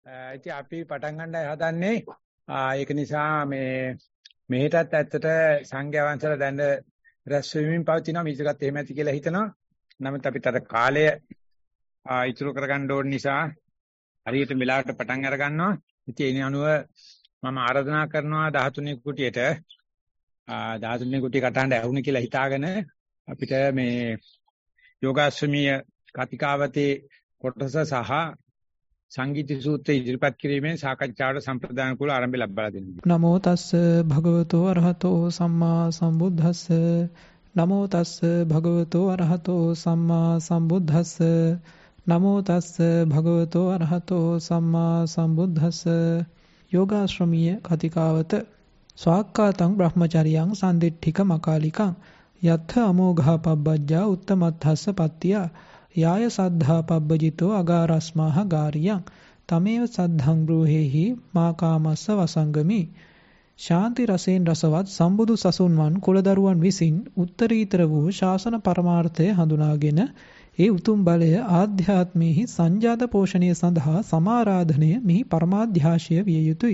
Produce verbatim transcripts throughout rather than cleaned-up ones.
ඉතින් අපි පටන් ගන්නයි හදන්නේ. ඒක නිසා මේ මෙහෙටත් ඇත්තට සංඝයා වහන්සේලා දැන් රැස් වෙමින් පවතිනවා. මේකත් එහෙම ඇති කියලා හිතනවා. නමුත් අපිට අර කාලය ඉතුරු කරගන්න ඕන නිසා හරියට වෙලාවට පටන් අර ගන්නවා. ඉතින් ඒ අනුව මම ආරාධනා කරනවා දහතුනේ කුටියට දහතුනේ කුටිය කටහඬ ඇහුණේ කියලා හිතාගෙන අපිට මේ යෝගාශ්‍රමීය කතිකාවතේ කොටස සහ සංගීත සූත්‍රය ඉදිරිපත් කිරීමෙන් සාකච්ඡාවට සම්ප්‍රදාන කුල ආරම්භය ලබා දෙනවා. නමෝ තස්ස භගවතෝ අරහතෝ සම්මා සම්බුද්දස්ස නමෝ තස්ස භගවතෝ අරහතෝ සම්මා සම්බුද්දස්ස නමෝ තස්ස භගවතෝ අරහතෝ සම්මා සම්බුද්දස්ස යෝගාශ්‍රමීය කතිකාවත ස්වාක්කාතං බ්‍රහ්මචරියං සම්දිට්ඨික මකාලිකං යත්ථ අමෝඝා පබ්බජ්ජා උත්තමත්ථස්ස පත්තිය යාය සද්ධා පබ්බජිතෝ අගාරස්මාහ ගාරියං තමේව සද්ධං බ්‍රෝහෙහි මා කාමස්ස වසංගමි ශාන්ති රසෙන් රසවත් සම්බුදු සසුන්වන් කුලදරුවන් විසින් උත්තරීතර වූ ශාසන පරමාර්ථය හඳුනාගෙන ඒ උතුම් බලය ආධ්‍යාත්මෙහි සංජාත පෝෂණය සඳහා සමාරාධනය මෙහි පරමාධ්‍යාශය විය යුතුය.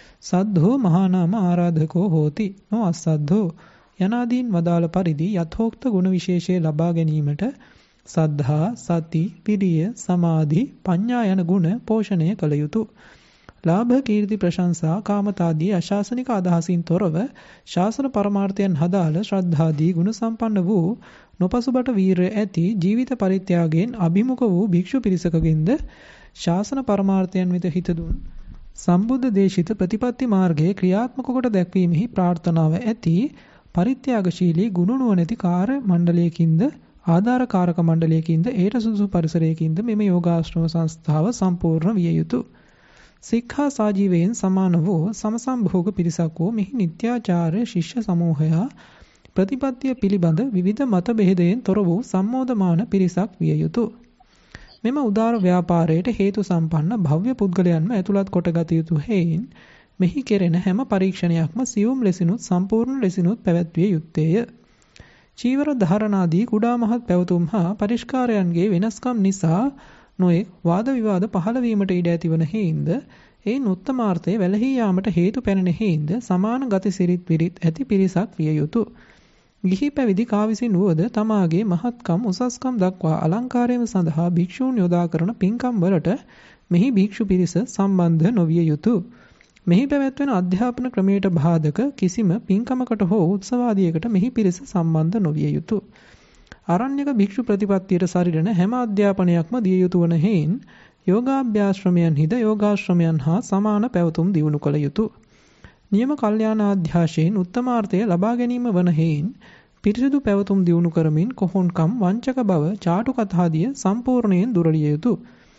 සද්ධෝ මහානාම ආරාධකෝ හෝති නො අසද්ධෝ යනාදීන් වදාළ පරිදි යථෝක්ත ගුණ විශේෂය ලබා ගැනීමට සද්ධා, සති, විරිය, සමාධි, පඤ්ඤා යන ගුණ පෝෂණය කළ යුතුය. ලාභ, කීර්ති, ප්‍රශංසා, කාමතාදී අශාසනික අදහසින් තොරව ශාසන පරමාර්ථයන් හදාළ ශ්‍රද්ධාදී ගුණ සම්පන්න වූ නොපසුබට වීරය ඇති ජීවිත පරිත්‍යාගයෙන් අභිමුඛ වූ භික්ෂු පිරිසකගෙන්ද ශාසන පරමාර්ථයන් වෙත හිත දුන් සම්බුද්ධ දේශිත ප්‍රතිපත්ති මාර්ගයේ ක්‍රියාත්මක කොට දැක්වීමෙහි ප්‍රාර්ථනාව ඇති පරිත්‍යාගශීලී ගුණ නුවණැති කාර්ය මණ්ඩලයකින්ද ආධාරකාරක මණ්ඩලයකින්ද ඒට සුදුසු පරිසරයකින්ද මෙම යෝගාශ්‍රම සංස්ථාව සම්පූර්ණ විය යුතුය. සික්ඛා සාජීවයෙන් සමාන වූ සමසම්භෝග පිරිසක් වූ මෙහි නිත්‍යාචාර්ය ශිෂ්‍ය සමූහයා ප්‍රතිපත්තිය පිළිබඳ විවිධ මත බෙහෙදයෙන් තොර වූ සම්මෝධමාන පිරිසක් විය යුතුය. මෙම උදාර ව්‍යාපාරයට හේතු සම්පන්න භව්‍ය පුද්ගලයන්ම ඇතුළත් කොටගත යුතු හේයින් මෙහි කෙරෙන හැම පරීක්ෂණයක්ම සියුම් ලෙසිනුත් සම්පූර්ණ ලෙසිනුත් පැවැත්විය යුත්තේය. චීවර ධාරණාදී කුඩා මහත් පැවතුම් හා පරිස්කාරයන්ගේ වෙනස්කම් නිසා නොයෙක් වාද විවාද පහළ වීමට ඉඩ ඇතිවන හේින්ද එයින් උත්තමාර්ථය වැළහී යාමට හේතු පැනෙන හේින්ද සමාන ගති සිරිත් විරිත් ඇති පිරිසක් විය යුතුය. ගිහි පැවිදි කා විසින් වුවද තමාගේ මහත්කම් උසස්කම් දක්වා අලංකාරයම සඳහා භික්ෂූන් යොදා කරන පින්කම් වලට මෙහි භික්ෂු පිරිස සම්බන්ධ නොවිය යුතුය. මෙහි පැවැත්වෙන අධ්‍යාපන ක්‍රමයට බාධක කිසිම පින්කමකට හෝ උත්සවාදියකට මෙහි පිරිස සම්බන්ධ නොවිය යුතුය. ආරණ්‍යක භික්ෂු ප්‍රතිපත්තියට සරිලන හැම අධ්‍යාපනයක්ම දිය යුතු වන හේයින් යෝගාභ්‍යාශ්‍රමයන්හිද යෝගාශ්‍රමයන් හා සමාන පැවතුම් දියුණු කළ යුතුය. නියම කල්යාණාධ්‍යාශයෙන් උත්තමාර්ථය ලබා ගැනීම වන හේයින් පිරිසිදු පැවතුම් දියුණු කරමින් කොහොන්කම් වංචක බව චාටු කතාදිය සම්පූර්ණයෙන් දුරලිය යුතුය.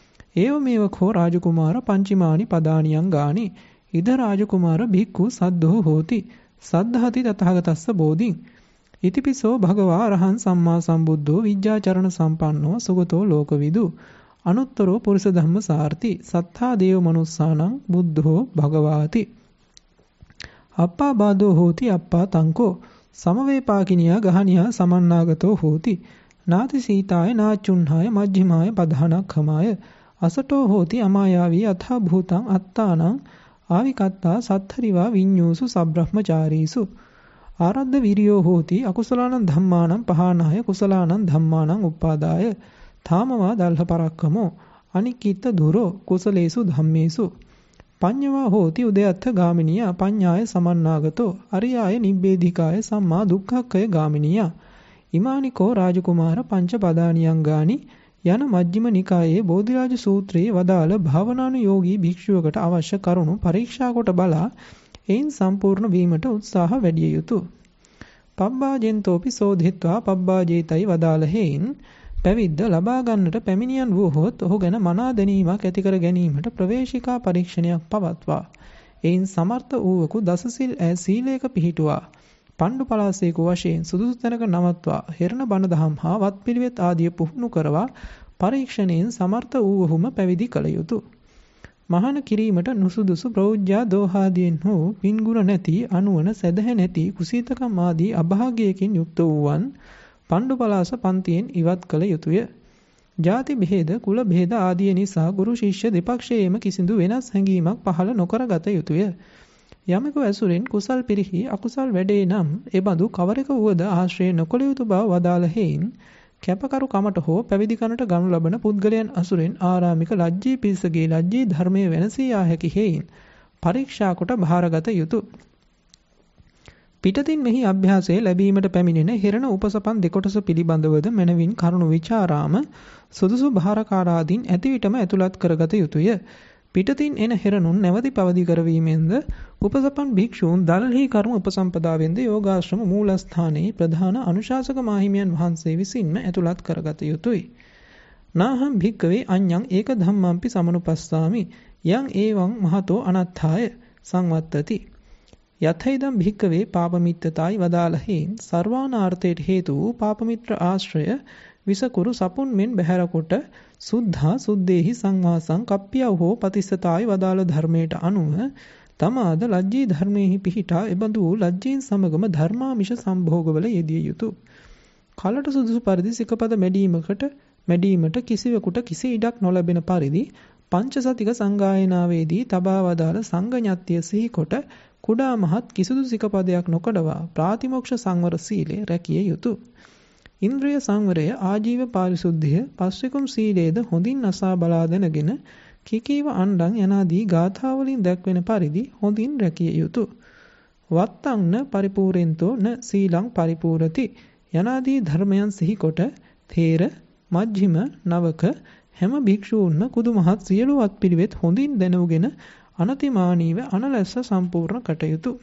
ඒව මේව කෝ රාජකුමාර පංචිමානි පදානියං ගානි ඉද රාජකුමාර භික්ඛු සද්ධෝ හෝති සද්ධාති තථාගතස්ස බෝධින් ඉතිපිසෝ භගවා අරහං සම්මා සම්බුද්ධෝ විජ්ජාචරණ සම්පන්නෝ සුගතෝ ලෝකවිදු අනුත්තරෝ පුරිස ධම්ම සාර්ථි සත්තා දේව මනුස්සානං බුද්ධෝ භගවාති අප්පා බාදෝ හෝති අප්පා තංකෝ සමවේපාකිනියා ගහනියා සමන්නාගතෝ හෝති නාති සීතාය නාචුන්හාය මජ්ක්‍ධිමාය පධානක්ඛමාය අසටෝ හෝති අමායාවී අථා භූතං අත්තානං ආවිකත්තා සත්තරිවා විඤ්ඤූසු සබ්‍රහ්මචාරීසු ආරද්ධ විරියෝ හෝති අකුසලානං ධම්මානං පහානාය කුසලානං ධම්මානං උප්පාදාය ථාමවා දල්හ පරක්කමෝ අනික්කිත දුරෝ කුසලේසු ධම්මේසු පඤ්ඤවා හෝති උදයත්ථ ගාමිනියා පඤ්ඤාය සමන්නාගතෝ අරියාය නිබ්බේධිකාය සම්මා දුක්ඛක්ඛය ගාමිනියා ඉමානිකෝ රාජකුමාර පංච පදානියං ගානි යන මජ්ක්‍ධිම නිකායේ බෝධිරාජ සූත්‍රයේ වදාළ භාවනානුයෝගී භික්ෂුවකට අවශ්‍ය කරුණු පරීක්ෂා කොට බලා එයින් සම්පූර්ණ වීමට උත්සාහ වැඩිය යුතුය. පබ්බාජෙන්තෝපි සෝධිත්වා පබ්බාජේතයි වදාළ හේයින් පැවිද්ද ලබා ගන්නට පැමිණියන් වූහොත් ඔහු ගැන මනා දැනීමක් ඇති කර ගැනීමට ප්‍රවේශිකා පරීක්ෂණයක් පවත්වා එයින් සමර්ථ වූවකු දසසිල් ඈ සීලයක පිහිටුවා පණ්ඩු පලාසේකු වශයෙන් සුදුසු තැනක නවත්වා හෙරණ බණ දහම් හා වත්පිළිවෙත් ආදිය පුහුණු කරවා පරීක්ෂණයෙන් සමර්ථ වූවහුම පැවිදි කළ යුතුය. මහාන කිරීමට නුසුදුසු ප්‍රෞජ්‍යා දෝහාදීන් හෝ පින්ගුණ නැති අනුවන සැදැහැ නැති කුසීතකම් ආදී අභාග්‍යයකින් යුක්ත වූවන් පණ්ඩු පලාස පන්තියෙන් ඉවත් කළ යුතුය. ಜಾති භේද, කුල භේද ආදී නිසා ගුරු ශිෂ්‍ය දෙපක්ෂයේම කිසිදු වෙනස් හැඟීමක් පහළ නොකරගත යුතුය. යමෙකු ඇසුරෙන් කුසල් පිරිහි අකුසල් වැඩේ නම් එබඳු කවරෙක වුවද ආශ්‍රය නොකළ යුතු බව වදාළ හේයින් කැපකරු කමට හෝ පැවිදි කනට ගනු ලබන පුද්ගලයන් අසුරෙන් ආරාමික ලජ්ජී පිරිසගේ ලජ්ජී ධර්මයේ වෙනසී යා හැකි හේයින් පරීක්ෂා කොට භාරගත යුතුය. පිටතින් මෙහි අභ්‍යාසයේ ලැබීමට පැමිණෙන හිරණ උපසපන් දෙකොටස පිළිබඳවද මනවින් කරුණු විචාරාම සුදුසු භාරකාරාදීන් ඇතිවිටම ඇතුළත් කරගත යුතුය. පිටතින් එන හිරණුන් නැවති පවදි කරවීමෙන්ද උපසපන් භික්ෂූන් දල්හි කර්ම උපසම්පදාවෙන්ද යෝගාශ්‍රම මූලස්ථානයේ ප්‍රධාන අනුශාසක මාහිමියන් වහන්සේ විසින්ම ඇතුළත් කරගත යුතුය. නාහම් භික්කවේ අඤ්ඤං ඒක ධම්මම්පි සමනුපස්සාමි යං ඒවං මහතෝ අනත්ථාය සංවත්තති. යතයිදම් භික්කවේ පාපමිත්තතායි වදාළහෙන් සර්වානාර්ථයට හේතු වූ පාපමිත්‍ර ආශ්‍රය විසකුරු සපුන් මෙන් බැහැරකොට සුද්ධා සුද්දේහි සංවාසං කප්පියව හෝ පතිස්සතායි වදාළ ධර්මයට අනුව තමාද ලජ්ජී ධර්මයෙහි පිහිටා එබඳු වූ ලජ්ජීන් සමගම ධර්මාමිෂ සම්භෝගවල යෙදිය යුතුය. කලට සුදුසු පරිදි සිකපද මැඩීමකට මැඩීමට කිසිවෙකුට කිසි ඉඩක් නොලැබෙන පරිදි පංචසතික සංගායනාවේදී තබා වදාළ සංඝඥත්‍ය සිහි කොට කුඩා මහත් කිසිදු සිකපදයක් නොකඩවා ප්‍රාතිමෝක්ෂ සංවර සීලය රැකිය යුතුය. ඉන්ද්‍රිය සංවරය, ආජීව පාරිශුද්ධිය, පස්විකුම් සීලයේද හොඳින් අසා බලා දැනගෙන කිකීව අණ්ඩං යනාදී ගාථාවලින් දැක්වෙන පරිදි හොඳින් රැකිය යුතුය. වත්තං න පරිපූර්ෙන්තෝ න සීලං පරිපූර්ති යනාදී ධර්මයන් සිහි කොට තේර, මජ්ක්‍ධිම, නවක හැම භික්ෂූන්ම කුදු මහත් සියලු වත් පිළිවෙත් හොඳින් දැනුගෙන අනතිමානීව අනලැස්ස සම්පූර්ණ කටයුතු.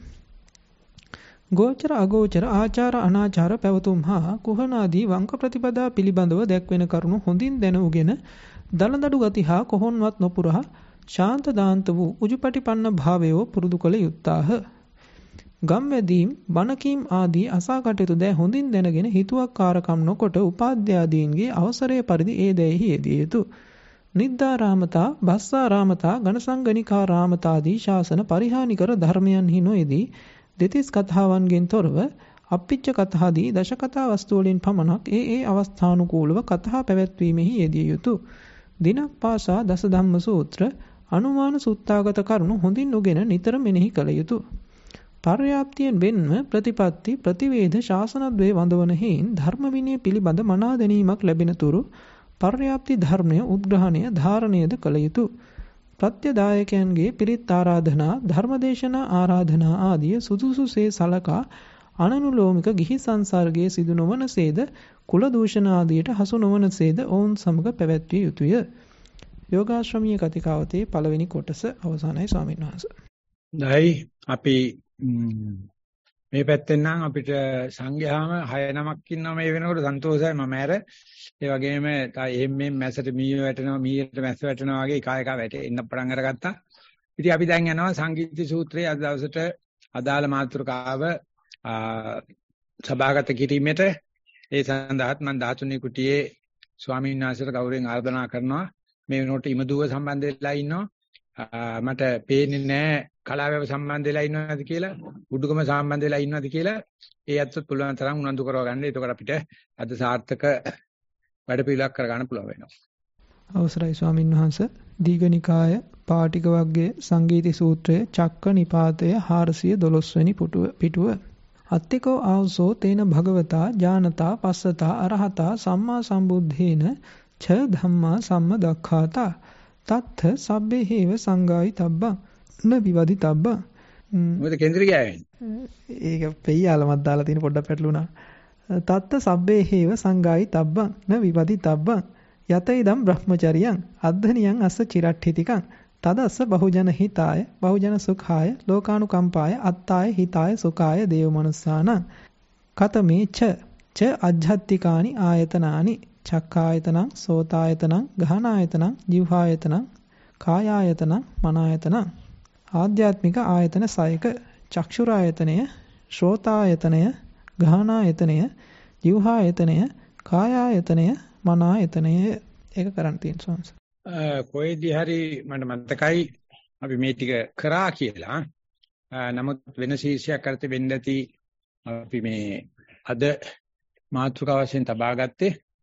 ගෝචර අගෝචර ආචාර අනාචාර පැවතුම් හා කුහනාදී වංක ප්‍රතිපදා පිළිබඳව දැක්වෙන කරුණු හොඳින් දැනුගෙන දලදඩු ගති හා කොහොන්වත් නොපුරා ශාන්ත දාන්ත වූ උජුපටිපන්න භාවයෝ පුරුදු කළ යුත්තාහ. ගම්වැදීම්, බණකීම් ආදී අසා කටයුතු දෑ හොඳින් දැනගෙන හිතුවක්කාරකම් නොකොට උපාධ්‍යාදීන්ගේ අවසරය පරිදි ඒ දෑෙහි යෙදිය යුතුය. නිද්දාරාමතා, බස්සාරාමතා, ගණසංගනිකාරාමතාදී ශාසන පරිහානිකර ධර්මයන්හි නොයෙදී දෙතිස් කතාවන්ගෙන් තොරව අප්පිච්ච කතාදී දශකතා වස්තුවලින් පමණක් ඒ ඒ අවස්ථානුකූලව කතා පැවැත්වීමෙහි යෙදිය යුතුය. දිනක් පාසා දස ධම්ම සූත්‍ර, අනුමාන සුත්තාගත කරුණු හොඳින් උගෙන නිතර මෙනෙහි කළ යුතුය. පර්යාප්තියෙන් වෙන්ව ප්‍රතිපත්ති, ප්‍රතිවේද ශාසනද්වය වඳවන හේයින් ධර්ම විනය පිළිබඳ මනා දැනීමක් ලැබෙන තුරු පර්යාප්ති ධර්මය උද්ග්‍රහණය, ධාරණයද කළ යුතුය. ප්‍රත්‍යදායකයන්ගේ පිරිත් ආරාධනා, ධර්මදේශනා ආරාධනා ආදිය සුදුසුසේ සලකා අනනුලෝමික ගිහි සංසර්ගයේ සිදු නොවනසේද කුල දූෂණ ආදියට හසු නොවනසේද ඔවුන් සමග පැවැත්විය යුතුය. යෝගාශ්‍රමීය කතිකාවතේ පළවෙනි කොටස අවසానයි ස්වාමීන් වහන්සේ. දැයි අපි මේ පැත්තෙන් නම් අපිට සංඝයාම හය නමක් ඉන්නවා මේ වෙනකොට සන්තෝෂයි මම ඇර. ඒ වගේම තා එහෙම මේ මැසට මීය වැටෙනවා, මීයට මැස්ස වැටෙනවා වගේ එක එක වැටෙන්න පටන් අරගත්තා. ඉතින් අපි දැන් යනවා සංගීති සූත්‍රයේ අද දවසට අදාළ මාතෘකාව සභාගත කිරීමට. ඒ සඳහාත් මම ධාතුනි කුටියේ ස්වාමීන් වහන්සේට ගෞරවයෙන් ආරාධනා කරනවා. මේ වෙනකොට ඉමදුව සම්බන්ධ වෙලා ඉන්නවා. මට පේන්නේ නැහැ කලාවේව සම්බන්ධ වෙලා ඉන්නවද කියලා, උඩුකම සම්බන්ධ වෙලා ඉන්නවද කියලා. ඒ අත්වත් පුළුවන් තරම් උනන්දු කරව ගන්න. එතකොට අපිට අද සාර්ථක වැඩ පිළිලක් කරගන්න පුළුවන් වෙනවා. අවසරයි ස්වාමින් වහන්සේ. දීඝනිකාය පාටික වර්ගයේ සංගීති සූත්‍රයේ චක්ක නිපාතය හාරසිය දොළොස් වෙනි පිටුව. අත්තිකෝ ආවසෝ තේන භගවතා ඥානතා පස්සතා අරහතා සම්මා සම්බුද්ධේන ඡ ධම්මා සම්මදක්ඛාතා තත්ථ සබ්බේ හේව සංගායි තබ්බං න විවදි තබ්බං. මොකද කේන්ද්‍ර ගෑවෙන්නේ? ඒක පෙయ్యාලමක් දාලා තියෙන පොඩ්ඩක් පැටලුණා. තත්ත සබ්බේ හේව සංගායි තබ්බං න විවදි තබ්බං යතයිදම් බ්‍රහ්මචරියං අද්ධනියං අස්ස චිරට්ඨිතිකං තදස්ස බහුජන හිතාය බහුජන සුඛාය ලෝකානුකම්පාය අත්තාය හිතාය සුඛාය දේව මනුස්සානං කතමේ ච ච අජ්ජත්තිකානි ආයතනානි චක්කායතනං සෝතායතනං ගහනායතනං જીවහායතනං කායායතනං මනායතනං. ආධ්‍යාත්මික ආයතන සයක චක්ෂුරායතනය, ශ්‍රෝතායතනය, ගහනායතනය, જીවහායතනය, කායායතනය, මනායතනය. ඒක කරන් තියෙන සංස. කොයිදී හරි මට මතකයි අපි මේ ටික කරා කියලා. නමුත් වෙන ශීර්ෂයක් කරත් වෙන්න ඇති අපි මේ අද මාතෘකාව වශයෙන් තබා ගත්තේ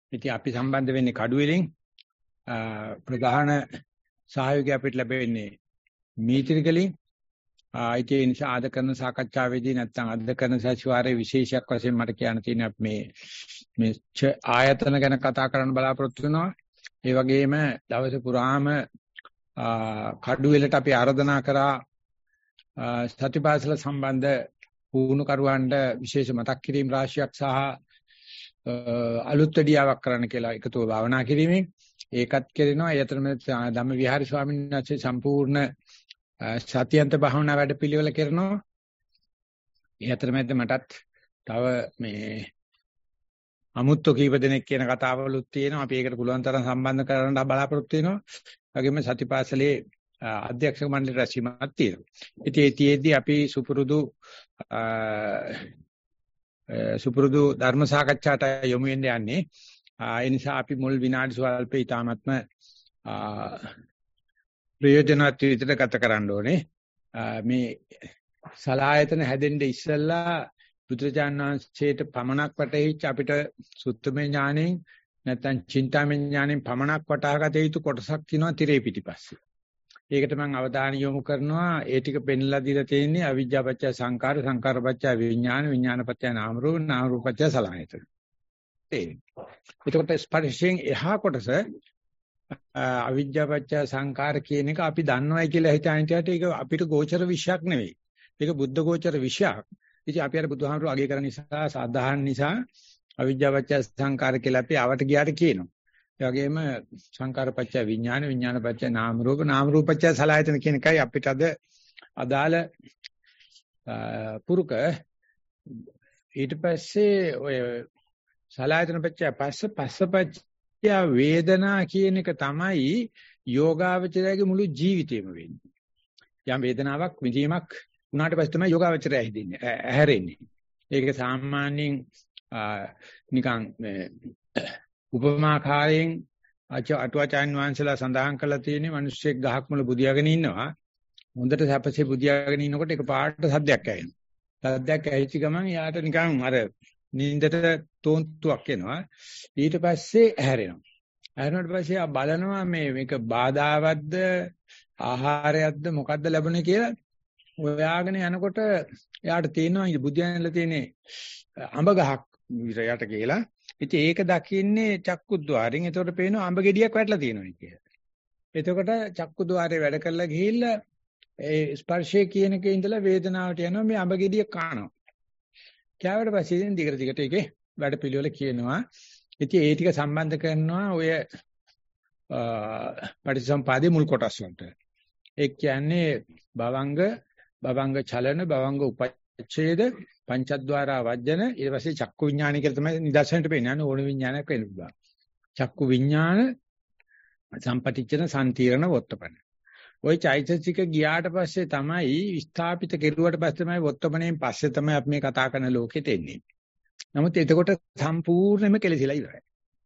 ඉතින් අපි සම්බන්ධ වෙන්නේ කඩුවෙලින් ප්‍රධාන සහයෝගය අපිට ලැබෙන්නේ මීත්‍රිකලින්. ඒ නිසා ආද කරන සාකච්ඡාවේදී නැත්නම් අද කරන සතිವಾರයේ විශේෂයක් වශයෙන් මට කියන්න තියෙන මේ මේ ආයතන ගැන කතා කරන්න බලාපොරොත්තු වෙනවා. ඒ වගේම දවස පුරාම කඩුවෙලට අපි ආරාධනා කරා සතිපාසල සම්බන්ධ පුහුණු කරුවන්ට විශේෂ මතක් කිරීම රාශියක් සහ අලුත් වැඩියාවක් කරන්න කියලා එකතුව භාවනා කිරීමෙන් ඒකත් කරනවා. ඒ අතරම ධම්ම විහාරි ස්වාමීන් වහන්සේ සම්පූර්ණ සතියන්ත භාවනා වැඩපිළිවෙල කරනවා. ඒ අතරමැද මටත් තව මේ අමුත්තු කීප දෙනෙක් කියන කතාවලුත් තියෙනවා. අපි ඒකට පුළුවන් තරම් සම්බන්ධ කරන්න බලාපොරොත්තු වෙනවා. වගේම සතිපාසලේ අධ්‍යක්ෂක මණ්ඩල රැස්වීමක් තියෙනවා. ඉතින් ඒ තියේදී අපි සුපුරුදු සුපුරුදු ධර්ම සාකච්ඡාට යොමු වෙන්න යන්නේ. ඒ නිසා අපි මුල් විනාඩි ස්වල්පේ ඊටාත්ම ප්‍රයෝජනවත් විදිහට ගත කරන්න ඕනේ. මේ සලායතන හැදෙන්න ඉස්සෙල්ලා බුදුරජාණන් වහන්සේට පමණක් වටහිච්ච අපිට සුත්තමේ ඥාණයෙන් නැත්නම් චින්තාමේ ඥාණයෙන් පමණක් වටහාගත යුතු කොටසක් තියෙනවා තිරේ පිටිපස්සේ. ඒකට මම අවධානය යොමු කරනවා. ඒ ටික පෙන්ලා දීලා තියෙන්නේ අවිජ්ජාපච්චය සංකාර, සංකාරපච්චය විඥාන, විඥානපච්චය නාම රූප, නාම රූපපච්චය සලආයතන. එතකොට ස්පර්ශයෙන් එහා කොටස අවිජ්ජාපච්චය සංකාර කියන එක අපි දන්නවයි කියලා හිතානිට ඒක අපිට ගෝචර විෂයක් නෙවෙයි. ඒක බුද්ධ ගෝචර විෂයක්. ඉතින් අපි අර බුදුහාමුදුරුවෝ අගය කරන නිසා සාධාරණ නිසා අවිජ්ජාපච්චය සංකාර කියලා අපි ආවට ගියාට කියනවා. ඒ වගේම සංකාරපච්චය විඥාන, විඥානපච්චය නාම රූප, නාම රූපපච්චය සලආයතන කියන එකයි අපිට අද අදාළ පුරුක. ඊට පස්සේ ඔය සලආයතනපච්චය පස්ස පස්සපච්චය වේදනා කියන එක තමයි යෝගාවචරයේ මුළු ජීවිතේම වෙන්නේ. යම් වේදනාවක් විඳීමක් උනාට පස්සේ තමයි යෝගාවචරය හිටින්නේ ඇහැරෙන්නේ. ඒක සාමාන්‍යයෙන් නිකන් උපමාකාරයෙන් අටුවාචාන් වහන්සේලා සඳහන් කරලා තියෙන්නේ මිනිස්සෙක් ගහක් මුල බුදියාගෙන ඉන්නවා. හොඳට සැපසේ බුදියාගෙන ඉන්නකොට එක පාට සද්දයක් ඇහෙනවා. සද්දයක් ඇහිච්ච ගමන් යාට නිකන් අර නින්දට තෝන්තුවක් එනවා. ඊට පස්සේ ඇහැරෙනවා. ඇහැරුණාට පස්සේ ආ බලනවා මේ මේක බාධාවත්ද ආහාරයක්ද මොකද්ද ලැබුණේ කියලා. ඔයාගෙන යනකොට එයාට තේරෙනවා බුදියාගෙනලා තියෙන්නේ අඹ ගහක් විරයට කියලා. ඉතින් ඒක දකින්නේ චක්කුද්්වාරයෙන්. එතකොට පේනවා අඹ ගෙඩියක් වැටලා තියෙනවා කියලා. එතකොට චක්කුද්්වාරේ වැඩ කරලා ගිහිල්ලා ඒ ස්පර්ශයේ කියන එකේ ඉඳලා වේදනාවට යනවා මේ අඹ ගෙඩිය කානවා. කෑවට පස්සේ ඉතින් දිගට දිගට ඒකේ වැඩ පිළිවෙල කියනවා. ඉතින් ඒ ටික සම්බන්ධ කරනවා ඔය පටිච්චසමුපාදයේ මුල් කොටස් වලට. ඒ කියන්නේ භවංග, භවංග චලන, භවංග උපච්ඡේද, පංචද්වාරා වජ්ජන, ඊට පස්සේ චක්කු විඥානය කියලා තමයි නිදර්ශනට පෙන්නන්නේ. ඕන විඥානයක් වෙන්න පුළුවන්. චක්කු විඥාන, සම්පටිච්ඡන, සම්තිරණ, වොත්තපන. ওই චෛතසික ගියාට පස්සේ තමයි ස්ථාපිත කෙරුවට පස්සේ තමයි වොත්තපණයෙන් පස්සේ තමයි අපි මේ කතා කරන ලෝකෙට එන්නේ. නමුත් එතකොට සම්පූර්ණයෙන්ම කෙලෙසිලා ඉවරයි.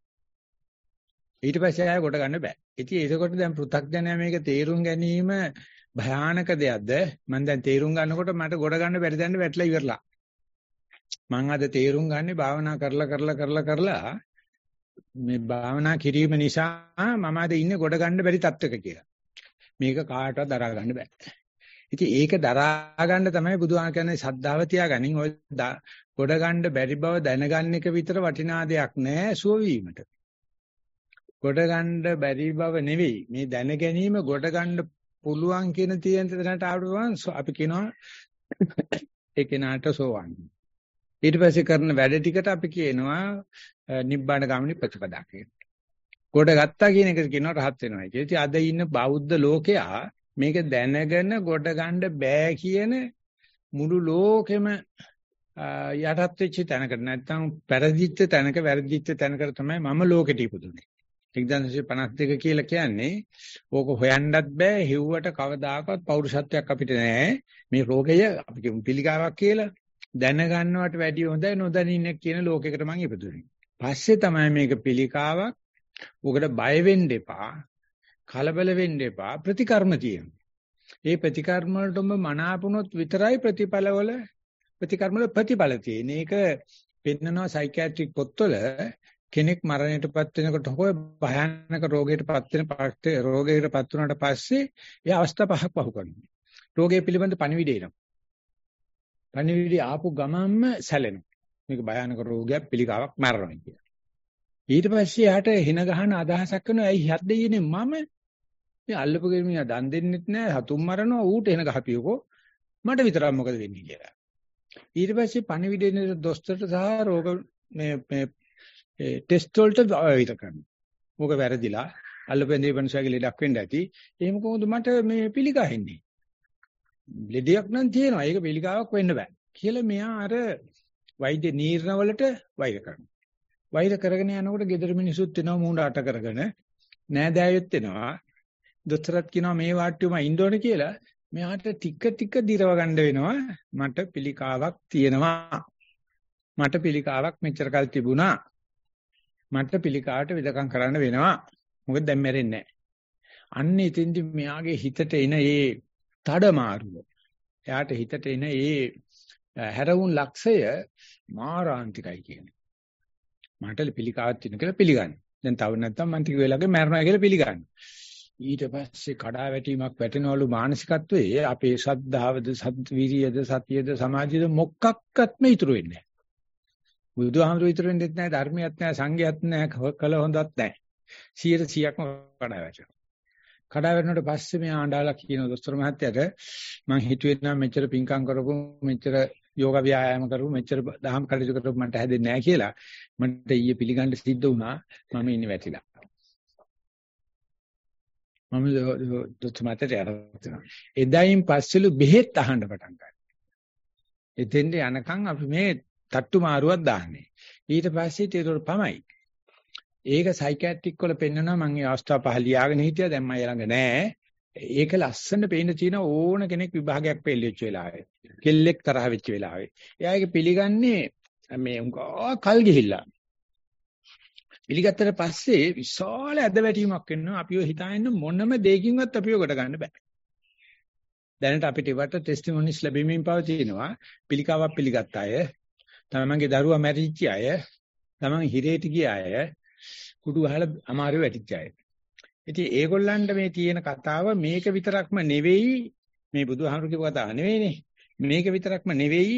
ඊට පස්සේ ආය කොට ගන්න බෑ. ඉතින් ඒකකොට දැන් පෘථග්ජනයා මේක තේරුම් ගැනීම භයානක දෙයක්ද? මම දැන් තේරුම් ගන්නකොට මට කොට ගන්න බැරි දැන්න වැටලා ඉවරලා. මම අද තේරුම් ගන්නේ භාවනා කරලා කරලා කරලා කරලා මේ භාවනා කිරීම නිසා මම අද ඉන්නේ කොට ගන්න බැරි තත්වයක කියලා. මේක කාටවත් දරා ගන්න බෑ. ඉතින් ඒක දරා ගන්න තමයි බුදුහාම කියන්නේ සද්ධාව තියාගනින්. ඔය කොට ගන්න බැරි බව දැනගන්න එක විතර වටිනා දෙයක් නෑ සුව වීමට. කොට ගන්න බැරි බව නෙවෙයි මේ දැන ගැනීම කොට ගන්න පුළුවන් කියන තියෙන තැනට ආවම අපි කියනවා ඒ කෙනාට සෝවන්. ඊට පස්සේ කරන වැඩ ටිකට අපි කියනවා නිබ්බාන ගාමිනී ප්‍රතිපදා කියලා. කොට ගත්තා කියන එක කියනවා රහත් වෙනවා කියලා. ඉතින් අද ඉන්න බෞද්ධ ලෝකයා මේක දැනගෙන කොට ගන්න බෑ කියන මුළු ලෝකෙම යටත් වෙච්ච තැනකට නැත්නම් පෙරදිච්ච තැනක වැරදිච්ච තැනකට තමයි මම ලෝකෙට ඉපදුනේ. එක්දාසය පනස් දෙක කියලා කියන්නේ ඕක හොයන්නත් බෑ. හිව්වට කවදාකවත් පෞරුෂත්වයක් අපිට නැහැ. මේ රෝගය අපි කියමු පිළිකාවක් කියලා දැනගන්නවට වැඩිය හොඳයි නොදැනින්න කියන ලෝකයකට මම ඉපදුනේ. පස්සේ තමයි මේක පිළිකාවක්. ඔකට බය වෙන්න එපා. කලබල වෙන්න එපා. ප්‍රතිකර්ම තියෙනවා. ඒ ප්‍රතිකර්ම වලටම මනාපුනොත් විතරයි ප්‍රතිඵලවල ප්‍රතිකර්ම වල ප්‍රතිඵල තියෙන්නේ. ඒක පෙන්නනවා සයිකියාට්‍රික් පොත්වල කෙනෙක් මරණයටපත් වෙනකොට හොය භයානක රෝගයකටපත් වෙන පස්සේ රෝගයකටපත් වුණාට පස්සේ ඒ අවස්ථා පහක් පහු කරනවා. රෝගය පිළිබඳ පණිවිඩය එනවා. පණිවිඩය ආපු ගමන්ම සැලෙනවා. මේක භයානක රෝගයක් පිළිකාවක් මරනවා කියලා. ඊට පස්සේ යාට හින ගහන අදහසක් කරනවා. ඇයි හත් දෙයිනේ මම මේ අල්ලපු ගෙමියා දන් දෙන්නෙත් නැහැ. හතුන් මරනවා ඌට එන ගහපියකෝ. මට විතරක් මොකද වෙන්නේ කියලා. ඊට පස්සේ පණිවිඩේ දොස්තරට සහ රෝග මේ මේ ටෙස්ට් වලට විතර කරනවා. මොක වැරදිලා අල්ලපෙන්දේ වෙනසගේ ලෙඩක් වෙන්න ඇති. එහෙම කොහොමද මට මේ පිළිකා හෙන්නේ? ලෙඩයක් නම් තියෙනවා. ඒක පිළිකාවක් වෙන්න බෑ. කියලා මෙයා අර වෛද්‍ය නීරණ වලට වෛර කරනවා. වෛර කරගෙන යනකොට ගෙදර මිනිසුත් එනවා මූණ අට කරගෙන නෑදෑයොත් එනවා. දොස්තරත් කියනවා මේ වාට්ටියම ඉන්න ඕනේ කියලා. මෙයාට ටික ටික දිරව ගන්න වෙනවා. මට පිළිකාවක් තියෙනවා. මට පිළිකාවක් මෙච්චර කල් තිබුණා. මට පිළිකාවට විදකම් කරන්න වෙනවා. මොකද දැන් මැරෙන්නේ නැහැ. අන්න ඉතින්දි මෙයාගේ හිතට එන ඒ තඩමාරුව. එයාට හිතට එන ඒ හැරවුන් ලක්ෂය මාරාන්තිකයි කියන්නේ. මට පිළිකාවක් තියෙන කියලා පිළිගන්න. දැන් තව නැත්තම් මන් ටික වෙලාවක මැරෙනවා කියලා පිළිගන්න. ඊට පස්සේ කඩා වැටීමක් වැටෙනවලු මානසිකත්වයේ අපේ ශ්‍රද්ධාවද සත්විරියද සතියද සමාධියද මොකක්වත්ම ඉතුරු වෙන්නේ නැහැ. බුදුහාමුදුරු ඉතුරු වෙන්නේ නැහැ, ධර්මයක් නැහැ, සංඝයක් නැහැ, කල හොඳක් නැහැ. සියයට සියයක්ම කඩා වැටෙනවා. කඩා වැටෙනකොට පස්සේ මේ ආණ්ඩාලා කියන දොස්තර මහත්තයාට මං හිතුවේ නම් මෙච්චර පිංකම් කරපු මෙච්චර යෝග ව්‍යායාම කරපු මෙච්චර දහම් කටයුතු කරපු මන්ට හැදෙන්නේ නැහැ කියලා මන්ට ඊයේ පිළිගන්න සිද්ධ වුණා. මම ඉන්නේ වැටිලා. මම දොස්තර මහත්තයාට යනවා. එදායින් පස්සෙලු බෙහෙත් අහන්න පටන් ගත්තා. එතෙන්ට යනකම් අපි මේ තට්ටු මාරුවක් දාන්නේ. ඊට පස්සේ ඒක පමයි. ඒක සයිකියාට්‍රික් වල පෙන්නනවා මම මේ අවස්ථාව පහ ලියාගෙන හිටියා දැන් මම ළඟ නෑ. ඒක ලස්සන පේන්න තියෙන ඕන කෙනෙක් විභාගයක් පෙළෙච්ච වෙලාවේ. කෙල්ලෙක් තරහ වෙච්ච වෙලාවේ. එයා ඒක පිළිගන්නේ මේ උංගා කල් ගිහිල්ලා. පිළිගත්තට පස්සේ විශාල ඇදවැටීමක් වෙනවා. අපිව හිතාගෙන මොනම දෙයකින්වත් අපිව කොට ගන්න බෑ. දැනට අපිට ඉවට ටෙස්ටිමොනිස් ලැබීමෙන් පවතිනවා. පිළිකාවක් පිළිගත් අය, තමන්ගේ දරුවා මැරිච්ච අය, තමන් හිරේට ගිය අය, කුඩු ගහලා අමාරු වැටිච්ච අය. ඉතින් ඒගොල්ලන්ට මේ තියෙන කතාව මේක විතරක්ම නෙවෙයි, මේ බුදුහාමුදුරු කියපු කතාව නෙවෙයිනේ. මේක විතරක්ම නෙවෙයි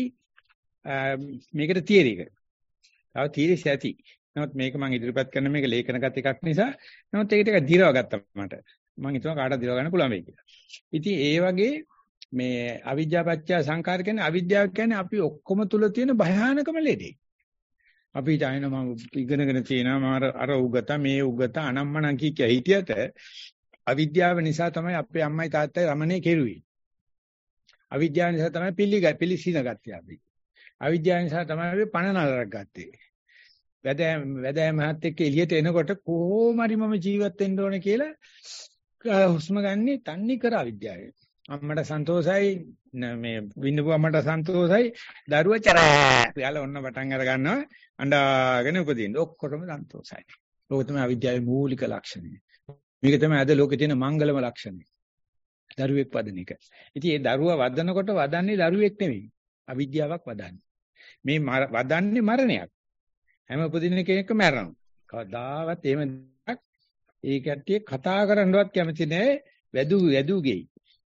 මේකට තියෙන එක. තව තීරෙස් ඇති. නමුත් මේක මම ඉදිරිපත් කරන මේක ලේඛනගත එකක් නිසා නමුත් ඒක ටික දිරව ගත්තා මට. මම හිතුවා කාටද දිරව ගන්න පුළුවන් වෙයි කියලා. ඉතින් ඒ වගේ මේ අවිද්‍යාපච්චය සංකාර කියන්නේ අවිද්‍යාව කියන්නේ අපි ඔක්කොම තුල තියෙන භයානකම ලෙඩේ. අපි හිතන මම ඉගෙනගෙන තියෙනවා මම අර උගත මේ උගත අනම්මනම් කිය කිය හිටියට අවිද්‍යාව නිසා තමයි අපේ අම්මයි තාත්තයි රමණේ කෙරුවේ. අවිද්‍යාව නිසා තමයි පිළිග පිළිසින ගත්තේ අපි. අවිද්‍යාව නිසා තමයි අපි පණ නලරක් ගත්තේ. වැදෑම වැදෑම මහත් එක්ක එළියට එනකොට කොහොම හරි මම ජීවත් වෙන්න ඕන කියලා හුස්ම ගන්නේ තන්නේ කර අවිද්‍යාවයි. අම්මට සන්තෝසයි මේ වින්නපු අම්මට සන්තෝසයි දරුවා චරා යාල ඔන්න පටන් අර ගන්නවා අඬාගෙන උපදින්න ඔක්කොටම සන්තෝසයි. ඕක තමයි අවිද්‍යාවේ මූලික ලක්ෂණය. මේක තමයි අද ලෝකේ තියෙන මංගලම ලක්ෂණය. දරුවෙක් වදන එක. ඉතින් ඒ දරුවා වදනකොට වදන්නේ දරුවෙක් නෙවෙයි. අවිද්‍යාවක් වදන්නේ. මේ වදන්නේ මරණයක්. හැම උපදින කෙනෙක්ම මැරෙනවා. කවදාවත් එහෙම දෙයක් ඒ කට්ටිය කතා කරන්නවත් කැමති නැහැ. වැදු වැදු ගෙයි.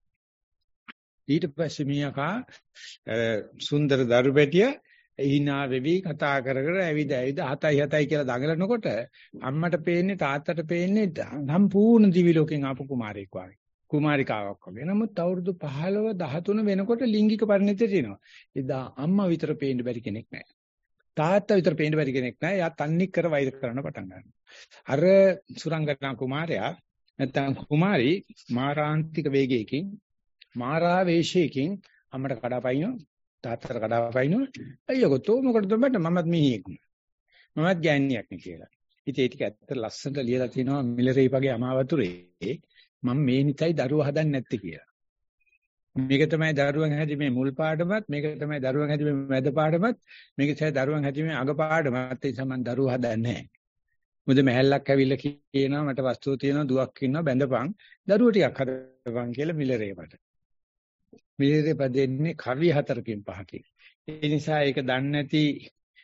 ඊට පස්සේ මියාකා සුන්දර දරුපැටිය hina වෙවි කතා කර කර ඇවිද ඇවිද හතයි හතයි කියලා දඟලනකොට අම්මට පේන්නේ තාත්තට පේන්නේ සම්පූර්ණ දිවි ලෝකෙන් ආපු කුමාරයෙක් වගේ කුමාරිකාවක් වගේ. නමුත් අවුරුදු පහළොව දහතුන වෙනකොට ලිංගික පරිණතයට එනවා. එදා අම්මා විතර පේන්න බැරි කෙනෙක් නැහැ. තාත්තා විතර පේන්න බැරි කෙනෙක් නැහැ. යා තන්නේ කර වෛර කරන්න පටන් ගන්නවා. අර සුරංගනා කුමාරයා නැත්තම් කුමාරි මාරාන්තික වේගයකින් මාරා වේශයකින් අම්මට කඩාපයින්නවා තාත්තට කඩාපයින්නවා අයියෝ තෝ මොකටද මට මමත් මිනිහෙක් මමත් ගෑණියක් නේ කියලා. ඉතින් ඒ ටික ඇත්තට ලස්සනට ලියලා තිනවා මිලරේපගේ අමාවතුරේ මම මේ නිතයි දරුවා හදන්නේ නැත්තේ කියලා. මේක තමයි දරුවන් හැදීමේ මුල් පාඩමත් මේක තමයි දරුවන් හැදීමේ මැද පාඩමත් මේක තමයි දරුවන් හැදීමේ අග පාඩමත්. ඒ සමන් දරුවා හදන්නේ නැහැ. මොකද මහැල්ලක් ඇවිල්ලා කියනවා මට වස්තුව තියෙනවා දුවක් ඉන්නවා බැඳපන් දරුවෝ ටිකක් හදපන් කියලා මිලරේපට. මිලරේප දෙන්නේ කවි හතරකින් පහකින්. ඒ නිසා ඒක දන්නේ නැති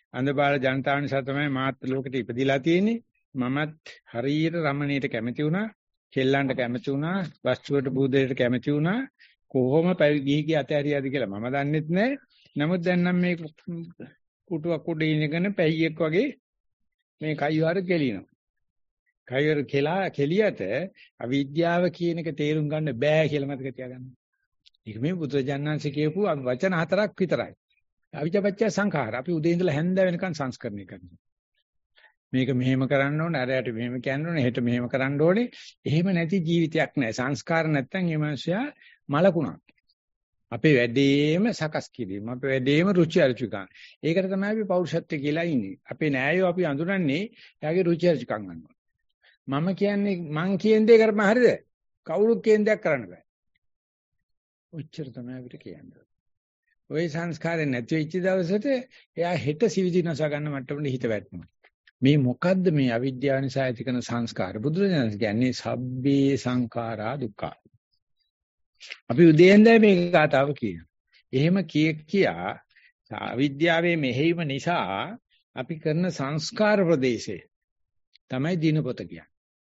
අන්ධබාල ජනතාව නිසා තමයි මාත් ලෝකෙට ඉපදිලා තියෙන්නේ. මමත් හරියට රමණීයට කැමති වුණා, කෙල්ලන්ට කැමති වුණා, වස්තුවට බුදේට කැමති වුණා. කොහොම පැවිදි ගිය අතහැරියාද කියලා මම දන්නෙත් නැහැ. නමුත් දැන් නම් මේ කුටුවක් උඩ ඉඳගෙන පැහියෙක් වගේ මේ කයිවාර කෙලිනවා. කයිවාර කෙලා කෙලියට අවිද්‍යාව කියන එක තේරුම් ගන්න බෑ කියලා මතක තියාගන්න. ඒක මේ බුදුරජාණන්සේ කියපු වචන හතරක් විතරයි. අවිජ්ජාපච්චය සංඛාර. අපි උදේ ඉඳලා හැන්ද වෙනකන් සංස්කරණය කරනවා. මේක මෙහෙම කරන්න ඕනේ, අරයට මෙහෙම කියන්න ඕනේ, හෙට මෙහෙම කරන්න ඕනේ. එහෙම නැති ජීවිතයක් නැහැ. සංස්කාර නැත්තම් මේ මනුස්සයා මලකුණක්. අපේ වැඩේම සකස් කිරීම, අපේ වැඩේම රුචි අරුචිකම්. ඒකට තමයි අපි පෞරුෂත්වය කියලා ඉන්නේ. අපේ නෑයෝ අපි අඳුරන්නේ එයාගේ රුචි අරුචිකම් ගන්නවා. මම කියන්නේ මං කියන දේ කරපම හරිද? කවුරුත් කියන දෙයක් කරන්න බෑ. ඔච්චර තමයි අපිට කියන්නේ. ওই සංස්කාරය නැති වෙච්ච දවසට එයා හෙට සිවිදිනස ගන්න මට්ටමට හිත වැටෙනවා. මේ මොකද්ද මේ අවිද්‍යාව නිසා ඇති කරන සංස්කාර? බුදුරජාණන් කියන්නේ සබ්බේ සංඛාරා දුක්ඛ. අපි උදේන්දේ මේ කතාව කියනවා. එහෙම කිය කියා අවිද්‍යාවේ මෙහෙයීම නිසා අපි කරන සංස්කාර ප්‍රදේශය තමයි දිනපොත කියන්නේ.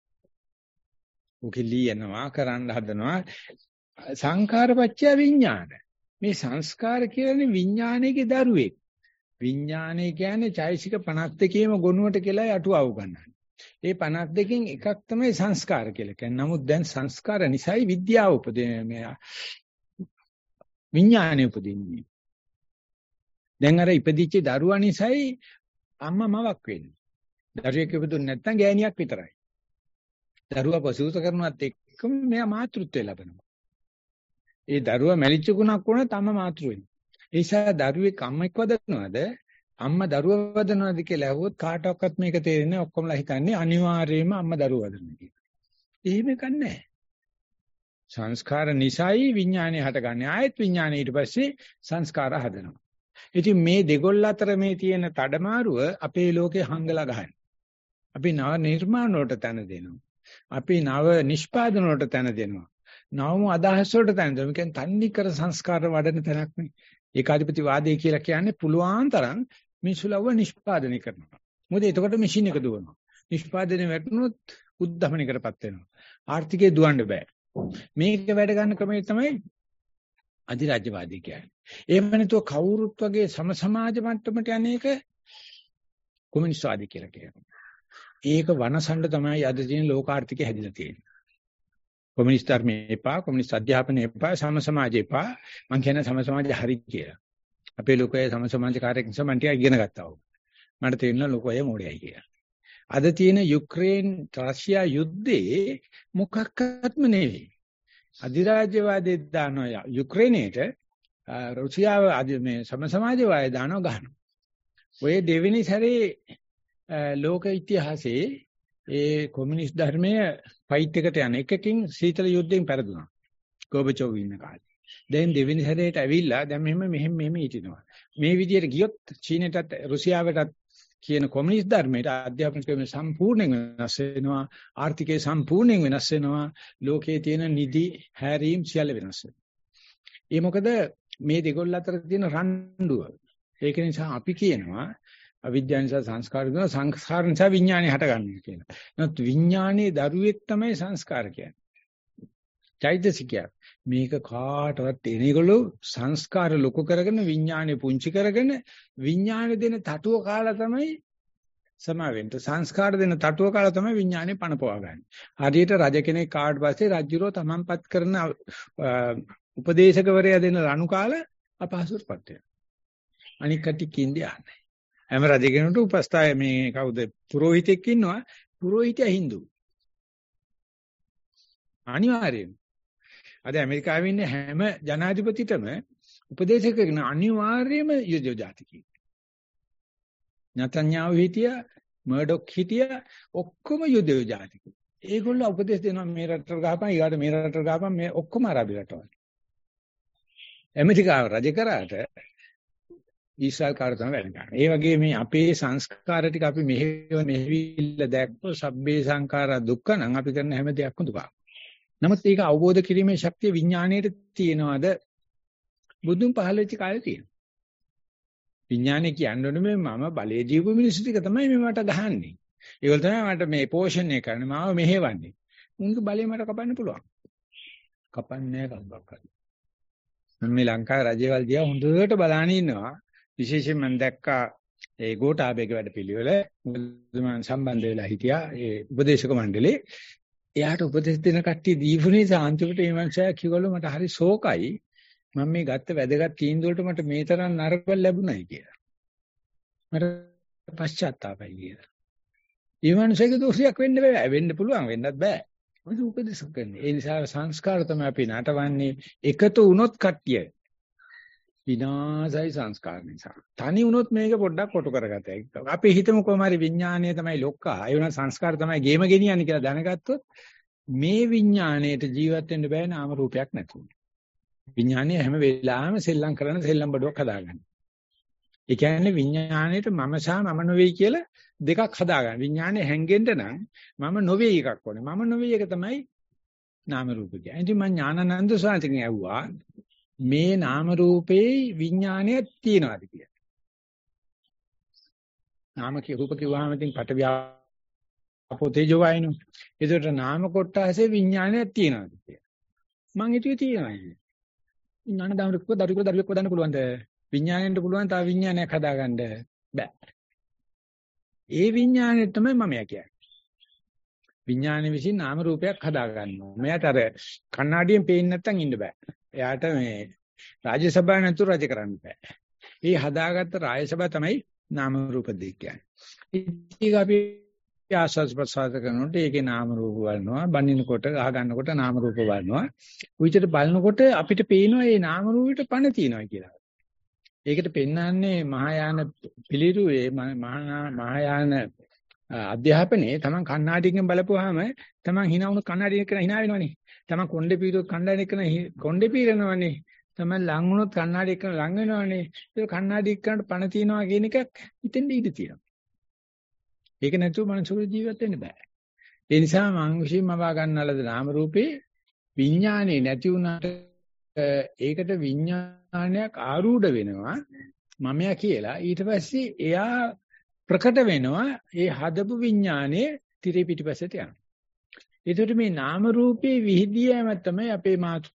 ඔකේ ලියනවා කරන්න හදනවා සංඛාරපච්චය විඥාන. මේ සංස්කාර කියන්නේ විඥානයේ දරුවෙක්. විඥානය කියන්නේ චෛසික පනස් දෙකේම ගොනුවට කියලා අටුවව ගන්නවා. ඒ පනස් දෙකෙන් එකක් තමයි සංස්කාර කියලා කියන්නේ. නමුත් දැන් සංස්කාර නිසායි විද්‍යාව උපදින්නේ. විඥානය උපදින්නේ. දැන් අර ඉපදිච්ච දරුවා නිසායි අම්මා මවක් වෙන්නේ. දරුවෙක් ඉපදුනේ නැත්නම් ගෑණියක් විතරයි. දරුවා ප්‍රසූත කරනවත් එක්කම මෙයා මාතෘත්වය ලබනවා. ඒ දරුවා මැලිච්ච ගුණක් වුණා තම මාතෘ වෙනවා. ඒ නිසා දරුවෙක් අම්මෙක් වදනවද අම්මා දරුවා වදනවද කියලා අහුවොත් කාටවත් මේක තේරෙන්නේ ඔක්කොමලා හිතන්නේ අනිවාර්යයෙන්ම අම්මා දරුවා වදනවා කියලා. එහෙම කන්නේ සංස්කාර නිසායි විඥානය හටගන්නේ. ආයෙත් විඥානය ඊට පස්සේ සංස්කාර හදනවා. ඉතින් මේ දෙගොල්ල අතර මේ තියෙන තඩමාරුව අපේ ලෝකේ හංගලා ගහන්නේ. අපි නව නිර්මාණ වලට තැන දෙනවා. අපි නව නිෂ්පාදන වලට තැන දෙනවා. නවම අදහස් වලට තැන දෙනවා. මේකෙන් තන්නේ කර සංස්කාර වඩන තැනක් නේ. ඒකාධිපතිවාදය කියලා කියන්නේ පුළුවන් තරම් මිනිසුලව නිෂ්පාදනය කරනවා. මොකද එතකොට මැෂින් එක දුවනවා. නිෂ්පාදනය වැටුනොත් උද්දමනයකටපත් වෙනවා. ආර්ථිකය දුවන්න බෑ. මේක වැඩ ගන්න ක්‍රමය තමයි අධිරාජ්‍යවාදී කියන්නේ. එහෙම නැතුව කවුරුත් වගේ සම සමාජ මට්ටමට යන්නේක කොමියුනිස්ට්වාදී කියලා කියනවා. ඒක වනසඬ තමයි අද තියෙන ලෝකාර්ථිකය හැදිලා තියෙන්නේ. කොමියුනිස්ට් ධර්මයේ එපා, කොමියුනිස්ට් අධ්‍යාපනයේ එපා, සම සමාජයේ එපා. මම කියන්නේ සම සමාජය හරි කියලා. අපේ ලෝකයේ සම සමාජ කාර්යයක් නිසා මම ටිකක් ඉගෙන ගත්තා වුණා. මට තේරෙනවා ලෝකය මොඩයයි කියලා. අද තියෙන යුක්‍රේන් රෂ්‍යා යුද්ධේ මොකක්වත්ම නෙවෙයි. අධිරාජ්‍යවාදී දානවා යුක්‍රේනයට රුසියාව මේ සම සමාජවාදී දානවා ගහනවා. ඔය දෙවෙනි සැරේ ලෝක ඉතිහාසයේ ඒ කොමියුනිස්ට් ධර්මයේ ෆයිට් එකට යන එකකින් සීතල යුද්ධයෙන් පෙරදුනා. ගෝබචෝව් ඉන්න කාලේ. දැන් දෙවෙනි සැරේට ඇවිල්ලා දැන් මෙහෙම මෙහෙම මෙහෙම හිටිනවා. මේ විදිහට ගියොත් චීනයටත් රුසියාවටත් කියන කොමියුනිස්ට් ධර්මයට අධ්‍යාපන ක්‍රම සම්පූර්ණයෙන් වෙනස් වෙනවා. ආර්ථිකය සම්පූර්ණයෙන් වෙනස් වෙනවා. ලෝකයේ තියෙන නිදි හැරීම් සියල්ල වෙනස් වෙනවා. ඒ මොකද මේ දෙකොල්ල අතර තියෙන රණ්ඩුව. ඒක නිසා අපි කියනවා අවිද්‍යාව නිසා සංස්කාර වෙනවා, සංස්කාර නිසා විඥානය හටගන්නවා කියලා. නමුත් විඥානයේ දරුවෙක් තමයි සංස්කාර කියන්නේ. චෛතසිකය. මේක කාටවත් එනේගොල්ලෝ සංස්කාර ලොකු කරගෙන විඥානය පුංචි කරගෙන විඥානය දෙන තටුව කාලා තමයි සමාවෙන්න. සංස්කාර දෙන තටුව කාලා තමයි විඥානය පණ පවා ගන්න. හරියට රජ කෙනෙක් කාට පස්සේ රජුරෝ තමන්පත් කරන උපදේශකවරයා දෙන රණු කාලා අපහසුටපත් වෙනවා. අනික කටි කින්දිය ආන්නේ. හැම රජ කෙනෙකුට උපස්ථාය මේ කවුද පුරোহিතෙක් ඉන්නවා. පුරোহিතයා Hindu. අනිවාර්යයෙන්. අද ඇමරිකාවේ ඉන්න හැම ජනාධිපතිටම උපදේශක කෙන අනිවාර්යයෙන්ම යුදෙව් ජාතිකයෙක්. නතන්යාහු හිටියා, මර්ඩොක් හිටියා, ඔක්කොම යුදෙව් ජාතිකයෝ. ඒගොල්ලෝ උපදේශ දෙනවා මේ රටට ගහපන්, ඊගාට මේ රටට ගහපන්, මේ ඔක්කොම අරාබි රටවල්. ඇමරිකාව රජ කරාට ඊශ්‍රායල් කාර්ය තමයි වැඩ කරන්නේ. ඒ වගේ මේ අපේ සංස්කාර ටික අපි මෙහෙව මෙහෙවිල්ල දැක්කොත් සබ්බේ සංඛාරා දුක්ඛ නම් අපි කරන හැම දෙයක්ම දුකක්. නමුත් ඒක අවබෝධ කිරීමේ ශක්තිය විඥාණයට තියෙනවද? බුදුන් පහළ වෙච්ච කාලේ තියෙනවා. විඥානේ කියන්නේ මේ මම බලයේ ජීව මිනිස්සු ටික තමයි මේ මට ගහන්නේ. ඒගොල්ලෝ තමයි මට මේ පෝෂණය කරන්නේ මාව මෙහෙවන්නේ. උන්ගේ බලය මට කපන්න පුළුවන්. කපන්නේ කවුරක්වත්. මම මේ ලංකාවේ රජේවල් දිහා හොඳට බලාගෙන ඉන්නවා. විශේෂයෙන් මම දැක්කා ඒ ගෝඨාභයගේ වැඩපිළිවෙල මම සම්බන්ධ වෙලා හිටියා ඒ උපදේශක මණ්ඩලේ. එයාට උපදෙස් දෙන කට්ටිය දීපුනේ සාන්තිපට මේ මනුස්සයා කිව්වලු මට හරි ශෝකයි. මම මේ ගත්ත වැදගත් තීන්දුව වලට මට මේ තරම් නරක ලැබුණයි කියලා. මට පශ්චාත්තාපයි කියලා. ඒ මනුස්සයාගේ දෝෂයක් වෙන්න බෑ. වෙන්න පුළුවන් වෙන්නත් බෑ. මොකද උපදේශක කරන්නේ. ඒ නිසා සංස්කාර තමයි අපි නටවන්නේ. එකතු වුණොත් කට්ටිය විනාශයි සංස්කාර නිසා. තනි වුණොත් මේක පොඩ්ඩක් කොටු කරගත හැකියි. අපි හිතමු කොහොම හරි විඥාණය තමයි ලොක්කා. ඒ වුණා සංස්කාර තමයි ගේම ගෙනියන්නේ කියලා දැනගත්තොත් මේ විඥාණයට ජීවත් වෙන්න බෑ නාම රූපයක් නැතුව. විඥාණය හැම වෙලාවෙම සෙල්ලම් කරන සෙල්ලම් බඩුවක් හදාගන්න. ඒ කියන්නේ විඥාණයට මම සහ මම නෙවෙයි කියලා දෙකක් හදාගන්න. විඥාණය හැංගෙන්න නම් මම නෙවෙයි එකක් ඕනේ. මම නෙවෙයි එක තමයි නාම රූප කියන්නේ. ඉතින් මම ඥානানন্দ සාන්තිගෙන් ඇහුවා මේ නාම රූපේ විඥානය තියනවාද කියලා. නාම කී රූප කිව්වහම ඉතින් පටවියාපෝ තේජෝ වයින්ෝ. ඒකට නාම කොටසේ විඥානයක් තියනවාද කියලා. මං හිතුවේ තියනවා කියලා. විඥාන දාමරුක දරුක දරුවෙක් වදන්න පුළුවන්ද? විඥාණයට පුළුවන් තව විඥානයක් හදාගන්න බෑ. ඒ විඥාණය තමයි මම කියන්නේ. විඥානයේ විසින් නාම රූපයක් හදාගන්නවා. මෙයාට අර කණ්ණාඩියෙන් පේන්නේ නැත්තම් ඉන්න බෑ. එයාට මේ රාජ්‍ය සභාව නැතුව රජ කරන්න බෑ. මේ හදාගත්ත රාජ්‍ය සභාව තමයි නාම රූප දෙක කියන්නේ. ඉතින් අපි ආස්වාද ප්‍රසආද කරනකොට ඒකේ නාම රූප බලනවා, බඳිනකොට, ගහ ගන්නකොට නාම රූප බලනවා. උවිතට බලනකොට අපිට පේනවා මේ නාම රූපෙට පණ තියෙනවා කියලා. ඒකට පෙන්වන්නේ මහායාන පිළිරුවේ මහායාන අධ්‍යාපනයේ තමන් කණ්ණාඩියකින් බලපුවාම තමන් hina වුණු කණ්ණාඩියක කරන hina වෙනවනේ. තමන් කොණ්ඩේ පීරුවොත් කණ්ණාඩියක කරන කොණ්ඩේ පීරනවනේ. තමන් ලං වුණොත් කණ්ණාඩියක කරන ලං වෙනවනේ. ඒක කණ්ණාඩියක කරනට පණ තියනවා කියන එකක් හිතෙන් ඉඳී තියෙනවා. ඒක නැතුව මනුෂ්‍ය ජීවත් වෙන්න බෑ. ඒ නිසා මං විශ්ීම මවා ගන්නලද නාම රූපේ විඥානේ නැති වුණාට ඒකට විඥානයක් ආරූඪ වෙනවා මමයා කියලා. ඊට පස්සේ එයා ප්‍රකට වෙනවා ඒ හදපු විඥානයේ tire පිටිපස්සට යනවා. ඒකට මේ නාම රූපේ විහිදියම තමයි අපේ මාතු.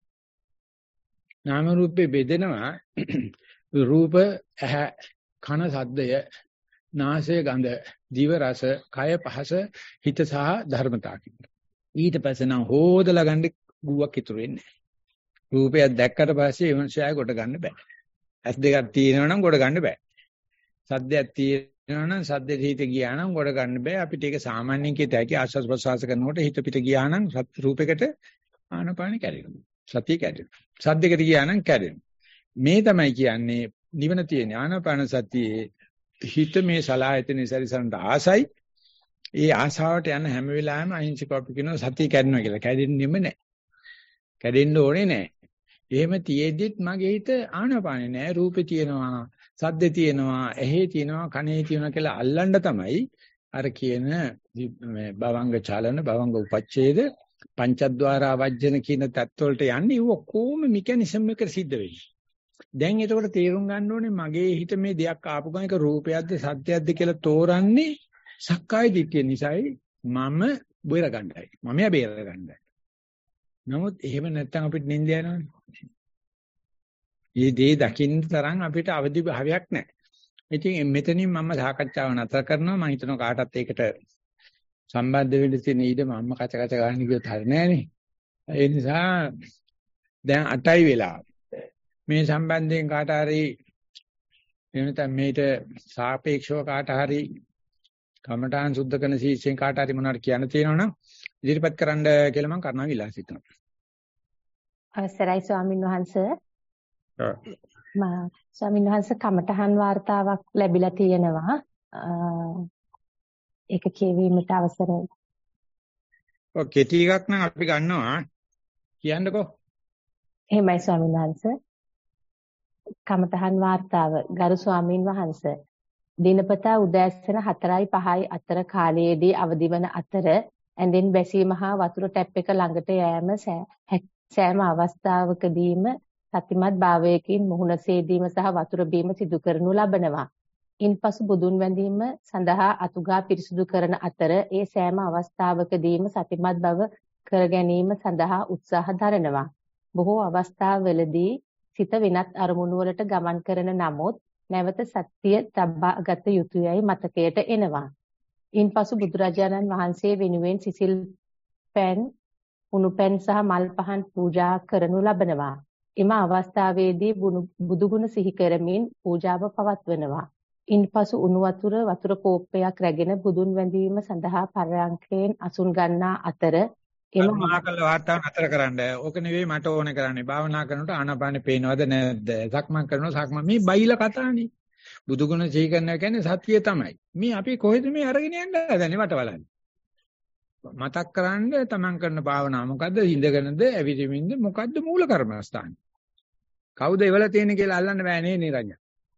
නාම රූපේ බෙදෙනවා රූප ඇහ කන සද්දය නාසය ගඳ දිව රස කය පහස හිත සහ ධර්මතා කියලා. ඊට පස්සේ නම් හොදලා ගන්න ගුවක් ඉතුරු වෙන්නේ නැහැ. රූපයක් දැක්කට පස්සේ එවන්සයා ගොඩ ගන්න බෑ. ඇස් දෙකක් තියෙනවා නම් ගොඩ ගන්න බෑ. සද්දයක් තියෙනවා නම් සද්දෙට හිත ගියා නම් ගොඩ ගන්න බෑ. අපිට ඒක සාමාන්‍යයෙන් කියත හැකි ආස්වාද ප්‍රසවාස කරනකොට හිත පිට ගියා නම් රූපයකට ආනපාන කැඩෙනවා. සතිය කැඩෙනවා. සද්දයකට ගියා නම් කැඩෙනවා. මේ තමයි කියන්නේ නිවන තියෙන ආනපාන සතියේ හිත මේ සලායතන ඉසරිසන්ට ආසයි. ඒ ආසාවට යන හැම වෙලාවෙම අහිංසක අපි කියනවා සතිය කැඩෙනවා කියලා. කැඩෙන්නෙම නැහැ. කැඩෙන්න ඕනේ නැහැ. එහෙම තියෙද්දිත් මගේ හිත ආනපානේ නැහැ. රූපේ තියෙනවා, සද්දේ තියෙනවා, ඇහි තියෙනවා, කනේ තියෙනවා කියලා අල්ලන්න තමයි අර කියන මේ භවංග චලන, භවංග උපච්ඡේද, පංචද්වාරා වජ්ජන කියන தත් වලට යන්නේ. ඒ ඔක්කොම මෙකැනිසම් එක සිද්ධ වෙන්නේ. දැන් එතකොට තේරුම් ගන්න ඕනේ මගේ හිත මේ දෙයක් ආපු ගමන් ඒක රූපයක්ද සත්‍යයක්ද කියලා තෝරන්නේ සක්කාය දිට්ඨිය නිසායි. මම බේර ගන්නයි. මම යා බේර ගන්නයි. නමුත් එහෙම නැත්තම් අපිට නිින්ද යනවනේ. මේ දේ දකින්න තරම් අපිට අවදි භාවයක් නැහැ. ඉතින් මෙතනින් මම සාකච්ඡාව නතර කරනවා. මම හිතනවා කාටත් ඒකට සම්බන්ධ වෙන්න තියෙන ඊට මම කච කච ගන්න කිව්වොත් හරි නෑනේ. ඒ නිසා දැන් අටයි වෙලා. මේ සම්බන්ධයෙන් කාට හරි එනතම් මේට සාපේක්ෂව කාට හරි කමඨාන් සුද්ධ කරන සීසෙන් කාට හරි මොනවද කියන්න තියෙනවනම් ඉදිරිපත් කරන්න කියලා මම කරනවා විලාස හිතනවා. අවසරයි ස්වාමින් වහන්සේ. මා ස්වාමින් වහන්සේ කමඨහන් වார்த்தාවක් ලැබිලා තියෙනවා. ඒක කියවීමට අවසරයි. ඔව් කෙටි එකක් නම් අපි ගන්නවා. කියන්නකෝ. එහෙමයි ස්වාමින් වහන්සේ. කමඨහන් වார்த்தාව ගරු ස්වාමින් වහන්සේ දිනපතා උදෑසන හතරයි පහයි අතර කාලයේදී අවදිවන අතර ඇඳෙන් බැසීම හා වතුර ටැප් එක ළඟට යෑම සෑම අවස්ථාවකදීම සතිමත් භාවයකින් මුහුණ සේදීම සහ වතුර බීම සිදු කරනු ලබනවා. ඉන්පසු බුදුන් වැඳීම සඳහා අතුගා පිරිසුදු කරන අතර ඒ සෑම අවස්ථාවකදීම සතිමත් බව කර ගැනීම සඳහා උත්සාහ දරනවා. බොහෝ අවස්ථාවලදී සිත වෙනත් අරමුණු වලට ගමන් කරන නමුත් නැවත සත්‍ය තබා ගත යුතුයයි මතකයට එනවා. ඉන්පසු බුදුරජාණන් වහන්සේ වෙනුවෙන් සිසිල් පෑන්, උණු පෑන් සහ මල් පහන් පූජා කරනු ලබනවා. එම අවස්ථාවේදී බුදුගුණ සිහි කරමින් පූජාව පවත්වනවා. ඉන්පසු උණු වතුර වතුර කෝප්පයක් රැගෙන බුදුන් වැඳීම සඳහා පරයන්කයෙන් අසුන් ගන්නා අතර එම මාකල වාර්තාව නතර කරන්න. ඕක නෙවෙයි මට ඕනේ කරන්නේ. භාවනා කරනකොට ආනාපානෙ පේනවද නැද්ද? සක්මන් කරනවා සක්මන් මේ බයිලා කතානේ. බුදුගුණ සිහි කරනවා කියන්නේ සත්‍යය තමයි. මේ අපි කොහෙද මේ අරගෙන යන්නේ හදන්නේ මට බලන්න. මතක් කරන්න තමන් කරන භාවනාව මොකද්ද? ඉඳගෙනද ඇවිදින්ද මොකද්ද මූල කර්මස්ථාන? කවුද එවල තියෙන්නේ කියලා අල්ලන්න බෑ නේ නිරංජන.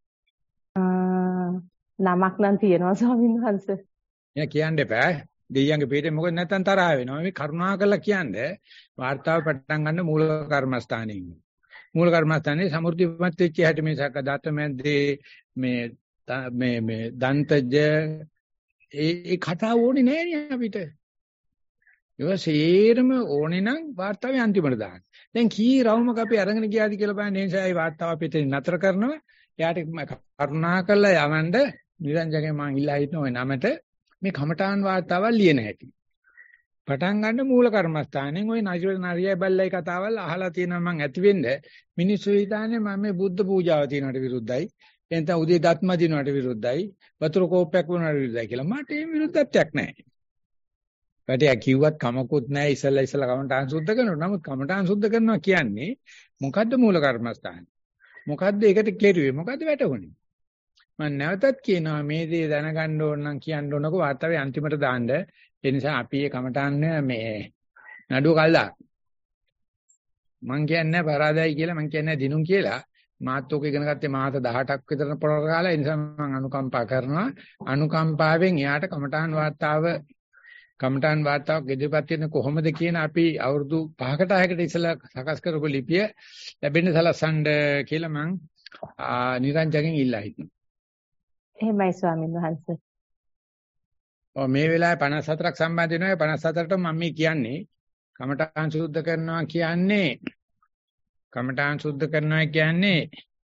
නමක් නම් තියෙනවා ස්වාමීන් වහන්සේ. එයා කියන්න එපා. දෙයියන්ගේ පිටේ මොකද නැත්තම් තරහ වෙනවා. මේ කරුණා කරලා කියන්නේ වාර්තාව පටන් ගන්න මූල කර්මස්ථානයේ. මූල කර්මස්ථානයේ සමෘද්ධිමත් වෙච්ච හැටි මේ සක දතමැද්දේ මේ මේ මේ දන්තජ ඒ ඒ කතාව ඕනේ නෑ නේ අපිට. ඒවා සේරම ඕනේ නම් වාර්තාවේ අන්තිමට දාන්න. දැන් කී රවුමක් අපි අරගෙන ගියාද කියලා බලන්න. ඒ නිසා මේ වාර්තාව අපිට නතර කරනවා. එයාට කරුණා කරලා යවන්න නිරංජනගේ මං ඉල්ලා හිටන ඔය නමට මේ කමඨාන් වාර්තාවල් ලියන හැටි. පටන් ගන්න මූල කර්මස්ථානෙන් ওই නයිජර් නරියයි බල්ලයි කතාවල් අහලා තියෙනවා මං ඇති වෙන්න මිනිස්සු හිතන්නේ මම මේ බුද්ධ පූජාව තියනට විරුද්ධයි. එතන උදේ දත්ම දිනවට විරුද්ධයි. වතුර කෝප්පයක් වුණාට විරුද්ධයි කියලා. මට ඒ විරුද්ධත්වයක් නැහැ. පැටියා කිව්වත් කමකුත් නැහැ ඉස්සලා ඉස්සලා කමඨාන් සුද්ධ කරනවා. නමුත් කමඨාන් සුද්ධ කරනවා කියන්නේ මොකද්ද මූල කර්මස්ථානේ? මොකද්ද ඒකට කෙරුවේ? මොකද්ද වැටුනේ? මම නැවතත් කියනවා මේ දේ දැනගන්න ඕන නම් කියන්න ඕනක වාර්තාවේ අන්තිමට දාන්න. ඒ නිසා අපි මේ කමටහන් මේ නඩුව කල් දාන්න. මං කියන්නේ පරාදයි කියලා මං කියන්නේ දිනුම් කියලා. මාත් ඔක ඉගෙන ගත්තේ මාස දහඅටක් විතර පොර කාලා. ඒ නිසා මම අනුකම්පා කරනවා. අනුකම්පාවෙන් එයාට කමටහන් වාර්තාව කමටහන් වාර්තාවක් ඉදිරිපත් වෙන කොහොමද කියන අපි අවුරුදු පහකට හයකට ඉස්සලා සකස් කරපු ලිපිය ලැබෙන්න සලසන්න කියලා මං නිරංජගෙන් ඉල්ලා හිටියා. එහෙමයි ස්වාමීන් වහන්සේ. ඔව් මේ වෙලාවේ පනස් හතරක් සම්බන්ධ වෙනවා. පනස් හතරට මම මේ කියන්නේ කමඨාන් සුද්ධ කරනවා කියන්නේ කමඨාන් සුද්ධ කරනවා කියන්නේ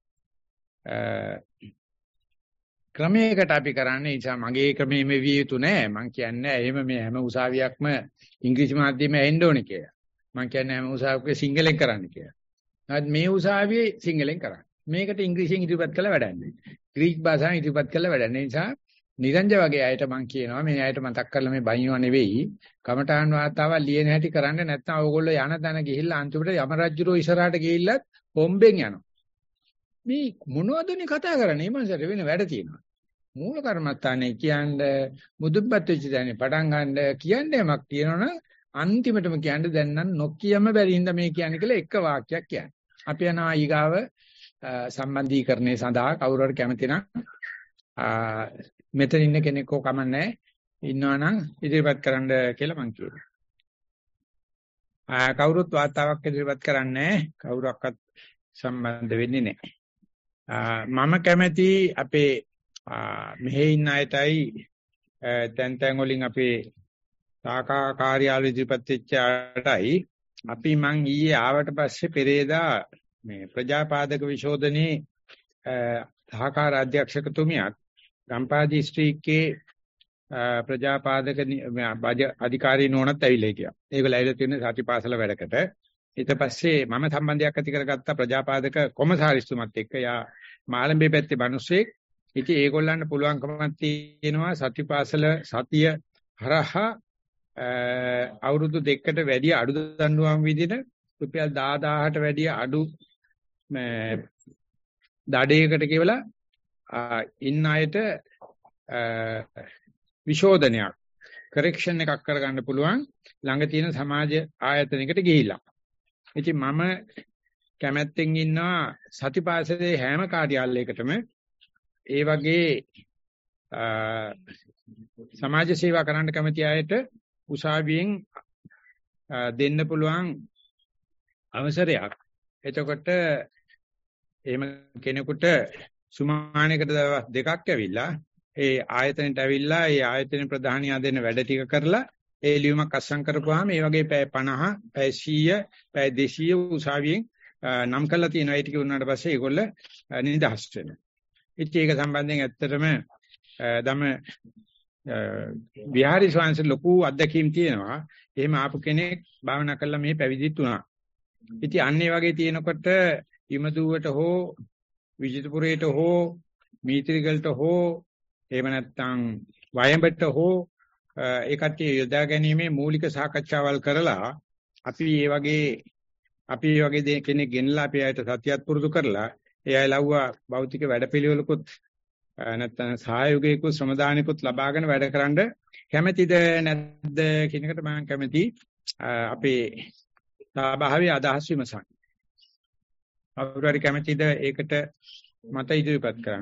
ක්‍රමයකට අපි කරන්නේ. ඒ නිසා මගේ ක්‍රමෙ මේ විය යුතු නෑ. මම කියන්නේ එහෙම මේ හැම උසාවියක්ම ඉංග්‍රීසි මාධ්‍යමේ ඇහෙන්න ඕනේ කියලා. මම කියන්නේ හැම උසාවියක සිංහලෙන් කරන්න කියලා. නමුත් මේ උසාවියේ සිංහලෙන් කරන්නේ. මේකට ඉංග්‍රීසියෙන් ඉදිරිපත් කළා වැඩක් නෑ. ග්‍රීක භාෂාවෙන් ඉදිරිපත් කළා වැඩක් නෑ. ඒ නිසා නිරංජ වගේ අයට මම කියනවා මේ අයට මතක් කරලා මේ බයින්ව නෙවෙයි කමඨාන් වාතාවල් ලියන හැටි කරන්න නැත්නම් ඕගොල්ලෝ යන තැන ගිහිල්ලා අන්තිමට යම රජුරෝ ඉස්සරහට ගිහිල්ලත් හොම්බෙන් යනවා. මේ මොනවදනේ කතා කරන්නේ? මේ මනසට වෙන වැඩ තියෙනවා. මූල කර්මස්ථානේ කියන්නේ මුදුන්පත් වෙච්ච දැනේ පටන් ගන්න කියන්නේ යමක් තියෙනවනම් අන්තිමටම කියන්නේ දැන් නම් නොකියම බැරි හින්දා මේ කියන්නේ කියලා එක වාක්‍යයක් කියන්නේ. අපි යනවා ඊගාව සම්බන්ධීකරණය සඳහා කවුරු හරි කැමති නම් මෙතන ඉන්න කෙනෙක් හෝ කමන්නේ ඉන්නවා නම් ඉදිරිපත් කරන්න කියලා මං කියනවා. ආ කවුරුත් වාතාවක් ඉදිරිපත් කරන්නේ කවුරක්වත් සම්බන්ධ වෙන්නේ නැහැ. මම කැමැති අපේ මෙහි ඉන්න අයටයි තැන් තැන් වලින් අපේ සාකා කාර්යාලය ඉදිරිපත් වෙච්ච අයටයි අපි මං ඊයේ ආවට පස්සේ පෙරේදා මේ ප්‍රජාපාදක විශෝධනයේ සහකාර අධ්‍යක්ෂකතුමියක් ගම්පහ දිස්ත්‍රික්කයේ ප්‍රජාපාදක අධිකාරී නෝනත් ඇවිල්ලා හිටියා. ඒගොල්ලෝ ඇවිල්ලා තියෙන සතිපාසල වැඩකට. ඊට පස්සේ මම සම්බන්ධයක් ඇති කරගත්ත ප්‍රජාපාදක කොමසාරිස්තුමත් එක්ක යා මාළඹේ පැත්තේ මිනිස්සෙක්. ඉතින් ඒගොල්ලන්ට පුළුවන්කමක් තියෙනවා සතිපාසල සතිය හරහා අවුරුදු දෙකකට වැඩි අඩු දඬුවම් විදිහට රුපියල් දහදාහට වැඩි අඩු දඩේකට කියලා ඉන්න අයට විශෝධනයක් කරෙක්ෂන් එකක් කරගන්න පුළුවන් ළඟ තියෙන සමාජ ආයතනයකට ගිහිල්ලා. ඉතින් මම කැමැත්තෙන් ඉන්නවා සතිපාසලේ හැම කාර්යාලයකටම ඒ වගේ සමාජ සේවා කරන්න කැමති අයට උසාවියෙන් දෙන්න පුළුවන් අවසරයක්. එතකොට එහෙම කෙනෙකුට සුමානයකට දවස් දෙකක් ඇවිල්ලා ඒ ආයතනයට ඇවිල්ලා ඒ ආයතන ප්‍රධානියා දෙන වැඩ ටික කරලා ඒ ලියුමක් අස්සම් කරපුවාම මේ වගේ පැය පනහ, පැය සීය, පැය දෙසීය උසාවියෙන් නම් කරලා තියෙනවා. ඒ ටික වුණාට පස්සේ ඒගොල්ල නිදහස් වෙනවා. ඉතින් ඒක සම්බන්ධයෙන් ඇත්තටම ධම විහාරි ස්වාමීන් වහන්සේ ලොකු අත්දැකීම් තියෙනවා. එහෙම ආපු කෙනෙක් භාවනා කළා මේ පැවිදිත් වුණා. ඉතින් අන්නේ වගේ තියෙනකොට ඉමදුවට හෝ විජිතපුරේට හෝ මීත්‍රිගලට හෝ එහෙම නැත්නම් වයඹට හෝ ඒ කට්ටිය යොදා ගැනීමේ මූලික සාකච්ඡාවල් කරලා අපි මේ වගේ අපි මේ වගේ කෙනෙක් ගෙනලා අපි ආයත සත්‍යයත් පුරුදු කරලා ඒ අය ලව්වා භෞතික වැඩපිළිවෙලකුත් නැත්නම් සහයෝගයකුත් ශ්‍රමදානිකුත් ලබාගෙන වැඩකරනද කැමැතිද නැද්ද කියන එකට මම කැමැති අපේ සහභාගී අදහස් විමසන්න. අවුරුරි කැමැතිද ඒකට මත ඉදිරිපත් කරන්න.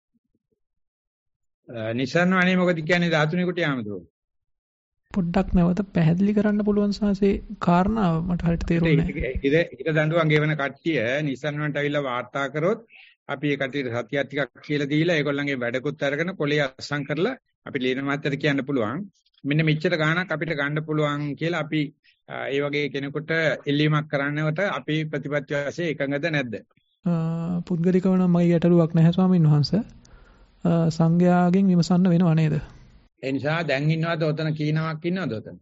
නිසන්න අනේ මොකද කියන්නේ ධාතුනිකට යාමදෝ. පොඩ්ඩක් නැවත පැහැදිලි කරන්න පුළුවන් සාසේ කාරණාව මට හරියට තේරුන්නේ නැහැ. ඉත ඉත දඬුවම් ගෙවන කට්ටිය නිසන් වලට අවිල්ලා වාර්තා කරොත් අපි ඒ කට්ටියට සතියක් ටිකක් කියලා දීලා ඒගොල්ලන්ගේ වැඩකුත් අරගෙන කොලේ අස්සම් කරලා අපි ලියන මාත්‍යට කියන්න පුළුවන්. මෙන්න මෙච්චර ගාණක් අපිට ගන්න පුළුවන් කියලා අපි ඒ වගේ කෙනෙකුට එල්ලීමක් කරන්නවට අපි ප්‍රතිපත්ති වශයෙන් එකඟද නැද්ද? පුද්ගලිකව නම් මගේ ගැටලුවක් නැහැ ස්වාමීන් වහන්සේ. සංඝයාගෙන් විමසන්න වෙනව නේද? ඒ නිසා දැන් ඉන්නවද ඔතන කීනාවක් ඉන්නවද ඔතන?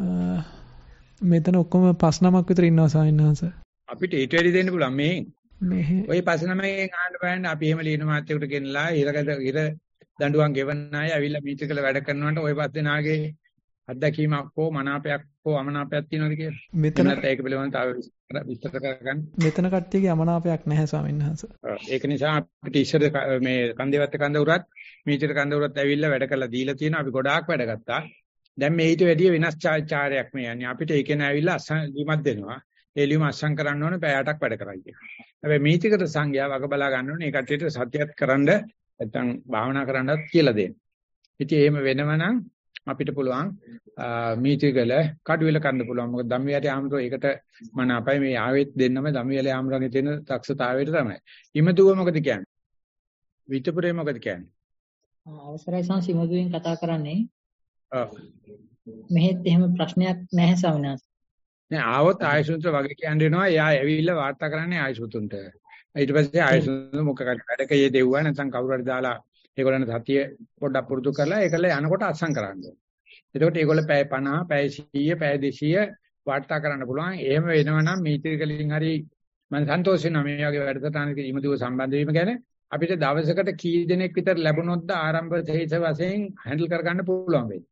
මෙතන ඔක්කොම පස් නමක් විතර ඉන්නවා ස්වාමීන් වහන්සේ. අපිට ඊට වැඩි දෙන්න පුළුවන් මේ. මේ ඔය පස් නමෙන් ආන්න බෑනේ අපි එහෙම ලියන මාත්‍යකට ගෙනලා ඉරගද ඉර දඬුවම් ගෙවන්න අය ඇවිල්ලා මීටරකල වැඩ කරනවට ඔය පස් දෙනාගේ අත්දැකීමක් හෝ මනාපයක් හෝ අමනාපයක් තියෙනවද කියලා? මෙතන ඒක පිළිබඳව තව විස්තර කරගන්න. මෙතන කට්ටියගේ අමනාපයක් නැහැ ස්වාමීන් වහන්සේ. ඒක නිසා අපිට ඉස්සර මේ කන්දේවත් කන්ද උරත් මීටර කන්ද උරත් ඇවිල්ලා වැඩ කරලා දීලා තියෙනවා. අපි ගොඩාක් වැඩ ගත්තා. දැන් මේ ඊට වැඩිය වෙනස් චාරයක් මේ යන්නේ. අපිට ඒකෙන් ඇවිල්ලා අසංලිමත් දෙනවා. ඒ ලියුම අසං කරන්න ඕනේ පැය අටක් වැඩ කරයි කියලා. හැබැයි මීටිකට සංඝයා වග බලා ගන්න ඕනේ. ඒ කට්ටියට සතියත් කරන්න නැත්නම් භාවනා කරන්නත් කියලා දෙන්න. ඉතින් එහෙම වෙනවනම් අපිට පුළුවන් මීටිගල කඩුවෙල කන්න පුළුවන්. මොකද ධම්මියට ආමරෝ ඒකට මන අපයි මේ ආවෙත් දෙන්නම ධම්මියට ආමරෝගේ තියෙන දක්ෂතාවයට තමයි. ඉමදුව මොකද කියන්නේ? විචපුරේ මොකද කියන්නේ? අවසරයි සංසිමදුවෙන් කතා කරන්නේ. ඔව්. මෙහෙත් එහෙම ප්‍රශ්නයක් නැහැ ස්වාමීන් වහන්සේ. නෑ ආවොත් ආයසුන්ට වගේ කියන්නේ වෙනවා. එයා ඇවිල්ලා වාර්තා කරන්නේ ආයසුතුන්ට. ඊට පස්සේ ආයසුන්ට මොකකට වැඩකයේ දෙවුවා නැත්නම් කවුරු හරි දාලා ඒගොල්ලන් සතිය පොඩ්ඩක් පුරුදු කරලා ඒකල යනකොට අත්සන් කරන්න ඕනේ. එතකොට ඒගොල්ලෝ පැය පනහ, පැය සීය, පැය දෙසීය වාර්තා කරන්න පුළුවන්. එහෙම වෙනවනම් මීටරකලින් හරි මම සන්තෝෂ වෙනවා මේ වගේ වැඩසටහනක ඉමදුව සම්බන්ධ වීම ගැන. අපිට දවසකට කී දෙනෙක් විතර ලැබුණොත්ද ආරම්භ තේස වශයෙන් හැන්ඩල් කරගන්න පුළුවන් වෙන්නේ?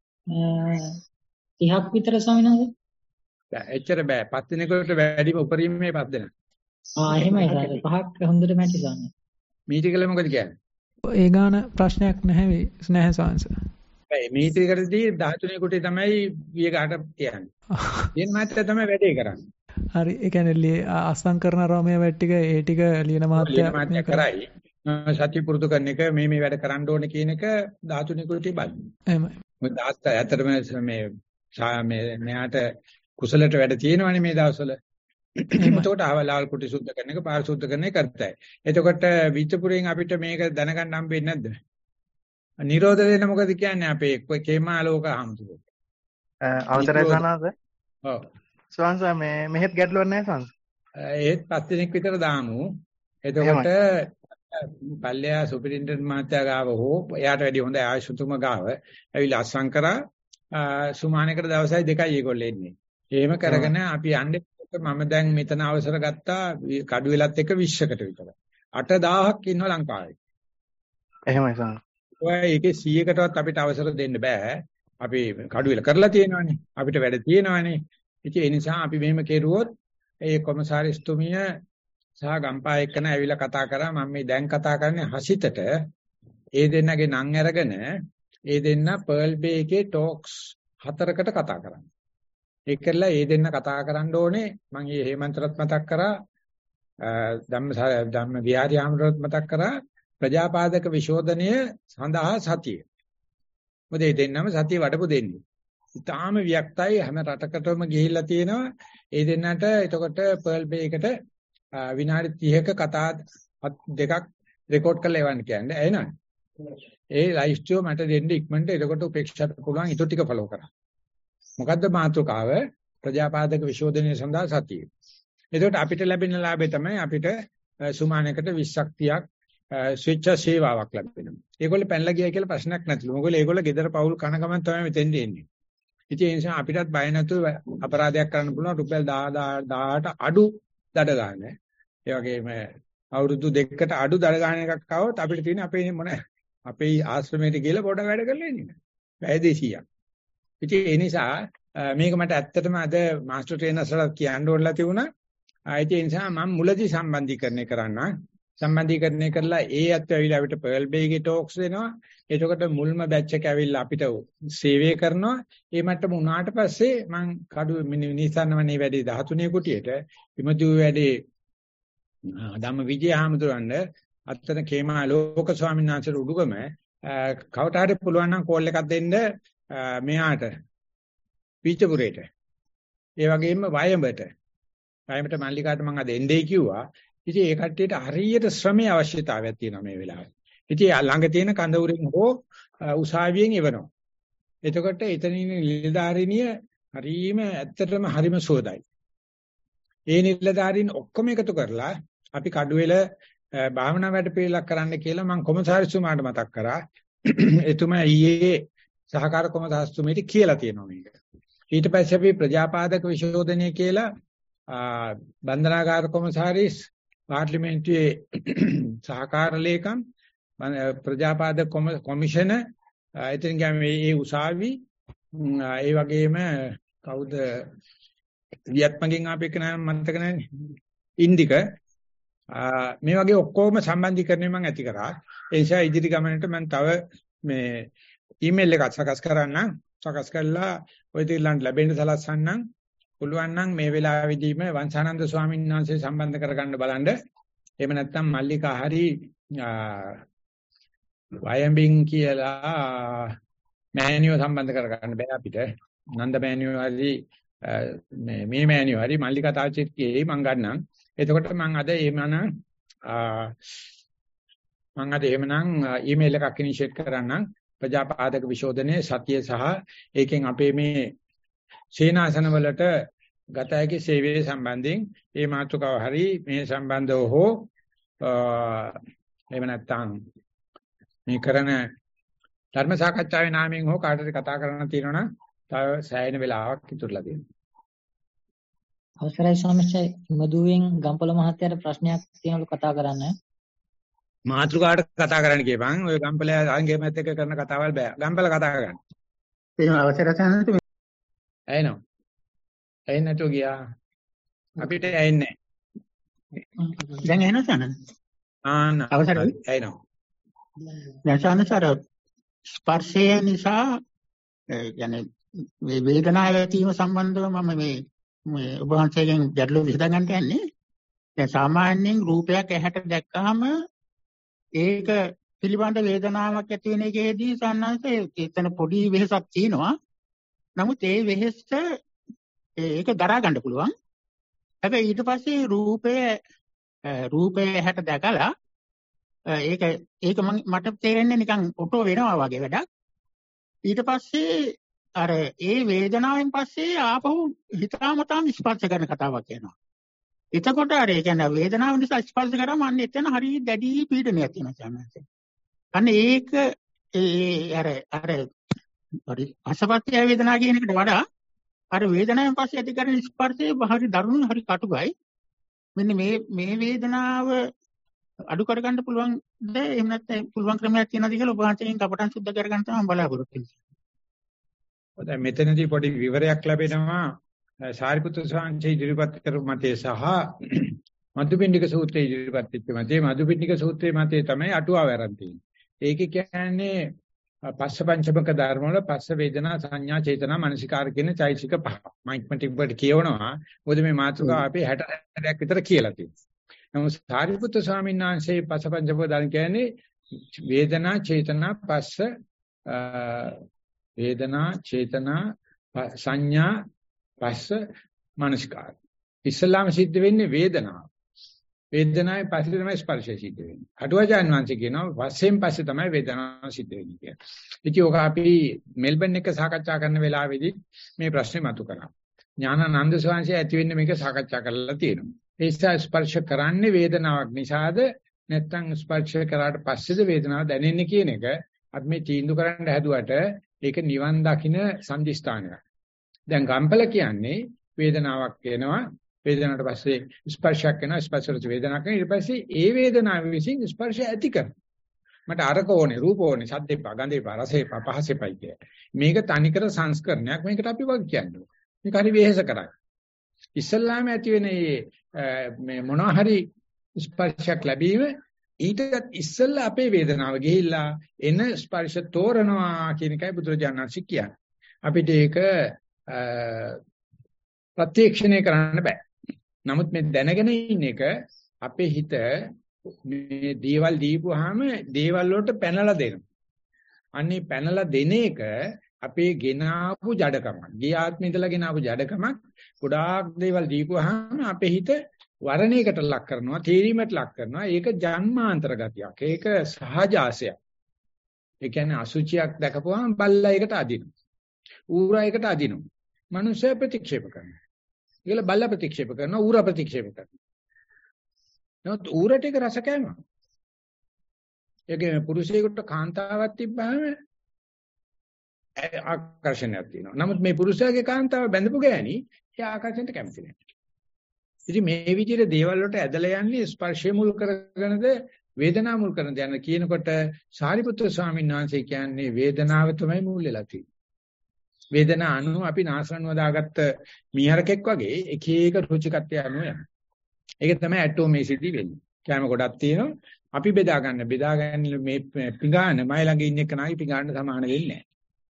තිහක් විතර ස්වාමීන් වහන්සේ. බෑ එච්චර බෑ. පස් දිනකට වැඩිම උපරිමයේ පස් දෙනා. ආ එහෙමයි සාර. පහක් හොඳට මැටි ස්වාමීන්. මීටරකල මොකද කියන්නේ? ඒ ගාන ප්‍රශ්නයක් නැහැ නැහැ සාංශ. ඒ මීටරකටදී දහතුනේ කුටි තමයි විය ගහට තියන්නේ. දෙන්න මාත්‍ර තමයි වැඩේ කරන්නේ. හරි ඒ කියන්නේ අස්සම් කරන රෝමයේ වැඩ ටික ඒ ටික ලියන මහත්තයා කරයි. සත්‍ය පුරුදු කරන එක මේ මේ වැඩ කරන්න ඕනේ කියන එක දහතුනේ කුටි බලන්න. එහෙමයි. මොකද දාස්ත ඇත්තටම මේ මේ මෙයාට කුසලට වැඩ තියෙනවනේ මේ දවස්වල. එතකොට ආවලාල් කුටි සුද්ධ කරන එක පාර සුද්ධ කරන එක කරතයි. එතකොට විචපුරෙන් අපිට මේක දැනගන්න හම්බෙන්නේ නැද්ද? නිරෝධ වෙන මොකද කියන්නේ අපේ කේමාලෝක හම්තුරු. අවසරයි සනාද. ඔව්. ස්වාංශ මේ මෙහෙත් ගැටලුවක් නැහැ ස්වාංශ. ඒත් පස් දිනක් විතර දාමු. එතකොට පල්ලෙයා සුපිරින්ටෙන්ඩන්ට් මහත්තයා ගාව හෝ එයාට වැඩි හොඳ ආයුෂතුම ගාව ඇවිල්ලා අසංකරා සුමානකට දවසයි දෙකයි ඒගොල්ලෝ එන්නේ. එහෙම කරගෙන අපි යන්නේ මම දැන් මෙතන අවසර ගත්තා කඩුවෙලත් එක්ක විස්සකට විතර. අට දහසක් ඉන්නවා ලංකාවේ. එහෙමයි සාර. ඔය ඒකේ සීයකටවත් අපිට අවසර දෙන්න බෑ. අපි කඩුවෙල කරලා තියෙනවානේ. අපිට වැඩ තියෙනවානේ. ඉතින් ඒ නිසා අපි මෙහෙම කෙරුවොත් ඒ කොමසාරිස්තුමිය සහ ගම්පා එක්කන ඇවිල්ලා කතා කරා මම මේ දැන් කතා කරන්නේ හසිතට ඒ දෙන්නගේ නම් අරගෙන ඒ දෙන්න පර්ල් බේ එකේ ටොක්ස් හතරකට කතා කරා. ඒකලා ඒ දෙන්න කතා කරන්න ඕනේ මම මේ හේමන්තරත් මතක් කරා ධම්ම ධම්ම විහාරි ආමරත් මතක් කරා ප්‍රජාපාදක විශෝධනය සඳහා සතිය. මොකද ඒ දෙන්නම සතිය වඩපු දෙන්නේ. ඉතාලම වික්තයි හැම රටකටම ගිහිල්ලා තියෙනවා ඒ දෙන්නට එතකොට පර්ල් බේ එකට විනාඩි තිහක කතා දෙකක් රෙකෝඩ් කරලා එවන්න කියන්නේ. ඇයි නේද? ඒ ලයිව් ස්ට්‍රීම් මට දෙන්න ඉක්මනට එතකොට උපේක්ෂාට පුළුවන් ඊට ටික ෆලෝ කරන්න. මොකද්ද මාතෘකාව? ප්‍රජාපාදක විශෝධනය සඳහා සතිය. එතකොට අපිට ලැබෙන ලාභය තමයි අපිට සුමානයකට විස්සක් තිහක් ස්විච්චර් සේවාවක් ලැබෙනවා. ඒගොල්ලෝ පැනලා ගියා කියලා ප්‍රශ්නයක් නැතිලු. මොකද ඒගොල්ලෝ ගෙදර පවුල් කන ගමන් තමයි මෙතෙන්ට එන්නේ. ඉතින් ඒ නිසා අපිටත් බය නැතුව අපරාධයක් කරන්න පුළුවන් රුපියල් දහයට අඩු දඩ ගන්න. ඒ වගේම අවුරුදු දෙකකට අඩු දඩ ගන්න එකක් આવොත් අපිට තියෙන අපේ මොන අපේ ආශ්‍රමයට ගිහලා පොඩ වැඩ කරලා එන්නේ. පැය දෙසීයක්. ඉතින් ඒ නිසා මේක මට ඇත්තටම අද මාස්ටර් ට්‍රේනර්ස්ලා කියන්න ඕනලා තිබුණා. ඒ නිසා මම මුලදී සම්බන්ධීකරණය කරන්න සම්බන්ධීකරණය කරලා ඒ අත් ඇවිල්ලා අපිට පර්ල් බේගේ ටෝක්ස් දෙනවා. එතකොට මුල්ම බැච් එක ඇවිල්ලා අපිට සේවය කරනවා. ඒ මට්ටම උනාට පස්සේ මම කඩු නිසන්නවනේ වැඩි දහතුනේ කුටියට විමදු වැඩි ධම්ම විජය හාමුදුරන්ව අත්තන කේමා ලෝක ස්වාමීන් වහන්සේ උඩුගම කවට හරි පුළුවන් නම් කෝල් එකක් දෙන්න මෙයාට පීචපුරේට. ඒ වගේම වයඹට. වයඹට මල්ලිකාට මම අද එන්නේ කිව්වා. ඉතින් ඒ කට්ටියට හරියට ශ්‍රමයේ අවශ්‍යතාවයක් තියෙනවා මේ වෙලාවේ. ඉතින් ළඟ තියෙන කඳවුරෙන් හෝ උසාවියෙන් එවනවා. එතකොට එතන ඉන්න නිලධාරිනිය හරීම ඇත්තටම හරිම සෝදයි. ඒ නිලධාරීන් ඔක්කොම එකතු කරලා අපි කඩුවෙල භාවනා වැඩ පිළිලක් කරන්න කියලා මම කොමසාරිස්තුමාට මතක් කරා. එතුමා ඊයේ සහකාර කොමසාරිස්තුමීට කියලා තියෙනවා මේක. ඊට පස්සේ අපි ප්‍රජාපාදක විශෝධනය කියලා බන්ධනාගාර කොමසාරිස් පාර්ලිමේන්තුවේ සහකාර ලේකම් ප්‍රජාපාදක කොමිෂන එතන ගියාම මේ උසාවි ඒ වගේම කවුද වියත්මගෙන් ආපෙක නම මතක නැන්නේ ඉන්දික මේ වගේ ඔක්කොම සම්බන්ධීකරණය මම ඇති කරා. ඒ නිසා ඉදිරි ගමනට මම තව මේ ඊමේල් එකක් සකස් කරන්න සකස් කරලා ඔය දෙල්ලන්ට ලැබෙන්න සලස්සන්නම්. පුළුවන් නම් මේ වෙලාවෙදීම වංශානන්ද ස්වාමීන් වහන්සේ සම්බන්ධ කරගන්න බලන්න. එහෙම නැත්නම් මල්ලිකා හරි වයඹින් කියලා මෑනියෝ සම්බන්ධ කරගන්න බෑ අපිට. නන්ද මෑනියෝ හරි මේ මේ මෑනියෝ හරි මල්ලිකා තාච්චිත් කියේ මං ගන්නම්. එතකොට මං අද එහෙමනම් මං අද එහෙමනම් ඊමේල් එකක් ඉනිෂিয়েට් කරන්නම්. ප්‍රජාපාදක විශෝධනයේ සතිය සහ ඒකෙන් අපේ මේ සේනාසන වලට ගත හැකි සේවයේ සම්බන්ධයෙන් මේ මාතෘකාව හරි මේ සම්බන්ධව හෝ එහෙම නැත්නම් මේ කරන ධර්ම සාකච්ඡාවේ නාමයෙන් හෝ කාටද කතා කරන්න තියෙනවා නම් තව සෑහෙන වෙලාවක් ඉතුරුලා තියෙනවා. අවසරයි ස්වාමීන් මදුවෙන් ගම්පොළ මහත්තයාට ප්‍රශ්නයක් තියෙනවලු කතා කරන්න. මාතෘකාවට කතා කරන්න කියපන්. ඔය ගම්පොළ ආංගෙමත් එක්ක කරන කතාවල් බෑ. ගම්පොළ කතා කරන්න. එහෙනම් අවසරයි සානන්ත ඇයිනෝ ඇයි නැතෝ ගියා අපිට ඇයින්නේ දැන් එනවා සානන්ත ආන අවසරයි ඇයිනෝ දැන් සානන්ත ස්පර්ශය නිසා يعني මේ වේදනාව ඇතිවීම සම්බන්ධව මම මේ මේ ඔබ වහන්සේගෙන් ගැටලුව විසඳ ගන්න යන්නේ. දැන් සාමාන්‍යයෙන් රූපයක් ඇහැට දැක්කහම ඒක පිළිබඳ වේදනාවක් ඇති වෙන එකේදී සානන්ත එතන පොඩි වෙහසක් තියෙනවා. නමුත් ඒ වෙහෙස ඒක දරා ගන්න පුළුවන්. හැබැයි ඊට පස්සේ රූපය රූපය හැට දැකලා ඒක ඒක මට තේරෙන්නේ නිකන් ඔටෝ වෙනවා වගේ වැඩක්. ඊට පස්සේ අර ඒ වේදනාවෙන් පස්සේ ආපහු හිතාමතාම ස්පර්ශ කරන කතාවක් යනවා. එතකොට අර ඒ කියන්නේ වේදනාව නිසා ස්පර්ශ කරාම අන්න එතන හරිය දැඩි පීඩනයක් තියෙනවා සාමාන්‍යයෙන්. අන්න ඒක ඒ අර අර හරි අසපත්‍ය වේදනාව කියන එකට වඩා අර වේදනාවෙන් පස්සේ ඇති කරන ස්පර්ශයේ හරි දරුණු හරි කටුකයි. මෙන්න මේ මේ වේදනාව අඩු කර ගන්න පුළුවන් ද එහෙම නැත්නම් පුළුවන් ක්‍රමයක් තියෙනවද කියලා ඔබ වහන්සේගෙන් කපටන් සුද්ධ කර ගන්න තමයි බලාපොරොත්තු වෙන්නේ. දැන් මෙතනදී පොඩි විවරයක් ලැබෙනවා. සාරිපුත්‍ර ස්වාමීන් ඉදිරිපත් කරපු මතය සහ මදුපිණ්ඩික සූත්‍රයේ ඉදිරිපත් වෙච්ච මතය. මදුපිණ්ඩික සූත්‍රයේ මතය තමයි අටුවාව ආරම්භ තියෙන්නේ. ඒකේ කියන්නේ පස්ස පංචමක ධර්ම වල පස්ස වේදනා සංඥා චේතනා මනසිකාර කියන චෛතසික පහ. මයික්මටික් වලට කියවනවා. මොකද මේ මාතෘකාව අපි හැට හැටක් විතර කියලා තියෙනවා. නමුත් සාරිපුත්‍ර ස්වාමීන් වහන්සේ පස්ස පංචමක ධර්ම කියන්නේ වේදනා චේතනා පස්ස වේදනා චේතනා සංඥා පස්ස මනසිකාර. ඉස්ලාම සිද්ධ වෙන්නේ වේදනාව. වේදනාවේ පස්සේ තමයි ස්පර්ශය සිද්ධ වෙන්නේ. අටුවාචාන් වංශ කියනවා වශයෙන් පස්සේ තමයි වේදනාව සිද්ධ වෙන්නේ කියලා. ඉතින් ඔක අපි මෙල්බන් එක සාකච්ඡා කරන වෙලාවේදී මේ ප්‍රශ්නේ මතු කරා. ඥානানন্দ ස්වාමීන් ඇති වෙන්නේ මේක සාකච්ඡා කරලා තියෙනවා. ඒ නිසා ස්පර්ශ කරන්නේ වේදනාවක් නිසාද නැත්නම් ස්පර්ශ කරාට පස්සේද වේදනාව දැනෙන්නේ කියන එක අපි මේ තීන්දුව කරන්න හැදුවට ඒක නිවන් දකින්න සම්දිස්ථානයක්. දැන් ගම්පල කියන්නේ වේදනාවක් එනවා වේදනාවට පස්සේ ස්පර්ශයක් වෙනවා ස්පර්ශවලට වේදනාවක් වෙනවා ඊට පස්සේ ඒ වේදනාව විසින් ස්පර්ශය ඇති කරනවා. මට අරක ඕනේ රූප ඕනේ සද්ද එපා ගන්ධ එපා රස එපා පහස එපා කිය. මේක තනිකර සංස්කරණයක් මේකට අපි වග කියන්නේ. මේක හරි වෙහෙස කරයි. ඉස්සල්ලාම ඇති වෙන මේ මොනවා හරි ස්පර්ශයක් ලැබීම ඊටත් ඉස්සල්ලා අපේ වේදනාව ගිහිල්ලා එන ස්පර්ශ තෝරනවා කියන එකයි බුදුරජාණන් වහන්සේ කියන්නේ. අපිට ඒක ප්‍රත්‍යක්ෂණය කරන්න බෑ. නමුත් මේ දැනගෙන ඉන්න එක අපේ හිත මේ දේවල් දීපුවාම දේවල් වලට පැනලා දෙනවා. අන්නේ පැනලා දෙන එක අපේ ගෙනාපු ජඩකමක්. ගිය ආත්මෙ ඉඳලා ගෙනාපු ජඩකමක්. ගොඩාක් දේවල් දීපුවාම අපේ හිත වරණයකට ලක් කරනවා, තීරීමකට ලක් කරනවා. ඒක ජන්මාන්තර ගතියක්. ඒක සහජාසයක්. ඒ කියන්නේ අසුචියක් දැකපුවාම බල්ලා ඒකට අදිනවා. ඌරා ඒකට අදිනවා. මනුෂ්‍ය ප්‍රතික්ෂේප කරනවා. ඒගොල්ල බල්ලා ප්‍රතික්ෂේප කරනවා, ඌරා ප්‍රතික්ෂේප කරනවා. නමුත් ඌරට ඒක රස කෑමක්. ඒකේ පුරුෂයෙකුට කාන්තාවක් තිබ්බහම ආකර්ෂණයක් තියෙනවා. නමුත් මේ පුරුෂයාගේ කාන්තාව බැඳපු ගෑණි ඒ ආකර්ෂණයට කැමති නැහැ. ඉතින් මේ විදිහට දේවල් වලට ඇදලා යන්නේ ස්පර්ශය මුල් කරගෙනද වේදනාව මුල් කරගෙනද යන කියනකොට සාරිපුත්‍ර ස්වාමීන් වහන්සේ කියන්නේ වේදනාව තමයි මුල් වෙලා තියෙන්නේ. වේදනාව අනුව අපි නාසරණව දාගත්ත මීහරකෙක් වගේ එක එක රුචිකත්වය අනුව යනවා. ඒක තමයි ඇටෝමේසිටි වෙන්නේ. කැම ගොඩක් තියෙනවා. අපි බෙදා ගන්න බෙදා ගන්න මේ පිඟාන මයි ළඟ ඉන්න එක නායි පිඟාන සමාන වෙන්නේ නැහැ.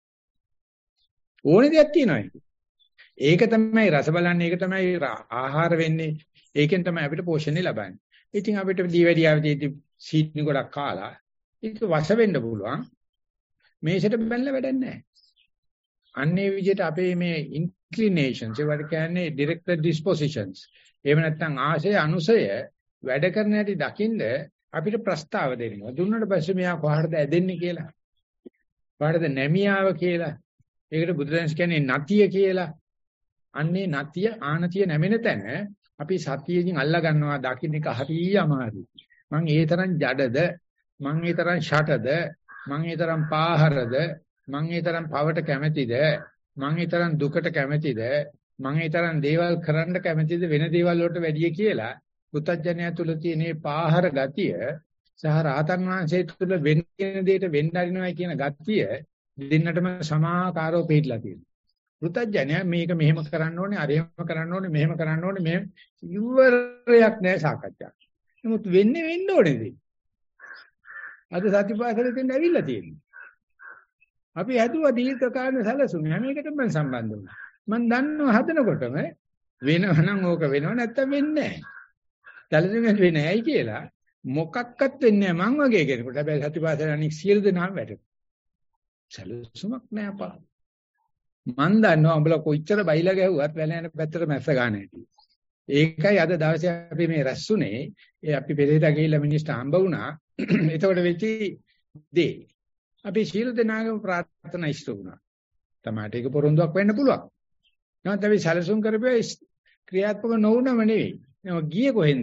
ඕනේ දෙයක් තියෙනවා ඒක. ඒක තමයි රස බලන්නේ, ඒක තමයි ආහාර වෙන්නේ. ඒකෙන් තමයි අපිට පෝෂණය ලබන්නේ. ඉතින් අපිට දීවැඩියාවේදී සීනි ගොඩක් කාලා ඒක වශ වෙන්න පුළුවන්. මේසෙට බැලලා වැඩක් නැහැ. අන්නේ විදිහට අපේ මේ inclinations ඒවට කියන්නේ directed dispositions. එහෙම නැත්නම් ආශය අනුසය වැඩ කරන හැටි දකින්ද අපිට ප්‍රස්තාව දෙනවා. දුන්නට පස්සේ මෙයා කොහටද ඇදෙන්නේ කියලා. කොහටද නැමියාව කියලා. ඒකට බුදුදහම කියන්නේ නතිය කියලා. අන්නේ නතිය ආනතිය නැමෙන තැන අපි සතියෙන් අල්ලා ගන්නවා දකින්න එක හරිය අමාරුයි. මං ඒ තරම් ජඩද, මං ඒ තරම් ෂටද, මං ඒ තරම් පාහරද, මං ඒ තරම් පවට කැමැතිද, මං ඒ තරම් දුකට කැමැතිද, මං ඒ තරම් දේවල් කරන්න කැමැතිද වෙන දේවල් වලට වැඩිය කියලා පුතඥය තුල තියෙන මේ පාහර ගතිය සහ රහතන් වහන්සේ තුල වෙන්න දෙයට වෙන්න අරිනවා කියන ගතිය දෙන්නටම සමාකාරව පිළිලා තියෙනවා. පුතඥය මේක මෙහෙම කරන්න ඕනේ, අර එහෙම කරන්න ඕනේ, මෙහෙම කරන්න ඕනේ, මෙහෙම ඉවරයක් නැහැ සාකච්ඡා. නමුත් වෙන්නේ වෙන්න ඕනේ දෙයක්. අද සතිපාසලෙන් දෙන්න ඇවිල්ලා තියෙනවා. අපි හැදුවා දීර්ඝ කාලන සැලසුම් හැම එකටම මම සම්බන්ධ වුණා. මම දන්නවා හදනකොටම වෙනවනම් ඕක වෙනව නැත්තම් වෙන්නේ නැහැ. සැලසුම් වෙන්නේ නැහැයි කියලා මොකක්වත් වෙන්නේ නැහැ මං වගේ කෙනෙකුට. හැබැයි සතිපාසල අනික් සියලු දෙනාම වැටෙනවා. සැලසුමක් නැහැ අපා. මන් දන්නවා උඹලා කොච්චර බයිලා ගැහුවත් වැල යන පැත්තට මැස්ස ගන්න හැටි. ඒකයි අද දවසේ අපි මේ රැස්ුනේ. ඒ අපි පෙරේද ගිහිල්ලා මිනිස්ට හම්බ වුණා. එතකොට වෙච්ච දේ අපි ශීල දෙනාගම ප්‍රාර්ථනා ඉෂ්ට වුණා. තමයි ඒක පොරොන්දුවක් වෙන්න පුළුවන්. නමුත් අපි සැලසුම් කරපුවා ක්‍රියාත්මක නොවුනම නෙවෙයි. නම ගියේ කොහෙන්ද?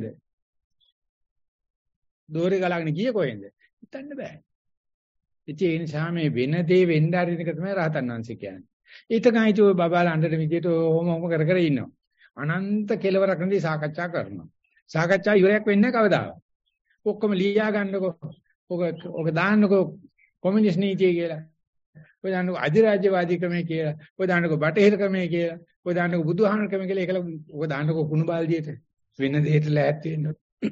දෝරේ ගලගෙන ගියේ කොහෙන්ද? හිතන්න බෑ. ඉතින් ඒ නිසා මේ වෙන දේ වෙන්න ආරින එක තමයි රහතන් වහන්සේ කියන්නේ. ඊටකයිතු ඔය බබාලා අඬන විදියට ඕම ඕම කර කර ඉන්නවා. අනන්ත කෙලවරක් නැති සාකච්ඡා කරනවා. සාකච්ඡා ඉවරයක් වෙන්නේ කවදාවත්. ඔක්කොම ලියා ගන්නකො. ඔක ඔක දාන්නකො කොමියුනිස්ට් නීතිය කියලා. ඔය දාන්නකො අධිරාජ්‍යවාදී ක්‍රමය කියලා. ඔය දාන්නකො බටහිර ක්‍රමය කියලා. ඔය දාන්නකො බුදුහාමර ක්‍රමය කියලා. ඒකල ඔක දාන්නකො කුණු බාල්දියට වෙන දෙයකට ලෑස්ති වෙන්න.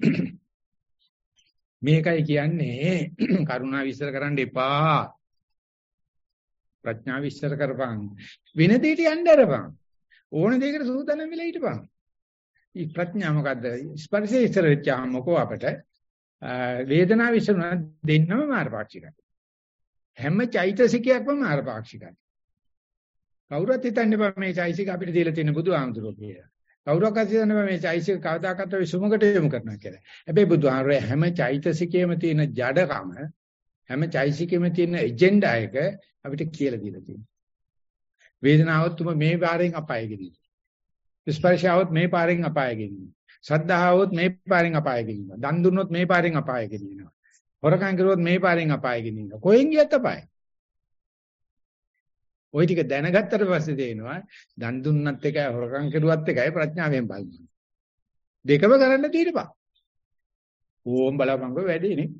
මේකයි කියන්නේ කරුණා විස්තර කරන්න එපා. ප්‍රඥා විස්තර කරපන්. වෙන දෙයකට යන්න අරපන්. ඕන දෙයකට සූදානම් වෙලා හිටපන්. මේ ප්‍රඥා මොකද්ද? ස්පර්ශය ඉස්සර වෙච්චාම මොකෝ අපට වේදනාව විශ්ව දෙන්නම මාර්ගපාක්ෂිකයි. හැම චෛතසිකයක්ම මාර්ගපාක්ෂිකයි. කවුරුත් හිතන්නේ බෑ මේ චෛතසික අපිට දීලා තියෙන බුදුහාමුදුරුවෝ කියලා. කවුරක්වත් හිතන්නේ මේ චෛතසික කවදාකවත් ඔය සුමකට යොමු කරනවා කියලා. හැබැයි බුදුහාමරේ හැම චෛතසිකයේම තියෙන ජඩකම හැම චෛතසිකයේම තියෙන එජෙන්ඩා එක අපිට කියලා දීලා තියෙනවා. වේදනාවත් තුම මේ පාරෙන් අපාය ගෙනියන. ස්පර්ශාවත් මේ පාරෙන් අපාය ගෙනියන. ශ්‍රද්ධාවත් මේ පාරෙන් අපාය ගෙනියනවා. දන් දුන්නොත් මේ පාරෙන් අපාය ගෙනියනවා. හොරකම් කරුවොත් මේ පාරෙන් අපාය ගෙනියනවා. කොහෙන් ගියත් අපාය. ওই ටික දැනගත්තට පස්සේ තේනවා දන් දුන්නත් එකයි හොරකම් කරුවත් එකයි ප්‍රඥාවෙන් බලන්න. දෙකම කරන්න తీරපන්. ඕම් බලපංකෝ වැඩේ නේ.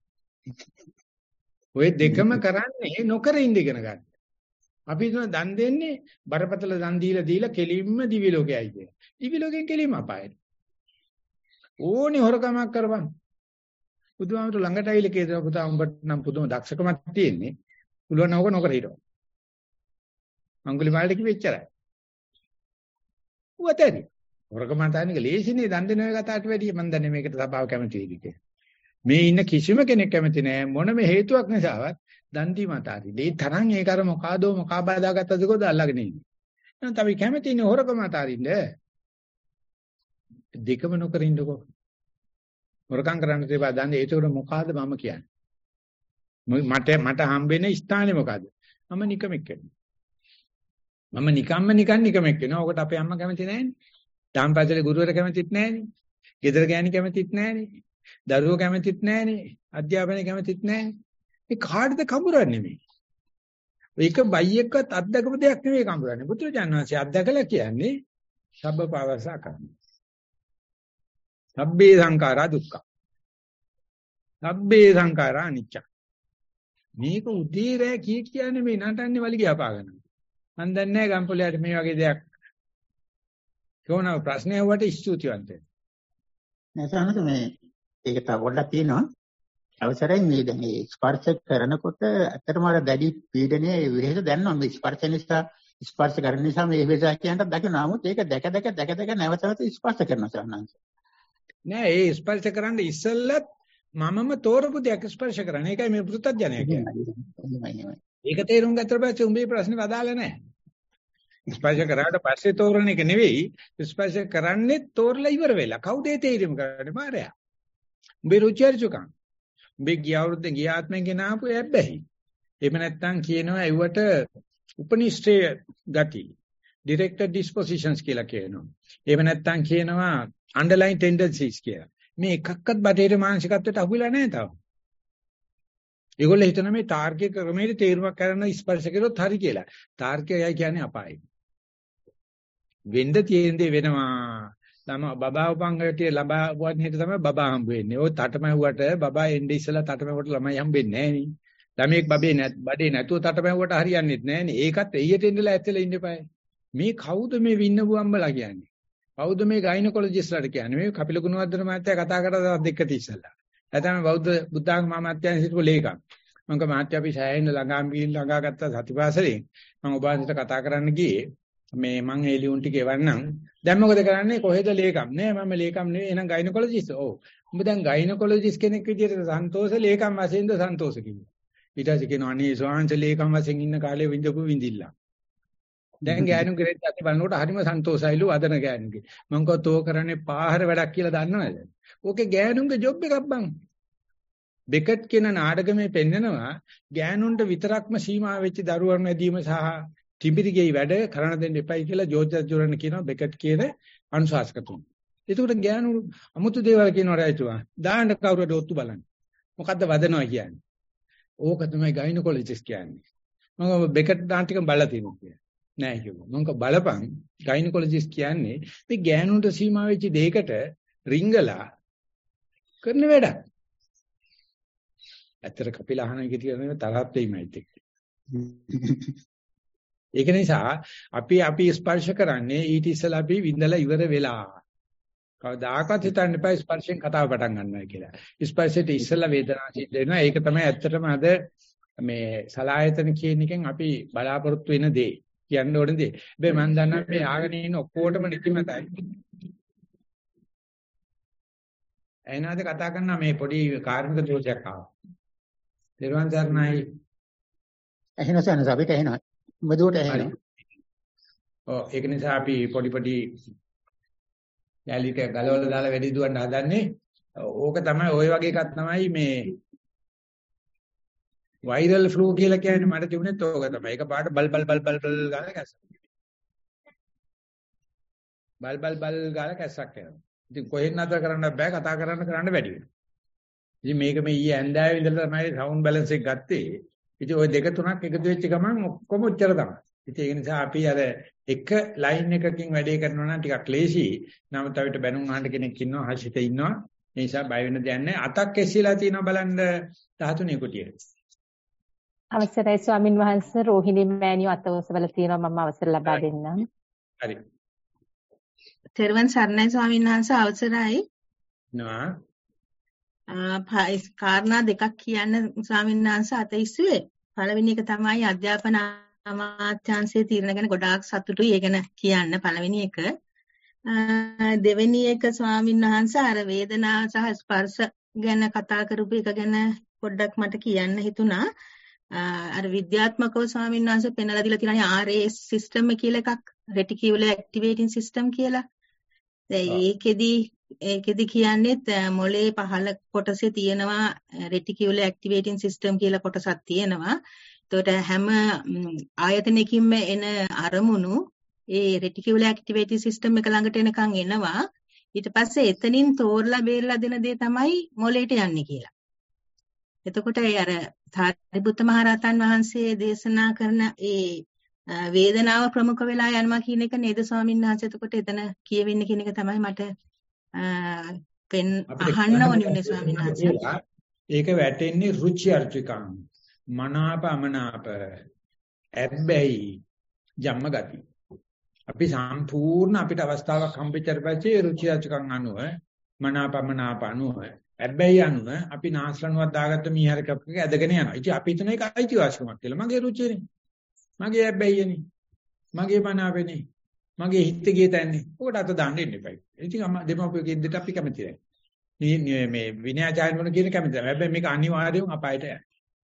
ඔය දෙකම කරන්නේ නොකර ඉඳ ඉගෙන ගන්න. අපි හිතන දන් දෙන්නේ බරපතල දන් දීලා දීලා කෙලින්ම දිවි ලෝකයයි කියන. දිවි ලෝකෙන් කෙලින්ම අපායට. ඕනි හොරකමක් කරපන්. බුදුහාමුදුර ළඟට ඇවිල්ලා කියනවා පුතා උඹට නම් පුදුම දක්ෂකමක් තියෙන්නේ. පුළුවන් නෝක නොකර හිටව. අඟුලිමාලට කිව්වෙ එච්චරයි. උවතේරි. හොරකම තාන්නේක ලේසිනේ දන් දෙන ඔය කතාවට වැඩිය මම දන්නේ මේකට සභාව කැමති වෙයි කියලා. මේ ඉන්න කිසිම කෙනෙක් කැමති නෑ මොනම හේතුවක් නිසාවත් දන් දීම අතාරින්න. ඒ තරම් ඒක අර මොකාදෝ මොකා බදාගත්තද කොහොද අල්ලගෙන ඉන්නේ. එහෙනම් අපි කැමති ඉන්නේ හොරකම අතාරින්න. දෙකම නොකර ඉන්නකෝ. හොරකම් කරන්න තියපා දන් දෙයි. ඒකට මොකಾದ මම කියන්නේ. මට මට හම්බෙන්නේ ස්ථානේ මොකಾದ? මම නිකමෙක් වෙනවා. මම නිකම්ම නිකන් නිකමෙක් වෙනවා. ඔකට අපේ අම්මා කැමති නෑනේ. තාම්පසලේ ගුරුවර කැමතිත් නෑනේ. ගෙදර ගෑණි කැමතිත් නෑනේ. දරුවෝ කැමතිත් නෑනේ. අධ්‍යාපනය කැමතිත් නෑනේ. මේ කාටද කඹරන්නේ මේ? ඒක බයියෙක්වත් අත්දකපු දෙයක් නෙවෙයි කඹරන්නේ. බුදුරජාණන් වහන්සේ අත්දකලා කියන්නේ සබ්බ පාවසා කරන. සබ්බේ සංඛාරා දුක්ඛ. සබ්බේ සංඛාරා අනිච්ච. මේක උදේ රෑ කී කියන්නේ මේ නටන්නේ වලිගය අපාගන්න. මම දන්නේ නැහැ ගම්පොලයට මේ වගේ දෙයක්. කොහොමද ප්‍රශ්නේ වට ස්තුතිවන්ත. නැසනද මේ ඒක තව පොඩ්ඩක් තියෙනවා. අවසරයි මේ දැන් මේ ස්පර්ශ කරනකොට ඇත්තටම අර දැඩි පීඩනයේ විහෙස දැනනවා. මේ ස්පර්ශ නිසා ස්පර්ශ කරන නිසා මේ විහෙස කියනට දකිනවා. නමුත් ඒක දැක දැක දැක දැක නැවත නැවත ස්පර්ශ කරනවා සරණංශ. නෑ ඒ ස්පර්ශ කරන්න ඉස්සෙල්ලත් මමම තෝරපු දෙයක් ස්පර්ශ කරන. ඒකයි මේ පෘථග්ජනය කියන්නේ. ඒක තේරුම් ගත්තට පස්සේ උඹේ ප්‍රශ්නේ වදාලා නැහැ. ස්පර්ශ කරාට පස්සේ තෝරන එක නෙවෙයි ස්පර්ශ කරන්නේ තෝරලා ඉවර වෙලා. කවුද ඒ තේරීම කරන්නේ? මායя. උඹේ රුචිර්චුකම්. උඹේ ගිය අවුරුද්දේ ගිය ආත්මෙන් ගෙනාපු ඇබ්බැහි. එහෙම නැත්නම් කියනවා ඒවට උපනිෂ්ඨේ ගති. directed dispositions කියලා කියනවා. එහෙම නැත්නම් කියනවා underlying tendencies කියලා. මේ එකක්වත් බටේට මානසිකත්වයට අහු වෙලා නැහැ තාම. ඒගොල්ලෝ හිතන මේ තාර්කික ක්‍රමයේ තේරුමක් කරන ස්පර්ශ කරොත් හරි කියලා. තාර්කයයි කියන්නේ අපායයි. වෙන්න තියෙන දේ වෙනවා. තම බබා උපංගටිය ලබා වන් හිට තමයි බබා හම්බ වෙන්නේ. ඔය තටමැව්වට බබා එන්නේ ඉස්සලා තටමැව්වට ළමයි හම්බෙන්නේ නැහැ නේ. ළමෙක් බබේ නැත් බඩේ නැතුව තටමැව්වට හරියන්නේ නැහැ නේ. ඒකත් එయ్యට එන්නලා ඇත්තලා ඉන්න eBay. මේ කවුද මේ වින්නපු අම්බලා කියන්නේ? කවුද මේ ගයිනකොලොජිස්ට්ලාට කියන්නේ? මේ කපිල ගුණවර්ධන මහත්තයා කතා කරලා දෙකත් ඉස්සලා. නැත්නම් බෞද්ධ බුද්ධාගම මාත්‍යාන් හිටපු ලේකම්. මම කම මාත්‍යා අපි සෑහෙන ළඟාම ගිහින් ළඟා ගත්ත සතිපාසලෙන් මම ඔබ වහන්සේට කතා කරන්න ගියේ මේ මං ඒ ලියුම් ටික එවන්නම්. දැන් මොකද කරන්නේ? කොහෙද ලේකම්? නෑ මම ලේකම් නෙවෙයි. එහෙනම් ගයිනකොලොජිස්ට්. ඔව්. උඹ දැන් ගයිනකොලොජිස්ට් කෙනෙක් විදිහට සන්තෝෂ ලේකම් වශයෙන්ද සන්තෝෂ කිව්වා. ඊට පස්සේ කියනවා අනේ ස්වාමීන් ලේකම් වශයෙන් ඉන්න කාලේ විඳපු විඳිල්ල. දැන් ගෑනු කෙරෙත් අපි බලනකොට හරිම සන්තෝෂයිලු අදන ගෑනුගේ. මං කව තෝ කරන්නේ පාහර වැඩක් කියලා දන්නවද? ඕකේ ගෑනුන්ගේ ජොබ් එකක් බං. බෙකට් කියන නාටකමේ පෙන්නනවා ගෑනුන්ට විතරක්ම සීමා වෙච්ච දරුවන් වැදීම සහ තිඹිරිගෙයි වැඩ කරන්න දෙන්න එපයි කියලා ජෝර්ජ් ජොරන් කියනවා බෙකට් කියන අනුශාසකතුන්. ඒකට ගෑනු අමුතු දේවල් කියනවා රයිතුවා. දාන්න කවුරුද ඔත්තු බලන්න. මොකද්ද වදනවා කියන්නේ? ඕක තමයි ගයිනකොලොජිස්ට් කියන්නේ. මම බෙකට් නාටකම් බලලා තියෙනවා කියලා. නෑ කිව්වා. මම බලපන් ගයිනකොලොජිස්ට් කියන්නේ මේ ගෑනුන්ට සීමා වෙච්ච දෙයකට රිංගලා කරන වැඩක්. ඇත්තට කපිල අහන එක කියන තරහත් වෙයිමයිත් එක්ක. ඒක නිසා අපි අපි ස්පර්ශ කරන්නේ ඊට ඉස්සලා අපි විඳලා ඉවර වෙලා. කවදාකවත් හිතන්න එපා ස්පර්ශයෙන් කතාව පටන් ගන්නවා කියලා. ස්පර්ශයට ඉස්සලා වේදනාව සිද්ධ වෙනවා. ඒක තමයි ඇත්තටම අද මේ සලායතන කියන එකෙන් අපි බලාපොරොත්තු වෙන දේ. කියන්න ඕනේ දේ. හැබැයි මම දන්නවා මේ ආගෙන ඉන්න ඔක්කොටම නිදිමතයි. එනවාද කතා කරන මේ පොඩි කාර්මික දෝෂයක් ආවා. නිර්වාණ සරණයි. එහෙනම් සනස අපිට එහෙනම් මොදුවට එහෙනම්. ඔව් ඒක නිසා අපි පොඩි පොඩි යලිට ගලවලා දාලා වැඩි දුවන්න හදන්නේ. ඕක තමයි ওই වගේ එකක් තමයි මේ වෛරල් ෆ්ලූ කියලා කියන්නේ මට තිබුණෙත් ඕක තමයි. ඒක පාට බල් බල් බල් බල් බල් ගාලා කැස්සක්. බල් බල් බල් ගාලා කැස්සක් යනවා. ඉතින් කොහෙන් නතර කරන්න බෑ කතා කරන්න කරන්න වැඩි වෙනවා. ඉතින් මේක මේ ඊයේ ඇන්දෑවේ ඉඳලා තමයි සවුන්ඩ් බැලන්ස් එක ගත්තේ. ඉතින් ওই දෙක තුනක් එකතු වෙච්ච ගමන් ඔක්කොම උච්චර තමයි. ඉතින් ඒක නිසා අපි අර එක ලයින් එකකින් වැඩේ කරනවා නම් ටිකක් ලේසි. නමුත් අපිට බැනුම් අහන්න කෙනෙක් ඉන්නවා, හසිත ඉන්නවා. ඒ නිසා බය වෙන්න දෙයක් නැහැ. අතක් එස්සීලා තියෙනවා බලන්න ධාතුනේ කුටියේ. අවසරයි ස්වාමින් වහන්සේ රෝහිණී මෑණියෝ අතවසවල තියෙනවා මම අවසර ලබා දෙන්නම්. හරි. තෙරුවන් සරණයි ස්වාමීන් වහන්සේ අවසරයි. නවා. ආ කාරණා දෙකක් කියන්න ස්වාමීන් වහන්සේ අත ඉස්සුවේ. පළවෙනි එක තමයි අධ්‍යාපන අමාත්‍යාංශයේ තීරණ ගැන ගොඩාක් සතුටුයි. ඒ ගැන කියන්න පළවෙනි එක. දෙවෙනි එක ස්වාමීන් වහන්සේ අර වේදනාව සහ ස්පර්ශ ගැන කතා කරපු එක ගැන පොඩ්ඩක් මට කියන්න හිතුණා. අර විද්‍යාත්මකව ස්වාමීන් වහන්සේ පෙන්වලා දීලා තියෙනවා ආර් එස් සිස්ටම් එක කියලා එකක් රෙටිකියුලර් ඇක්ටිවේටින් සිස්ටම් කියලා. දැන් ඒකෙදි ඒකෙදි කියන්නේ මොලේ පහළ කොටසේ තියෙනවා රෙටිකියුලර් ඇක්ටිවේටින් සිස්ටම් කියලා කොටසක් තියෙනවා. එතකොට හැම ආයතනයකින්ම එන අරමුණු ඒ රෙටිකියුලර් ඇක්ටිවේටින් සිස්ටම් එක ළඟට එනකන් එනවා. ඊට පස්සේ එතනින් තෝරලා බේරලා දෙන දේ තමයි මොලේට යන්නේ කියලා. එතකොට ඒ අර සාරිපුත්ත මහරහතන් වහන්සේ දේශනා කරන ඒ වේදනාව ප්‍රමුඛ වෙලා යනවා කියන එක නේද ස්වාමීන් වහන්සේ? එතකොට එතන කියවෙන්නේ කියන එක තමයි මට පෙන් අහන්න ඕනේ උනේ ස්වාමීන් වහන්සේ. ඒක වැටෙන්නේ රුචි අරුචිකම්, මනාප අමනාප, ඇබ්බැහි, ජම්ම ගති. අපි සම්පූර්ණ අපිට අවස්ථාවක් හම්බෙච්ච පස්සේ රුචි අරුචිකම් අනුව, මනාප අමනාප අනුව, ඇබ්බැහි අනුව අපි නාස්ලනුවක් දාගත්ත මීහරකක් ඇදගෙන යනවා. ඉතින් අපි හිතන එක අයිතිවාසිකමක් කියලා. මගේ රුචියනේ. මගේ ඇබ්බැහියනේ. මගේ මනාපෙනේ. මගේ හිත ගිය තැන්නේ. ඔකට අත දාන්න ඉන්න එපා. ඉතින් අම්මා දෙමව්පියෝ කියන දෙයට අපි කැමති නැහැ. මේ මේ විනයාචාර්ය මොන කියන කැමති නැහැ. හැබැයි මේක අනිවාර්යයෙන් අපායට යනවා.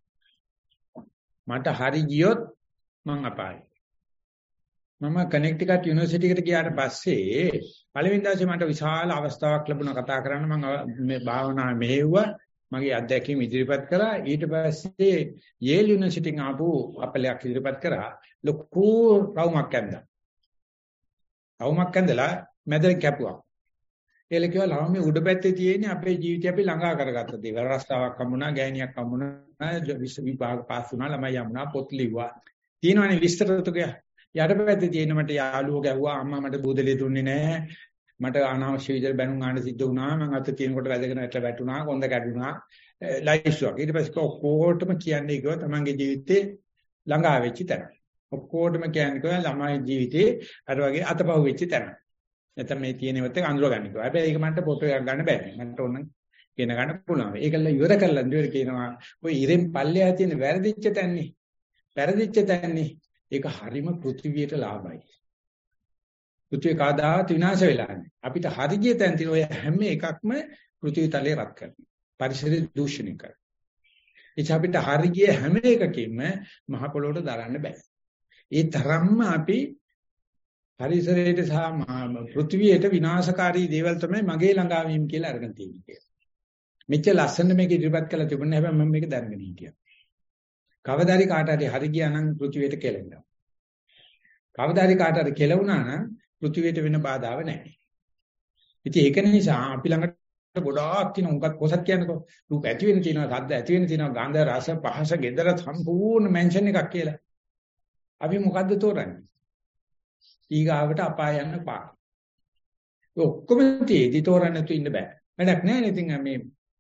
මට හරි ගියොත් මං අපායයි. මම කනෙක්ටිකට් යුනිවර්සිටි එකට ගියාට පස්සේ පළවෙනි දවසේ මට විශාල අවස්ථාවක් ලැබුණා කතා කරන්න. මම මේ භාවනාව මෙහෙව්වා. මගේ අත්දැකීම් ඉදිරිපත් කරා. ඊට පස්සේ යේල් යුනිවර්සිටිෙන් ආපු අපලයක් ඉදිරිපත් කරා. ලොකු රවුමක් ඇඳලා. රවුමක් ඇඳලා මැදට කැපුවා. ඒල කිව්වා ළමයි උඩ පැත්තේ තියෙන අපේ ජීවිතය අපි ළඟා කරගත්ත දේවල්. රස්තාවක් හම්බුණා, ගෑණියක් හම්බුණා, විශ්ව විභාග පාස් වුණා, ළමයි යමුණා, පොත් ලිව්වා. තියෙනවනේ විස්තර තුක. යටපැත්තේ තියෙන මට යාළුවෝ ගැහුවා, අම්මා මට බූදලිය දුන්නේ නැහැ. මට අනවශ්‍ය විදිහට බැනුම් ගන්න සිද්ධ වුණා. මම අත තියෙනකොට වැදගෙන ඇట్లా වැටුණා, කොන්ද කැඩුණා. ලයිස්ට්ුවක්. ඊට පස්සේ ඔක්කොටම කියන්නේ කිව්වා තමන්ගේ ජීවිතේ ළඟා වෙච්ච තැන. ඔක්කොටම කියන්නේ කිව්වා ළමයි ජීවිතේ අර වගේ අතපහුව වෙච්ච තැන. නැත්නම් මේ තියෙනවත් එක අඳුර ගන්න කිව්වා. හැබැයි ඒක මන්ට ෆොටෝ එකක් ගන්න බෑ. මන්ට ඕන කියන ගන්න පුළුවන්. ඒකල්ල ඉවර කරලා ඉවර කියනවා. ඔය ඉරෙන් පල්ලෙහා තියෙන වැරදිච්ච තැන්නේ. වැරදිච්ච තැන්නේ. ඒක හරීම පෘථිවියට ලාභයි. පෘථිවිය කාදාත් විනාශ වෙලා නැහැ. අපිට හරිය තැන් තියෙන ඔය හැම එකක්ම පෘථිවි තලයේ රත් කරනවා. පරිසරය දූෂණය කරනවා. ඒ අපිට හරිය හැම එකකින්ම මහ පොළොවට දරන්න බෑ. ඒ තරම්ම අපි පරිසරයට සහ පෘථිවියට විනාශකාරී දේවල් තමයි මගේ ළඟාවීම කියලා අරගෙන තියෙන්නේ. මෙච්චර ලස්සන මේක ඉදිරිපත් කළා තිබුණේ හැබැයි මම මේක දැනගෙන හිටියා. කවදාරි කාට හරි හරි ගියා නම් පෘථිවියට කෙලෙනවා. කවදාරි කාට හරි කෙලුණා නම් පෘථිවියට වෙන බාධාව නැහැ. ඉතින් ඒක නිසා අපි ළඟට ගොඩාක් තියෙන උන්කත් කොසක් කියනකො රූප ඇති වෙන තියෙනවා, ශබ්ද ඇති වෙන තියෙනවා, ගන්ධ රස පහස gedara සම්පූර්ණ මෙන්ෂන් එකක් කියලා. අපි මොකද්ද තෝරන්නේ? ඊගාවට අපාය යන්න පාර. ඔය ඔක්කොම තියේදී තෝරන්න තු ඉන්න බෑ. වැඩක් නැහැ නේ. ඉතින් මේ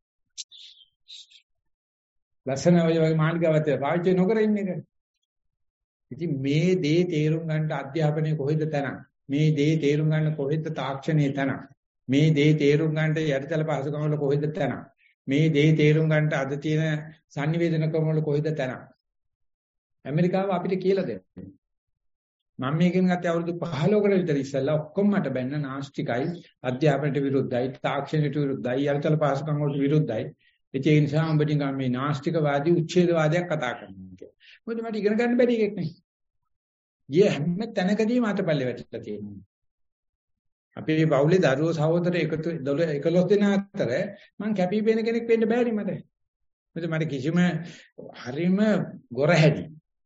ලස්සන ඔය වගේ මාළිගාවත් පාවිච්චි නොකර ඉන්න එක. ඉතින් මේ දේ තේරුම් ගන්න අධ්‍යාපනයේ කොහෙද තැන? මේ දේ තේරුම් ගන්න කොහෙද තාක්ෂණයේ තැන? මේ දේ තේරුම් ගන්නට යටිතල පහසුකම් වල කොහෙද තැන? මේ දේ තේරුම් ගන්නට අද තියෙන sannivedana ක්‍රම වල කොහෙද තැන? ඇමරිකාව අපිට කියලා දෙන්නේ. මම මේකෙන් ගත්තේ අවුරුදු පහළොවකට විතර ඉස්සෙල්ලා ඔක්කොම මට බැන්න නාස්තිකයි, අධ්‍යාපනයට විරුද්ධයි, තාක්ෂණයට විරුද්ධයි, යටිතල පහසුකම් වලට විරුද්ධයි. ඒ නිසා උඹටින් මේ නාස්තිකවාදී උච්ඡේදවාදයක් කතා කරනවා කියන්නේ. මොකද මට ඉගෙන ගන්න බැරි එකක් නේ. ගිය හැම තැනකදීම අතපල්ලේ වැටිලා තියෙනවා. අපේ පවුලේ දරුවෝ සහෝදර එකතු එකොළොස් දෙනා අතර මං කැපිපෙන කෙනෙක් වෙන්න බෑනේ මට. මොකද මට කිසිම හරීම ගොරහැඩි.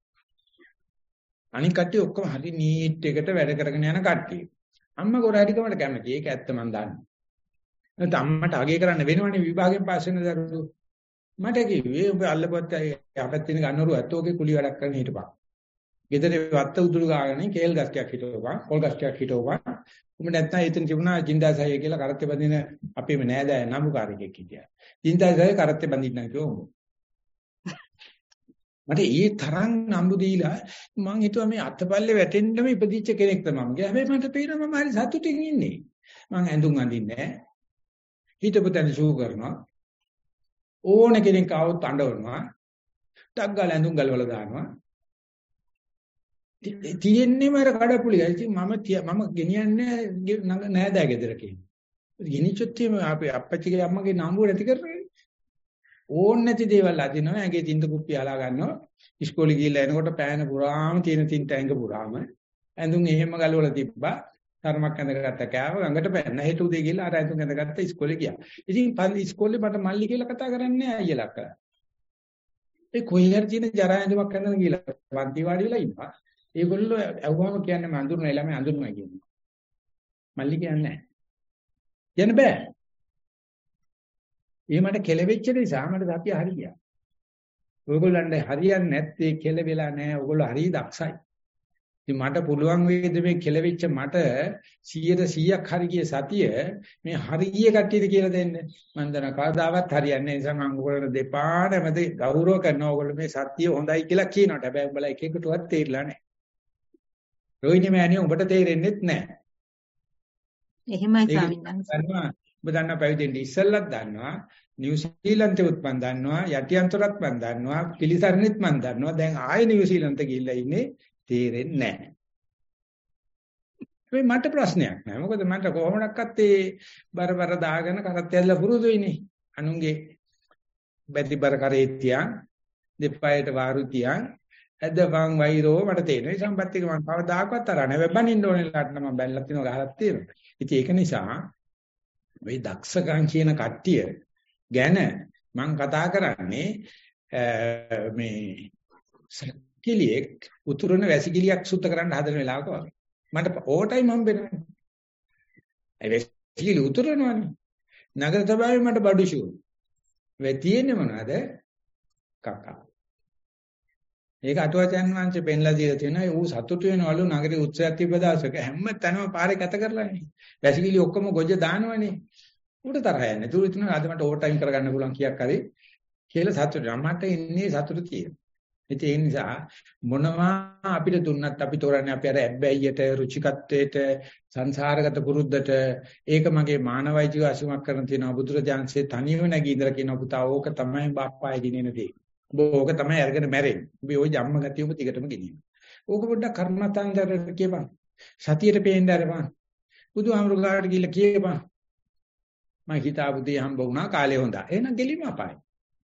අනික කට්ටිය ඔක්කොම හරි නීට් එකට වැඩ කරගෙන යන කට්ටිය. අම්මා ගොරහැඩිකමට කැමති. ඒක ඇත්ත මං දන්නවා. නැත්නම් අම්මට අගේ කරන්න වෙනවනේ විභාගයෙන් පාස් වෙන දරුවෝ. මට කිව්වේ ඔබ අල්ලපුවත් යහපැත්තේ ගන්නවරු ඇත්තෝගේ කුලි වැඩක් කරන්න හිටපන්. ගෙදර වත්ත උදුළු ගාගෙන කේල් ගස් ටිකක් හිටවපන්, පොල් ගස් ටිකක් හිටවපන්. උඹ නැත්නම් එතන තිබුණා ජින්දාසය කියලා කරත්තේ බඳින අපේම නෑදෑ නම්බුකාරයෙක් හිටියා. ජින්දාසය කරත්තේ බඳින්න කිව්වා උඹ. මට ඒ තරම් නම්බු දීලා මං හිතුවා මේ අතපල්ලේ වැටෙන්නම ඉපදිච්ච කෙනෙක් තමයි මම. හැබැයි මට පේනවා මම හරි සතුටින් ඉන්නේ. මං ඇඳුම් අඳින්නේ නෑ. හිතපු තැන ෂූ කරනවා. ඕන කෙනෙක් ආවොත් අඬවනවා. ටක් ගාලා ඇඳුම් ගලවලා දානවා. තියෙන්නේ මර කඩපුලිය. ඉතින් මම මම ගෙනියන්නේ නෑදෑ ගෙදර කියලා. ගෙනිච්චොත් අපේ අප්පච්චිගේ අම්මගේ නම්බුව නැති කරන්නේ. ඕන නැති දේවල් අදිනවා. ඇගේ තින්ත කුප්පි අලා ගන්නවා. ඉස්කෝලේ ගිහලා එනකොට පෑන පුරාම තියෙන තින්ත ඇඟ පුරාම ඇඳුම් එහෙම ගලවලා තිබ්බා. ධර්මයක් ඇඳගත්ත කෑව ගඟට පැන්න. හෙට උදේ ගිහලා අර ඇඳුම් ඇඳගත්ත ඉස්කෝලේ ගියා. ඉතින් ඉස්කෝලේ මට මල්ලි කියලා කතා කරන්නේ අයියලා කරා. ඒ කොයි හරි තියෙන ජරා ඇඳුමක් ඇඳගෙන ගිහලා වන්ති වාඩි වෙලා ඉන්නවා. ඒගොල්ලෝ ඇව්වම කියන්නේ මම අඳුරන ළමයි අඳුරනවා කියනවා. මල්ලි කියන්නේ නැහැ. කියන්න බෑ. ඒ මට කෙලෙවෙච්ච නිසා මට සතිය හරියා. ඔයගොල්ලන්ට හරියන්නේ නැත්තේ කෙලෙවෙලා නැහැ. ඔයගොල්ලෝ හරිය දක්ෂයි. ඉතින් මට පුළුවන් වේද මේ කෙලෙවෙච්ච මට සීයට සීයක් හරි ගිය සතිය මේ හරිය කට්ටියද කියලා දෙන්න. මම දන්න කවදාවත් හරියන්නේ නැහැ. ඒ නිසා මම ඔයගොල්ලන්ට දෙපාරමද ගෞරව කරනවා. ඔයගොල්ලෝ මේ සතිය හොඳයි කියලා කියනවාට. හැබැයි උඹලා එක එකටවත් තේරිලා නැහැ. රෝහිණී මෑණිය උඹට තේරෙන්නෙත් නැහැ. එහෙමයි ස්වාමීන් වහන්සේ. ඔබ දන්නා පැවිදෙන්න ඉස්සෙල්ලත් දන්නවා නිව්සීලන්තෙත් මම දන්නවා යටිඅන්තරත් මම දන්නවා පිලිසරණෙත් මම දන්නවා දැන් ආයෙ නිව්සීලන්ත ගිහිල්ලා ඉන්නේ තේරෙන්නේ නැහැ. මේ මට ප්‍රශ්නයක් නෑ. මොකද මට කොහොමඩක්වත් ඒ බරබර දාගෙන කරත් ඇදලා පුරුදු වෙන්නේ. අනුන්ගේ බැටි බර කරේ තියන් දෙපයට වාරු තියන් ඇදවන් වෛරෝ මට තේරෙනවා. ඒ සම්පත්තික මම කවදාකවත් අර නැහැ. බැබනින්න ඕනේ ලාට නම් බැලලා තිනවා ගහලා තියෙනවා. ඉතින් ඒක නිසා මේ දක්ෂකම් කියන කට්ටිය ගැන මම කතා කරන්නේ මේ සක්කිලියෙක් උතුරන වැසිකිලියක් සුද්ධ කරන්න හදන වෙලාවක වගේ. මට ඕටයිම් හම්බෙන්නේ. ඒ වැසිකිලි උතුරනවනේ. නගර සභාවේ මට බඩු ෂෝ. වෙ තියෙන්නේ මොනවද? කකා. ඒක අටුවචන් වංශේ පෙන්ලා දීලා තියෙනවා. ඌ සතුටු වෙනවලු නගරේ උත්සවයක් තිබ්බ දවසක හැම තැනම පාරේ කැත කරලානේ. වැසිකිලි ඔක්කොම ගොජ දානවනේ. උඩ තරහ යන්නේ. තුරු ඉතින් අද මට ඕවර් ටයිම් කරගන්න පුළුවන් කීයක් හරි කියලා සතුටු. මට ඉන්නේ සතුටු තියෙනවා. ඒ නිසා මොනවා අපිට දුන්නත් අපි තෝරන්නේ අපි අර ඇබ්බැහියට, රුචිකත්වයට, සංසාරගත පුරුද්දට ඒක මගේ මානවයිජික අසුමක් කරන තියෙනවා. බුදුරජාන්සේ තනියම නැගී ඉඳලා කියන පුතා ඕක තමයි බාප්පායි දිනෙන දේ. ඕක තමයි අරගෙන මැරෙන්නේ. ඔබ ওই ජම්ම ගතිය ඔබ ටිකටම ගෙනියන්න. ඕක පොඩ්ඩක් කර්මතාන්දරට කියපන්. සතියට පේන්න ආරපන්. බුදුහාමුදුරුවෝ ගිහිල්ලා කියපන්. මම හිතාපු දේ හම්බ වුණා කාලේ හොඳා. එහෙනම් ගෙලිම අපායි.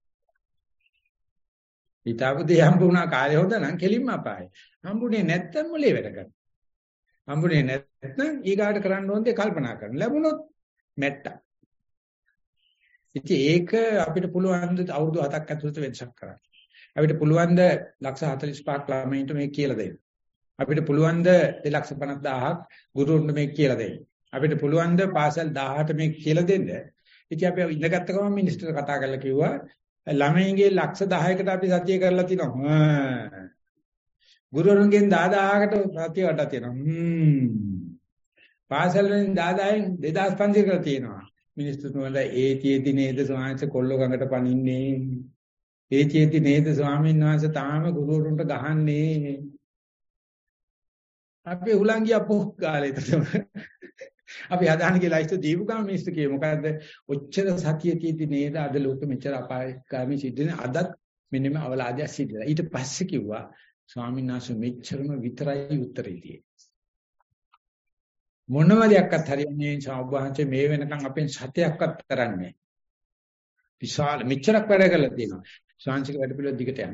හිතාපු දේ හම්බ වුණා කාලේ හොඳ නම් කෙලින්ම අපායි. හම්බුනේ නැත්තම් මොලේ වැඩ කරනවා. හම්බුනේ නැත්නම් ඊගාට කරන්න ඕන දේ කල්පනා කරන්න. ලැබුණොත් මැට්ටා. ඉතින් ඒක අපිට පුළුවන් ද අවුරුදු හතක් ඇතුළත වෙනසක් කරන්න. අපිට පුළුවන් ද ලක්ෂ හතළිස් පහක් ළමයින්ට මේක කියලා දෙන්න. අපිට පුළුවන් ද දෙලක්ෂ පනස් දහසක් ගුරුවරුන්ට මේක කියලා දෙන්න. අපිට පුළුවන් ද පාසල් දහඅට මේක කියලා දෙන්න. ඉතින් අපි ඉඳගත්ත ගමන් මිනිස්ටර් කතා කරලා කිව්වා ළමයින්ගේ ලක්ෂ දහයකට අපි සතිය කරලා තිනවා. හා. ගුරුවරුන්ගෙන් දහදාහකට සතිය වටා තියෙනවා. හ්ම්. පාසල් වලින් දහදාහෙන් දෙදාස් පන්සිය කරලා තියෙනවා. මිනිස්ටර් තුමලා ඒතියෙදි නේද ස්වාමීන් කොල්ල ගඟට පනින්නේ. ඒතියෙදි නේද ස්වාමීන් වහන්සේ තාම ගුරුවරුන්ට ගහන්නේ. අපි උලංගිය පොක් ගාලේ තමයි. අපි හදාන කියලා ඉස්ස දීපුගම මිනිස්සු කියේ මොකද්ද ඔච්චර සතිය තියෙදි නේද අද ලෝකෙ මෙච්චර අපායකාමී සිද්ධිනේ අදත් මෙන්න මේ අවලාදයක් සිද්ධ වෙලා ඊට පස්සේ කිව්වා ස්වාමීන් වහන්සේ මෙච්චරම විතරයි උත්තරේ තියෙන්නේ මොනම දෙයක්වත් හරියන්නේ සාවභාංශේ මේ වෙනකන් අපෙන් සතයක්වත් කරන්නේ විශාල මෙච්චරක් වැඩ කරලා තියෙනවා ශාන්තික වැඩ පිළිවෙල දිගට යන්න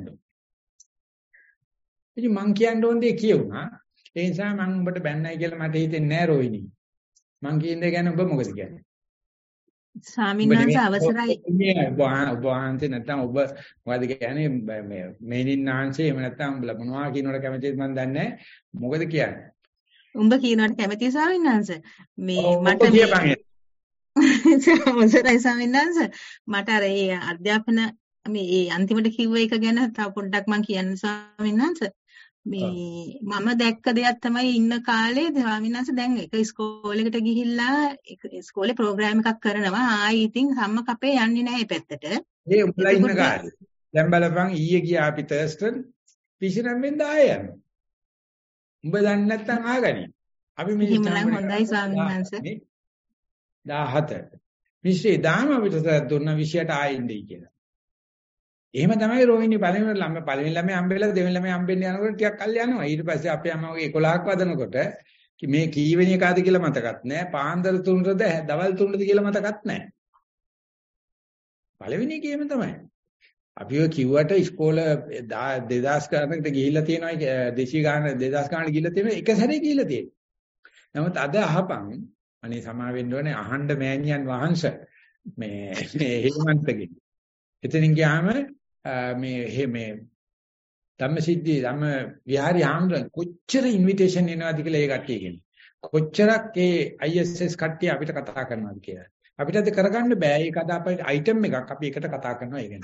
ඉතින් මං කියන්න ඕන දේ කියුණා ඒ නිසා මම උඹට බැන්නයි කියලා මට හිතෙන්නේ නෑ රෝහිණී මං කියන දේ ගැන ඔබ මොකද කියන්නේ? ස්වාමීන් වහන්සේ අවසරයි. ඔබ වහන්සේ නැත්නම් ඔබ මොකද කියන්නේ මේ මේනින් ආංශේ එහෙම නැත්නම් මොනවා කියනවට කැමතිද මන් දන්නේ නැහැ. මොකද කියන්නේ? උඹ කියනවට කැමතියි ස්වාමීන් වහන්සේ. මේ මට මේ අවසරයි ස්වාමීන් වහන්සේ. මට අර ඒ අධ්‍යාපන මේ ඒ අන්තිමට කිව්ව එක ගැන තව පොඩ්ඩක් මං කියන්න ස්වාමීන් වහන්සේ. මේ මම දැක්ක දෙයක් තමයි ඉන්න කාලේ ස්වාමීන් වහන්සේ දැන් එක ඉස්කෝලේකට ගිහිල්ලා ඉස්කෝලේ ප්‍රෝග්‍රෑම් එකක් කරනවා. ආයි ඉතින් සම්ම කපේ යන්නේ නැහැ මේ පැත්තට. ඒ උඹලා ඉන්න කාලේ. දැන් බලපන් ඊයේ ගියා අපි තර්ස්ටන් පිසිනම් වෙන්න ආයෙ යනවා. උඹ දන්නේ නැත්නම් ආගනි. අපි මිනිස්සුන් හොඳයි ස්වාමීන් වහන්සේ. දහහත. මිස්සේ දාම අපිට දුන්න විෂයට ආයෙ ඉඳී කියලා. එහෙම තමයි රෝහිණී පළවෙනි ළමයා පළවෙනි ළමයා හම්බෙලා දෙවෙනි ළමයා හම්බෙන්න යනකොට ටිකක් කල් යනවා. ඊට පස්සේ අපේ අම්මා වගේ එකොළහක් වදනකොට මේ කීවෙනි එකාද කියලා මතකත් නැහැ. පාන්දර තුනටද දවල් තුනටද කියලා මතකත් නැහැ. පළවෙනි එකේම තමයි. අපි ඔය කිව්වට ඉස්කෝල දෙදාස් ගානකට ගිහිල්ලා තියෙනවා දෙසීය ගාන දෙදාස් ගානකට ගිහිල්ලා තියෙනවා එක සැරේ ගිහිල්ලා තියෙනවා. නමුත් අද අහපන් අනේ සමා වෙන්න ඕනේ අහන්න මෑණියන් වහන්සේ මේ මේ හේමන්තගේ. එතනින් ගියාම මේ මේ ධම්මසිද්ධි ධම්ම විහාරි ආම්රන් කොච්චර ඉන්විටේෂන් එනවාද කියලා ඒ කට්ටියගෙන්. කොච්චරක් ඒ I S S කට්ටිය අපිට කතා කරනවාද කියලා. අපිට අද කරගන්න බෑ. ඒක අද අපේ අයිටම් එකක් අපි එකට කතා කරනවා ඒ ගැන.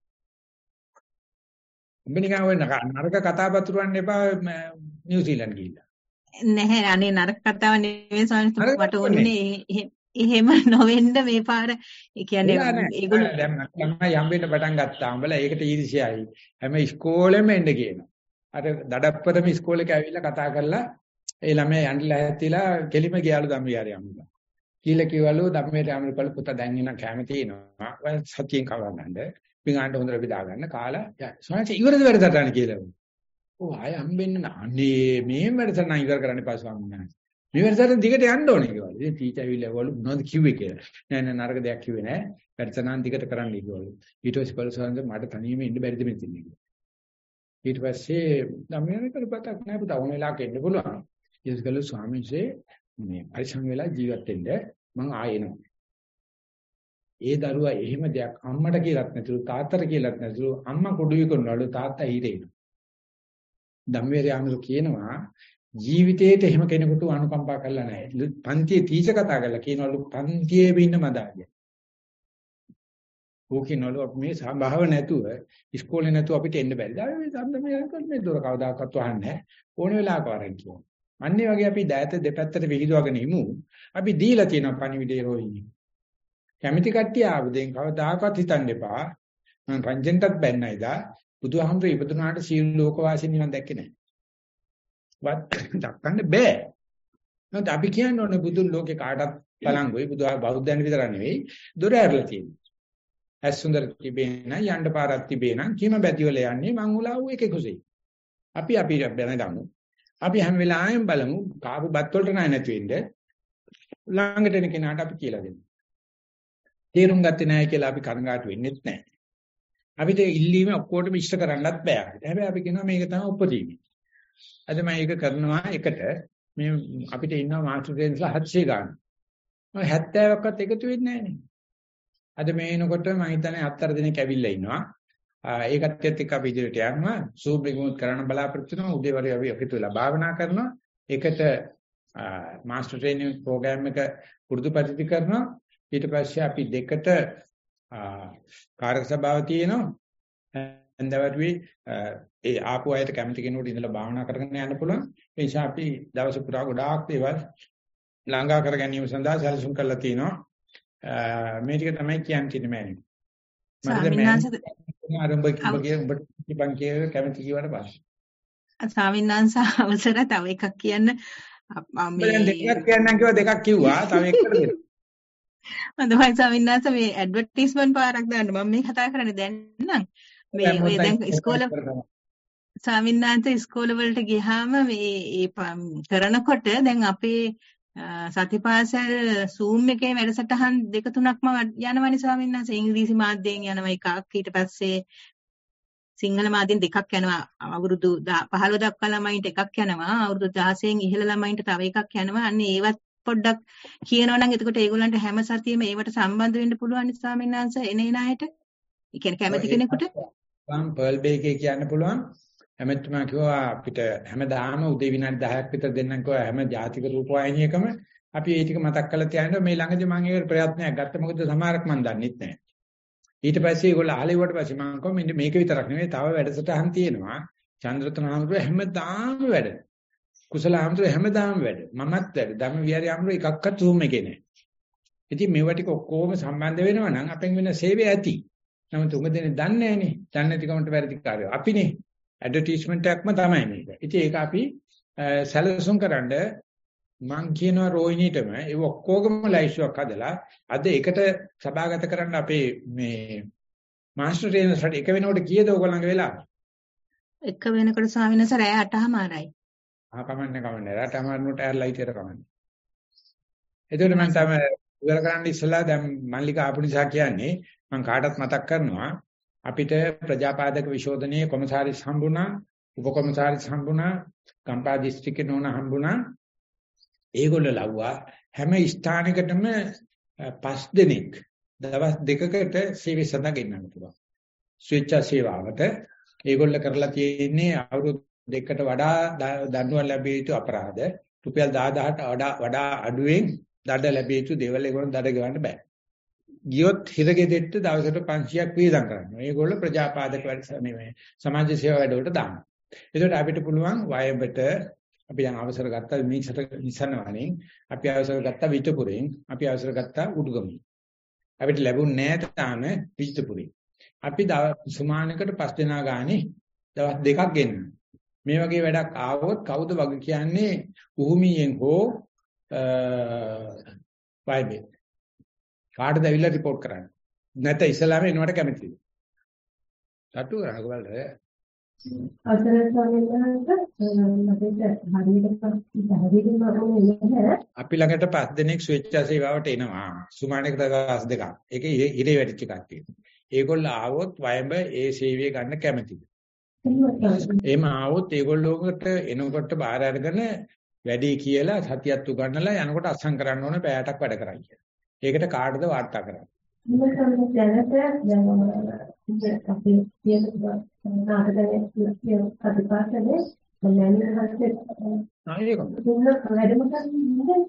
උඹ නිකන් ඔය නරක කතා බතුරවන්න එපා නිව්සීලන්ත ගිහිල්ලා. නැහැ අනේ නරක කතාව නෙවෙයි ස්වාමීන් මට ඕනේ එහෙම නොවෙන්න මේ පාර ඒ කියන්නේ ඒගොල්ලෝ දැන් ළමයි හම්බෙන්න පටන් ගත්තා. උඹලා ඒකට ඊර්ෂ්‍යයි. හැම ඉස්කෝලෙම එන්න කියනවා. අර දඩප්පරම ඉස්කෝලේක ඇවිල්ලා කතා කරලා ඒ ළමයා යන්නලා හැතිලා කෙලිම ගියාලු ධම්මියාරේ අම්මලා. කීලා කිව්වලු ධම්මයට අමරපල පුතා දැන් ඉන්න කැම තියෙනවා. සතියෙන් කවා ගන්න. පිඟාන්න හොඳට බෙදා ගන්න කාලා ස්වාමීන් ඉවරද වැඩසටහන කියලා. ඔව් ආය හම්බෙන්න අනේ මේ වැඩසටහන ඉවර කරන්න එපා ස්වාමීන් වහන්සේ. මේ වැඩසටහන දිගට යන්න ඕනේ කියලා. ඉතින් ටීචර් ඇවිල්ලා වළු මොනවද කිව්වේ කියලා. නෑ නෑ නරක දෙයක් කිව්වේ නෑ. වැඩසටහන දිගට කරන්න කිව්වලු. ඊට පස්සේ පොලිසවන්ද මට තනියම ඉන්න බැරිද මෙතන කියලා. ඊට පස්සේ ධම්මයන් කරපතක් නෑ පුතා ඕන වෙලාවක එන්න පුළුවන්. ඊට ගලු ස්වාමීන් වහන්සේ මේ පරිසං වෙලා ජීවත් වෙන්න මං ආයෙනවා. ඒ දරුවා එහෙම දෙයක් අම්මට කියලාත් නැතුළු තාත්තට කියලාත් නැතුළු අම්මා කුඩුවේ කරනවලු තාත්තා හිරේනවා. ධම්මේරය ආමරු කියනවා ජීවිතේට එහෙම කෙනෙකුට අනුකම්පා කරලා නැහැ. පන්තියේ තීච කතා කරලා කියනවලු පන්තියේ ඉන්න මදාගිය. ඕකිනවලු අපි මේ සම්භාව නැතුව ඉස්කෝලේ නැතුව අපිට එන්න බැරිද? මේ ධම්මේරය මේ දොර කවදාකවත් වහන්නේ නැහැ. ඕන වෙලාවක වරෙන් කියනවා. අන්නේ වගේ අපි දයත දෙපැත්තට විහිදුවගෙන ඉමු. අපි දීලා තියෙන පණිවිඩේ රෝහිණී. කැමිටි කට්ටිය ආවදෙන් කවදාකවත් හිතන්න එපා. මම රංජන්ටත් බැන්නයිදා බුදුහාමුදුරු ඉපදුනාට සීල ලෝකවාසී නිවන් දැක්කේ නැහැ. වත් දක්වන්න බෑ. නේද අපි කියන්නේ ඕනේ බුදුන් ලෝකේ කාටත් බලංගුයි බුදුහා බෞද්ධයන් විතර නෙවෙයි දොර ඇරලා තියෙනවා. ඇස් සුන්දර තිබේ නම් යන්න පාරක් තිබේ නම් කීම බැතිවල යන්නේ මං උලාව් එකේ කුසෙයි. අපි අපි බැනගමු. අපි හැම වෙලාවෙම බලමු කාපු බත් වලට නැති වෙන්න ළඟට එන කෙනාට අපි කියලා දෙන්න. තේරුම් ගත්තේ නැහැ කියලා අපි කනගාටු වෙන්නෙත් නැහැ. අපිට ඉල්ලීම ඔක්කොටම ඉෂ්ට කරන්නත් බෑ අපිට. හැබැයි අපි කියනවා මේක තමයි උපදීම. අද මම ඒක කරනවා එකට මේ අපිට ඉන්නවා මාස්ටර් ට්‍රේනර්ස්ලා හත්සිය ගන්න. මම හැත්තෑවක්වත් එකතු වෙන්නේ නැහැ නේ. අද මේ එනකොට මම හිතන්නේ හතර දිනක් ඇවිල්ලා ඉන්නවා. ඒකත් එක්ක අපි ඉදිරියට යනවා. සූම් එකමුත් කරන්න බලාපොරොත්තු වෙනවා. උදේවරු අපි එකතු වෙලා භාවනා කරනවා. ඒකට මාස්ටර් ට්‍රේනින් ප්‍රෝග්‍රෑම් එක පුරුදු පරිදි කරනවා. ඊට පස්සේ අපි දෙකට කාර්ය සභාව තියෙනවා. එන්දවරුවේ ඒ ආපු අයට කැමති කෙනෙකුට ඉඳලා භාවනා කරගෙන යන්න පුළුවන්. ඒ නිසා අපි දවස පුරා ගොඩාක් දේවල් ළඟා කර ගැනීම සඳහා සැලසුම් කරලා තිනවා. මේ ටික තමයි කියන්න තියෙන්නේ මෑණි. මම ආරම්භ කිව්වගේ උඹට ඉබන් කිය කැමති කිව්වට පස්සේ. ස්වාමීන් වහන්සේ අවසර තව එකක් කියන්න. මම දෙකක් කියන්නම් කිව්වා දෙකක් කිව්වා තව එකකට දෙන්න. හොඳයි ස්වාමීන් වහන්සේ මේ ඇඩ්වර්ටයිස්මන්ට් පාරක් දාන්න මම මේ කතා කරන්නේ දැන් නම් මේ ඔය දැන් ඉස්කෝල ස්වාමීන් වහන්සේ ඉස්කෝල වලට ගියාම මේ කරනකොට දැන් අපේ සතිපාසල් Zoom එකේ වැඩසටහන් දෙක තුනක්ම යනවනේ ස්වාමීන් වහන්සේ ඉංග්‍රීසි මාධ්‍යයෙන් යනවා එකක් ඊට පස්සේ සිංහල මාධ්‍යයෙන් දෙකක් යනවා අවුරුදු පහළොව දක්වා ළමයින්ට එකක් යනවා අවුරුදු දහසෙන් ඉහළ ළමයින්ට තව එකක් යනවා අන්න ඒවත් පොඩ්ඩක් කියනවා නම් එතකොට ඒගොල්ලන්ට හැම සතියෙම ඒවට සම්බන්ධ වෙන්න පුළුවන් ස්වාමීන් වහන්සේ එන එන අයට. ඒ කියන්නේ කැමති කෙනෙකුට මම පර්ල් බේ එකේ කියන්න පුළුවන්. හැමතුමා කිව්වා අපිට හැමදාම උදේ විනාඩි දහයක් විතර දෙන්නම් කිව්වා හැම ජාතික රූපවාහිනියකම අපි ඒ ටික මතක් කරලා තියන්න මේ ළඟදී මම ඒක ප්‍රයත්නයක් ගත්තා. මොකද සමහරක් මම දන්නෙත් නැහැ. ඊට පස්සේ ඒගොල්ලෝ ආලෙවට පස්සේ මම කිව්වා මෙන්න මේක විතරක් නෙවෙයි තව වැඩසටහන් තියෙනවා. චන්ද්‍රරත්න හාමුදුරුවෝ හැමදාම වැඩ. කුසල හාමුදුරුවෝ හැමදාම වැඩ. මමත් වැඩ. ධම්ම විහාරය හාමුදුරුවෝ එකක්වත් රූම් එකේ නැහැ. ඉතින් මේවා ටික ඔක්කොම සම්බන්ධ වෙනවා නම් අපෙන් වෙන සේවය ඇති. නමුත් උඹ දෙන්නේ දන්නේ නැහනේ. දන්නේ නැති කමට වැරදි කාර්යය. අපිනේ ඇඩ්වර්ටයිස්මන්ට් එකක්ම තමයි මේක. ඉතින් ඒක අපි සැලසුම් කරන්න මං කියනවා රෝහිණීටම ඒ ඔක්කොගම ලයිස්ට්ුවක් හදලා අද එකට සභාගත කරන්න අපේ මේ මාස්ටර් ට්‍රේනර්ස්ට එක වෙනකොට කීයද ඔයගොල්ලන්ගේ වෙලාව? එක වෙනකොට ස්වාමීන් වහන්සේ රෑ අටමාරයි. ආ කමන්නේ කමන්නේ රාට අමාරුනට ඇරලා හිටියට කමන්නේ. එතකොට මම තමයි ඉවර කරන්න ඉස්සලා දැන් මල්ලිකා ආපු නිසා කියන්නේ මම කාටත් මතක් කරනවා අපිට ප්‍රජාපාදක විශෝධනයේ කොමසාරිස් හම්බුණා, උපකොමසාරිස් හම්බුණා, ගම්පා දිස්ත්‍රික්කේ නෝන හම්බුණා. ඒගොල්ලෝ ලව්වා හැම ස්ථානයකටම පස් දෙනෙක් දවස් දෙකකට සේවය සඳහා ගෙන්නන්න පුළුවන්. ස්වේච්ඡා සේවාවට ඒගොල්ලෝ කරලා තියෙන්නේ අවුරුදු දෙකකට වඩා දඬුවම් ලැබිය යුතු අපරාධ රුපියල් දහදාහට වඩා වඩා අඩුවෙන් දඩ ලැබිය යුතු දේවල් ඒගොල්ලෝ දඩ ගෙවන්න බෑ. ගියොත් හිරගෙදෙට්ට දවසට පන්සියයක් වියදම් කරනවා. ඒගොල්ලෝ ප්‍රජාපාදක වැඩ මේ සමාජ සේවා වැඩවලට දානවා. ඒකට අපිට පුළුවන් වයඹට අපි දැන් අවසර ගත්තා මේකට නිසනවලින් අපි අවසර ගත්තා විතපුරෙන් අපි අවසර ගත්තා උඩුගමින්. අපිට ලැබුණ නෑ තාම විතපුරේ. අපි සුමානකට පස් දෙනා ගානේ දවස් දෙකක් ගෙන්න. මේ වගේ වැඩක් ආවොත් කවුද වගේ කියන්නේ උහුමියෙන් හෝ වයිබේ කාටද ඇවිල්ලා රිපෝට් කරන්නේ නැත්නම් ඉස්ලාම එනවට කැමතිද? තට්ටු කරා කොල්ල අවසරයි ස්වාමීන් වහන්සේ මට හරියට හරියටම අපි ළඟට පස් දෙනෙක් ස්වේච්ඡා සේවාවට එනවා සුමානකට දවස් දෙකක්. ඒකේ හිරේ වැඩිච්ච කට්ටිය. ඒගොල්ලෝ ආවොත් වයඹ ඒ සේවය ගන්න කැමතිද? එහෙම ආවොත් ඒගොල්ලෝකට එනකොට බාර අරගෙන වැඩි කියලා සතියක් උගන්නලා යනකොට අස්සම් කරන්න ඕනේ පැයටක් වැඩ කරයි කියලා. ඒකට කාටද වාර්තා කරන්නේ? මම කවුරුත් දැනට දැන් අපි කියන නාටකයේ කියන අධිපාසලේ මම හස්තේ ආයෙකම දුන්න වැඩම කරන්නේ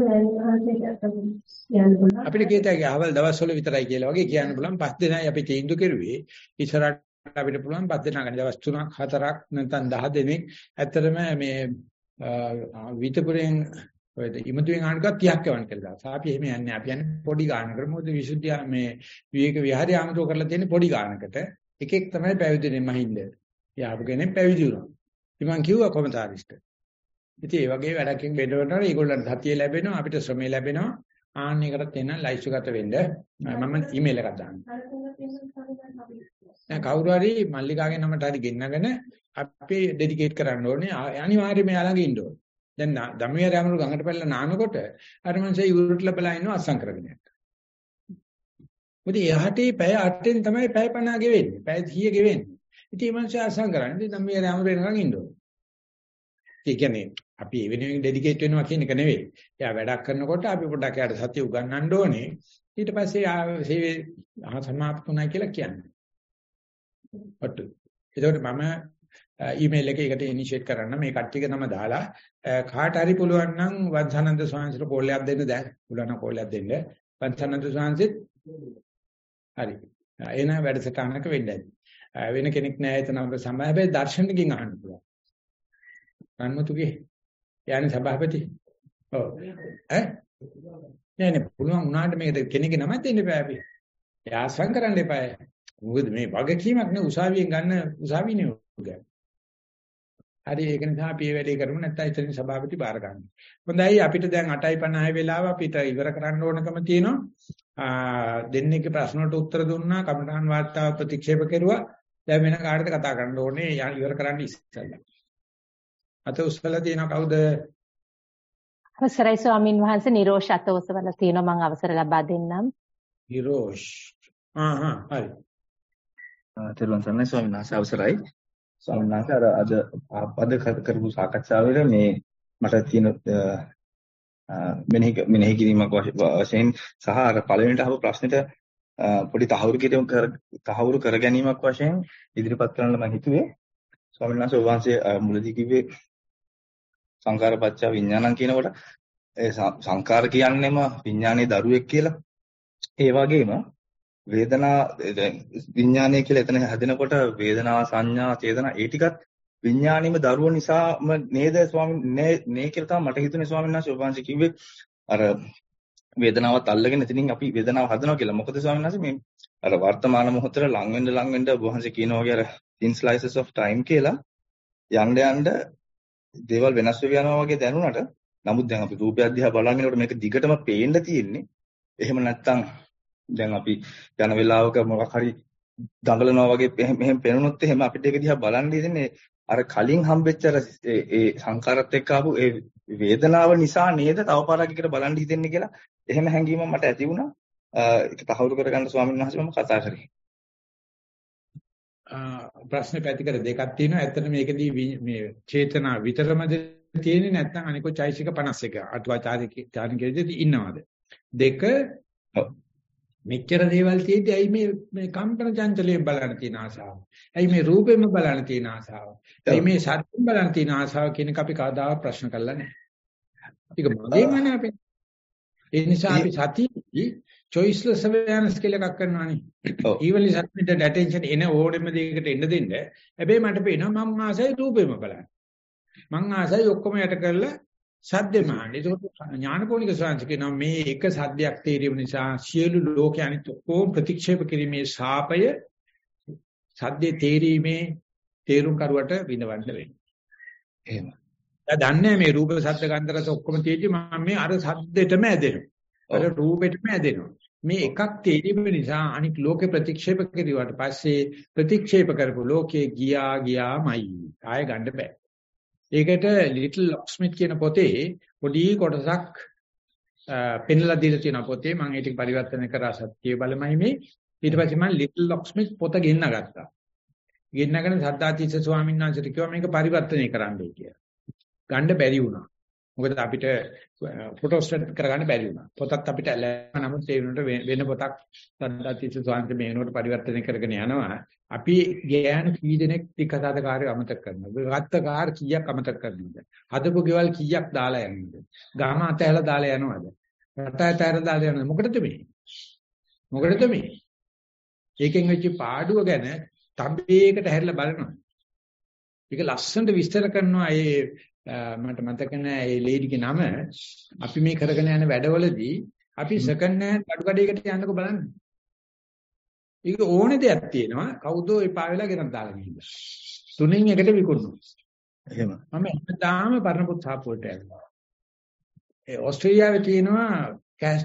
අපිට කීයටයි අවල් දවස්වල විතරයි කියලා වගේ කියන්න පුළුවන්. පස් දිනයි අපි තීන්දුව කෙරුවේ. ඉස්සරහට අපිට පුළුවන් පස් දිනා ගන්න දවස් තුනක් හතරක් නැත්නම් දහ දෙනෙක් ඇත්තටම මේ විතපුරෙන් ඔය ඉමතුෙන් ආනකත් තිහක් යවන්න කියලා. අපි එහෙම යන්නේ අපි යන්නේ පොඩි ගානකට. මොකද විසුද්ධිය මේ විවේක විහාරය ආමතුව කරලා තියෙන්නේ පොඩි ගානකට. එකෙක් තමයි පැවිදිනේ මහින්ද. යාපු කෙනෙක් පැවිදි වුණා. ඉතින් මං කිව්වා කොමසාරිස්ට. ඉතින් මේ වගේ වැඩකින් බෙදවනවා ඒගොල්ලන්ට සතිය ලැබෙනවා අපිට ශ්‍රමය ලැබෙනවා. ආන්න එකකට එන ලයිස්ට්ගත වෙන්න මම ඊමේල් එකක් දානවා. දැන් කවුරු හරි මල්ලිකාගේ නමට හරි ගෙන්නගෙන අපි ඩෙඩිකේට් කරන්න ඕනේ අනිවාර්යයෙන්ම යා ළඟ ඉන්න ඕනේ. දැන් ධම්මිය රාමරු ගඟට පැනලා නානකොට අර මංසේ ඉවුරට ලැබලා ඉන්නවා අස්සම් කරගෙන යන්න. මොකද එහාටේ පැය අටෙන් තමයි පැය පනහ ගෙවෙන්නේ. පැය සිය ගෙවෙන්නේ. ඉතින් මේ මංසේ අස්සම් කරන්නේ. ඉතින් ධම්මිය රාමරු එනකන් ඉන්න ඕනේ. ඒ කියන්නේ අපි ඒ වෙනුවෙන් ඩෙඩිකේට් වෙනවා කියන එක නෙවෙයි. එයා වැඩක් කරනකොට අපි පොඩ්ඩක් එයාට සතිය උගන්වන්න ඕනේ. ඊට පස්සේ ආ සේවය සමාප්ත වුණා කියලා කියන්නේ. ඔට්ටු. ඒකට මම ඊමේල් එකේ එකට ඉනිෂিয়েට් කරන්න මේ කට්ටියක නම දාලා කාට හරි පුළුවන් නම් වංශානන්ද ස්වාමීන්ට කෝල්යක් දෙන්න දැන්. පුළුවන් නම් කෝල්යක් දෙන්න. වංශානන්ද ස්වාමීන්ට හරි. එන වැඩසටහනක වෙන්න ඇති. වෙන කෙනෙක් නෑ එතන අපේ සමය හැබැයි දර්ශනකින් අහන්න පුළුවන්. රන්මතුගේ යන්නේ සභාපති. ඔව්. ඈ? නෑ නෑ පුළුවන් උනාට මේක කෙනෙක්ගේ නමක් දෙන්න එපා අපි. යාසම් කරන්න එපා. මොකද මේ වගකීමක් නේ උසාවියෙන් ගන්න උසාවිනේ උග. හරි ඒක නිසා අපි මේ වැඩේ කරමු නැත්නම් ඉතින් සභාපති බාර ගන්න. හොඳයි අපිට දැන් අටයි පනහයි වෙලාව අපිට ඉවර කරන්න ඕනකම තියෙනවා. දෙන්නෙක්ගේ ප්‍රශ්න වලට උත්තර දුන්නා කමඨාන් වාර්තාව ප්‍රතික්ෂේප කෙරුවා. දැන් වෙන කාටද කතා කරන්න ඕනේ ඉවර කරන්න ඉස්සෙල්ලා. අත උස්සලා තියෙන කවුද? අවසරයි ස්වාමින් වහන්සේ නිරෝෂ් අත උස්සවලා තියෙනවා මම අවසර ලබා දෙන්නම්. නිරෝෂ්. ආ හා හරි. තෙරුවන් සරණයි ස්වාමීන් වහන්සේ අවසරයි. ස්වාමීන් වහන්සේ අර අද අද කරපු සාකච්ඡාවේ මේ මට තියෙන මෙනෙහි මෙනෙහි කිරීමක් වශයෙන් සහ අර පළවෙනිට අහපු ප්‍රශ්නෙට පොඩි තහවුරු කිරීම කර තහවුරු කර ගැනීමක් වශයෙන් ඉදිරිපත් කරන්න මම හිතුවේ. ස්වාමීන් වහන්සේ ඔබ වහන්සේ මුලදී කිව්වේ සංඛාරපච්ච විඥානං කියනකොට ඒ සංඛාර කියන්නේම විඥානයේ දරුවෙක් කියලා. ඒ වගේම වේදනා විඥානය කියලා එතන හැදෙනකොට වේදනා සංඥා චේතනා ඒ ටිකත් විඥානීය දරුවෝ නිසාම නේද ස්වාමීන් නේ නේ කියලා තමයි මට හිතුනේ ස්වාමීන් වහන්සේ ඔබ වහන්සේ කිව්වේ අර වේදනාවත් අල්ලගෙන එතනින් අපි වේදනාව හදනවා කියලා. මොකද ස්වාමීන් වහන්සේ මේ අර වර්තමාන මොහොතට ලං වෙන්න ලං වෙන්න ඔබ වහන්සේ කියනවා වගේ අර thin slices of time කියලා යන්න යන්න දේවල් වෙනස් වෙවි යනවා වගේ දැනුණාට නමුත් දැන් අපි රූපය අධ්‍යා බලනකොට මේක දිගටම පේන්න තියෙන්නේ. එහෙම නැත්නම් දැන් අපි යන වෙලාවක මොකක් හරි දඟලනවා වගේ මෙහෙම පේනොත් එහෙම අපිට ඒක දිහා බලන්න ඉතින්නේ අර කලින් හම්බෙච්ච අර ඒ සංකාරات එක්ක ආපු ඒ වේදනාව නිසා නේද තව පාරක් එකට බලන්න හිතෙන්නේ කියලා එහෙම හැඟීමක් මට ඇති වුණා. ඒක තහවුරු කරගන්න ස්වාමීන් වහන්සේ මම කතා කරේ. ප්‍රශ්නේ පැතිකඩ දෙකක් තියෙනවා. ඇත්තට මේකදී මේ චේතනා විතරමද තියෙන්නේ නැත්නම් අනිකෝ චෛසික පනස් එක අටුවාචාරික චාරිකයේදී ඉන්නවද? දෙක මෙච්චර දේවල් තියෙද්දි ඇයි මේ මේ කම්පන චංචලයෙන් බලන්න තියෙන ආසාව? ඇයි මේ රූපෙම බලන්න තියෙන ආසාව? ඇයි මේ සත්‍යෙම බලන්න තියෙන ආසාව කියන එක අපි කවදාවත් ප්‍රශ්න කරලා නැහැ. ඒක මගේම නේ අපි. ඒ නිසා අපි සතියේදී choiceless awareness කියලා එකක් කරනවානේ. evenly submitted attention එන ඕනෙම දෙයකට එන්න දෙන්න. හැබැයි මට පේනවා මම ආසයි රූපෙම බලන්න. මං ආසයි ඔක්කොම යට කරලා සද්දෙම අහන්න. ඒක ඥානපෝනික ශාන්ති කියනවා මේ එක සද්දයක් තේරීම නිසා සියලු ලෝකයන්ිත ඔක්කොම ප්‍රතික්ෂේප කිරීමේ ශාපය සද්දේ තේරීමේ තේරුම් කරුවට විඳවන්න වෙන්නේ. එහෙම. දැන් දන්නේ මේ රූප සද්ද ගන්ධ රස ඔක්කොම තියෙද්දි මම මේ අර සද්දෙටම ඇදෙනවා. අර රූපෙටම ඇදෙනවා. මේ එකක් තේරීම නිසා අනික් ලෝකේ ප්‍රතික්ෂේප කරුවාට පස්සේ ප්‍රතික්ෂේප කරපු ලෝකේ ගියා ගියාමයි. ආය ගන්න බෑ. ඒකට ලිටල් ලොක්ස්මිත් කියන පොතේ පොඩි කොටසක් පෙන්ලා දීලා තියෙන පොතේ මම ඒක පරිවර්තන කරා සත්‍ය බලමයි මේ ඊට පස්සේ මම ලිටල් ලොක්ස්මිත් පොත ගෙන්න ගත්තා. ගෙන්නගෙන සද්දාතිස්ස ස්වාමීන් වහන්සේට කිව්වා මේක පරිවර්තනය කරන්නයි කියලා. ගන්න බැරි වුණා. මොකද අපිට ෆොටෝස්ටේට් කරගන්න බැරි වුණා. පොතත් අපිට ලැබුණා. නමුත් ඒ වෙනුවට වෙන පොතක් සද්දාතිස්ස ස්වාමීන් මේ වෙනුවට පරිවර්තනය කරගෙන යනවා. අපි ගෑන කී දෙනෙක් ටිකසාද කාර්ය අමතක කරනවා. ගත්ත කාර් කීයක් අමතක කරනවද? හදපු ගෙවල් කීයක් දාලා යනවද? ගාම අතහැලා දාලා යනවද? රට අතහැරලා දාලා යනවද? මොකටද මේ? මොකටද මේ? ඒකෙන් වෙච්ච පාඩුව ගැන තඹේකට හැරිලා බලනවා. ඒක ලස්සනට විස්තර කරනවා. ඒ මට මතක නැහැ ඒ ලේඩිගේ නම. අපි මේ කරගෙන යන වැඩවලදී අපි සෙකන්ඩ් හෑන්ඩ් කඩු කඩේකට යන්නකො බලන්න. ඒක ඕනේ දෙයක් තියෙනවා. කවුදෝ එපා වෙලා ගෙනත් දාලා ගිහිල්ලා. තුනෙන් එකට විකුණනවා. එහෙම. මම හැමදාම පරණපුත් සාප්පුවට යනවා. ඒ ඕස්ට්‍රේලියාවේ තියෙනවා කෑෂ්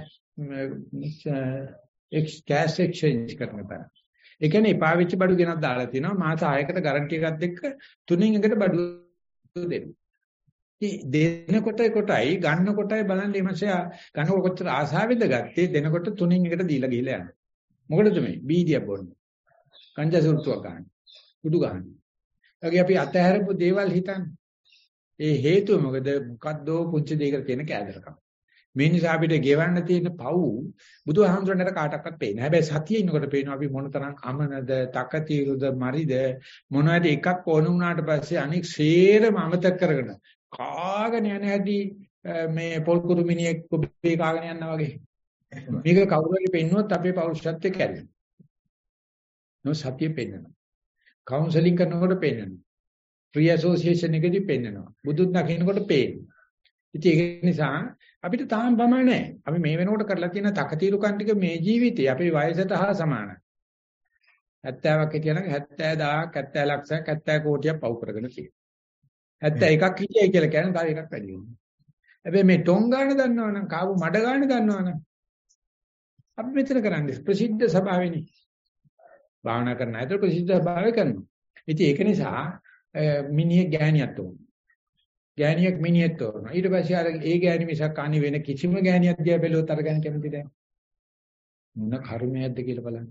එක්ස් කෑෂ් එක්ස්චේන්ජ් කරන බෑ. ඒ කියන්නේ එපා වෙච්ච බඩු ගෙනත් දාලා තියෙනවා. මාස හයකට ගාරන්ටි එකක් එක්ක තුනෙන් එකට බඩු දෙනවා. දෙනකොට කොටයි ගන්න කොටයි බලන්න ඉමසයා ගන්නකොට කොච්චර ආසාවෙන්ද ගත්තේ දෙනකොට තුනෙන් එකට දීලා ගිහලා යනවා. මොකටද මේ බීඩියක් බොන්නේ? කංජා සුරුතුවක් ගන්න. කුඩු ගන්න. ඒගොල්ලෝ අපි අතහැරපු දේවල් හිතන්නේ. ඒ හේතුව මොකද? මොකද්ද පුංචි දෙයකට තියෙන කෑදරකම. මේ නිසා අපිට ගෙවන්න තියෙන පව් බුදුහාමුදුරන්ට කාටවත් පේන්නේ නැහැ. හැබැයි සතියේ ඉන්නකොට පේනවා අපි මොනතරම් අමනද, තකතිරුද, මරිද මොනවද එකක් ඕන වුණාට පස්සේ අනික් සේරම අමතක කරගෙන කාගෙන යන හැටි මේ පොල්කුරු මිනිහෙක් ඔබේ කාගෙන යනවා වගේ. මේක කවුරු හරි පෙන්නුවොත් අපේ පෞරුෂත්වය කැඩෙනවා. නෝ සතිය පෙන්නනවා. කවුන්සලින් කරනකොට පෙන්නනවා. ෆ්‍රී ඇසෝසියේෂන් එකදී පෙන්නනවා. බුදුන් දකින්නකොට පේනවා. ඉතින් ඒක නිසා අපිට තාම ප්‍රමාණ නැහැ. අපි මේ වෙනකොට කරලා තියෙන තකතිරුකම් ටික මේ ජීවිතේ අපේ වයසට හා සමානයි. හැත්තෑවක් හිටියනම් හැත්තෑ දාහක්, හැත්තෑ ලක්ෂයක්, හැත්තෑ කෝටියක් පව් කරගෙන තියෙනවා. හැත්තෑ එකක් හිටියයි කියලා කියන්නේ තව එකක් වැඩි වෙනවා. හැබැයි මේ ටොං ගන්න දන්නවනම්, කාවු මඩ ගන්න දන්නවනම් අපි මෙතන කරන්නේ ප්‍රසිද්ධ සභාවෙනේ. භාවනා කරන අතර ප්‍රසිද්ධ සභාවේ කරනවා. ඉතින් ඒක නිසා මිනිහෙක් ගෑණියක් තෝරනවා. ගෑණියක් මිනිහෙක් තෝරනවා. ඊට පස්සේ අර ඒ ගෑණි මිසක් අනි වෙන කිසිම ගෑණියක් දිහා බැලුවොත් අර ගෑණි කැමති නැහැ. මොන කර්මයක්ද කියලා බලන්න.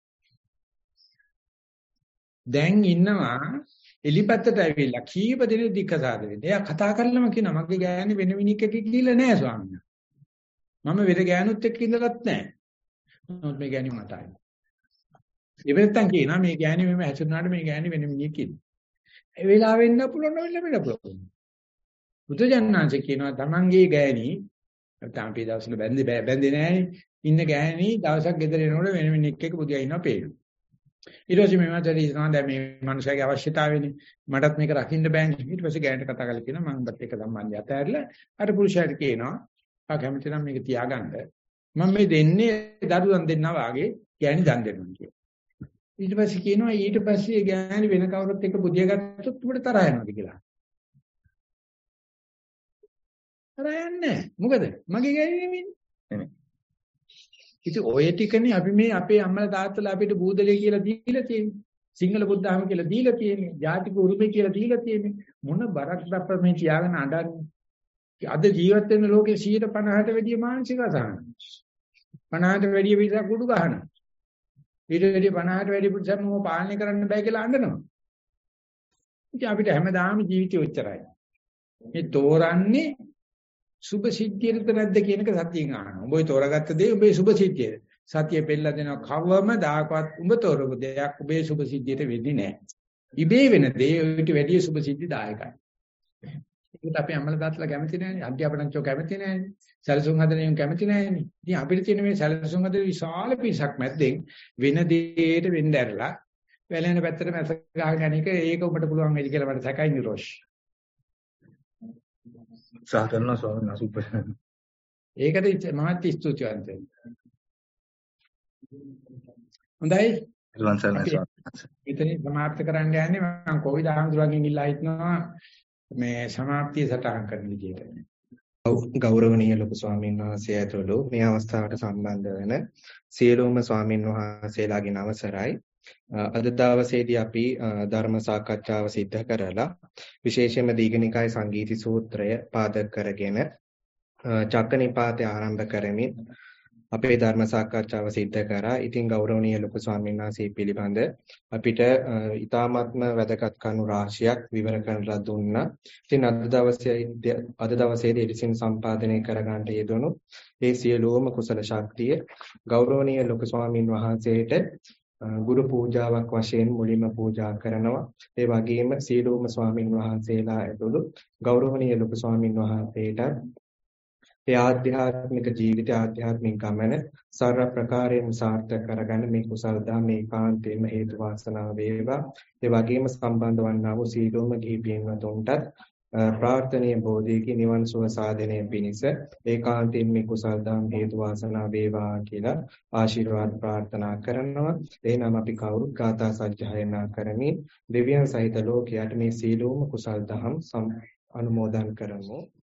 දැන් ඉන්නවා එලිපත්තට ඇවිල්ලා කීප දෙනෙක් දික්කසාද වෙන්නේ. එයා කතා කරලම කියනවා මගේ ගෑණි වෙන මිනිහෙක් එක්ක ගිහිල්ලා නැහැ ස්වාමීන් වහන්සේ. මම වෙර ගෑනුත් එක්ක ඉඳලත් නැහැ. නමුත් මේ ගෑණි මට ආයි. ඉවෙත්තන් කියනවා මේ ගෑණි මෙහෙම හැසිරුණාට මේ ගෑණි වෙන මිනිහෙක් ඉන්නේ. ඒ වෙලාවෙ වෙන්න පුළුවන් වෙන්න වෙන්න පුළුවන්. බුදුජානනාංශ කියනවා තමන්ගේ ගෑණි නැත්නම් අපි දවසල බැඳේ බැඳේ නැහැ ඉන්න ගෑණි දවසක් ගෙදර එනකොට වෙන මිනිහෙක් එක්ක බුදියා ඉන්නවා පේනවා. ඊට පස්සේ මේ මාතේ ඉතන දැන් මේ මනුස්සයාගේ අවශ්‍යතාවෙනේ මටත් මේක රකින්න බෑනේ. ඊට පස්සේ ගෑණිට කතා කරලා කියනවා මම බත් එක්ක සම්බන්ධය අතහැරලා අර පුරුෂයාට කියනවා ආ කැමති නම් මේක තියාගන්න. මම මේ දෙන්නේ දරුවන් දෙන්නා වාගේ ගෑණි දන් දෙන්නම් කියලා. ඊට පස්සේ කියනවා ඊට පස්සේ ගෑණි වෙන කවුරුත් එක්ක බුදියා ගත්තොත් උඹට තරහ යනවාද කියලා. තරහ යන්නේ මොකද? මගේ ගෑණි නෙමෙයි. ඉතින් ඔය ටිකනේ අපි මේ අපේ අම්මලා තාත්තලා අපිට බූදලේ කියලා දීලා තියෙන්නේ. සිංහල බුද්ධාම කියලා දීලා තියෙන්නේ. ජාතික උරුමේ කියලා දීලා තියෙන්නේ. මොන බරක් දප්ප මේ තියාගෙන අඬන්නේ. අද ජීවත් වෙන ලෝකේ සියයට පනහට වැඩිය මානසික අසහන. පනහට වැඩිය විතර කුඩු ගහනවා. ඊට වැඩිය පනහට වැඩිය පුරුෂයන්ව පාලනය කරන්න බෑ කියලා අඬනවා. ඉතින් අපිට හැමදාම ජීවිතය ඔච්චරයි. මේ තෝරන්නේ සුභ සිද්ධියද නැද්ද කියන එක සතියෙන් අහනවා. උඹයි තෝරාගත්ත දේ උඹේ සුභ සිද්ධියද? සතිය පෙන්නලා දෙනවා කවම දායකවත් උඹ තෝරපු දෙයක් උඹේ සුභ සිද්ධියට වෙන්නේ නැහැ. ඉබේ වෙන දේ ඊට වැඩිය සුභ සිද්ධි දායකයි. ඒකට අපි අම්මලා තාත්තලා කැමති නැහැනේ. අධ්‍යාපනඥයෝ කැමති නැහැනේ. සැලසුම් හදන කැමති නැහැනේ. ඉතින් අපිට තියෙන මේ සැලසුම් හදන විශාල පිරිසක් මැද්දෙන් වෙන දෙයකට වෙන්න ඇරලා වැලෙන පැත්තට මැස ගහගෙන යන එක ඒක උඹට පුළුවන් වෙයි කියලා මට සැකයි නිරෝෂ්. සාකරන ස්වාමීන් වහන්සේ. ඒකට මහත් ස්තුතිවන්ත වෙනවා. හොඳයි. මෙතනින් සමාප්ත කරන්න යන්නේ මම කොවිඩ් ආන්දරගෙන් ඉල්ලා හිටනවා මේ සමාප්තිය සටහන් කරන විදිහට. ගෞරවනීය ලොකු ස්වාමීන් වහන්සේ ඇතුළු මේ අවස්ථාවට සම්බන්ධ වෙන සියලුම ස්වාමීන් වහන්සේලාගෙන් අවසරයි. අද දවසේදී අපි ධර්ම සාකච්ඡාව සිද්ධ කරලා විශේෂයෙන්ම දීඝනිකාය සංගීති සූත්‍රය පාදක කරගෙන චක්කනිපාතය ආරම්භ කරමින් අපේ ධර්ම සාකච්ඡාව සිද්ධ කරා. ඉතින් ගෞරවනීය ලොකු ස්වාමීන් වහන්සේ පිළිබඳ අපිට ඊ타ත්ම වැදගත් කරුණු රාශියක් විවර කරලා දුන්නා. ඉතින් අද දවසේ අද දවසේදී එලිසින් සම්පාදනය කරගන්නට යෙදුණු මේ සියලුම කුසල ශක්තිය ගෞරවනීය ලොකු ස්වාමීන් වහන්සේට ගුරු පූජාවක් වශයෙන් මුලින්ම පූජා කරනවා. ඒ වගේම සීලෝම ස්වාමීන් වහන්සේලා ඇතුළු ගෞරවනීය ලොකු ස්වාමීන් වහන්සේට ඒ ආධ්‍යාත්මික ජීවිත ආධ්‍යාත්මික ගමන සර්ව ප්‍රකාරයෙන් සාර්ථක කරගන්න මේ කුසල දහම් මේ කාන්තේම හේතු වාසනා වේවා. ඒ වගේම සම්බන්ධ වන්නා වූ සීලෝම ගිහි පින්වතුන්ටත් ප්‍රාර්ථනීය බෝධියකින් නිවන් සුව සාධනය පිණිස ඒකාන්තයෙන් මේ කුසල දහම් හේතු වාසනා වේවා කියලා ආශිර්වාද ප්‍රාර්ථනා කරනවා. එහෙනම් අපි කවුරුත් ගාථා සජ්ජායනා කරමින් දෙවියන් සහිත ලෝකයට මේ සීලෝම කුසල දහම් අනුමෝදන් කරමු.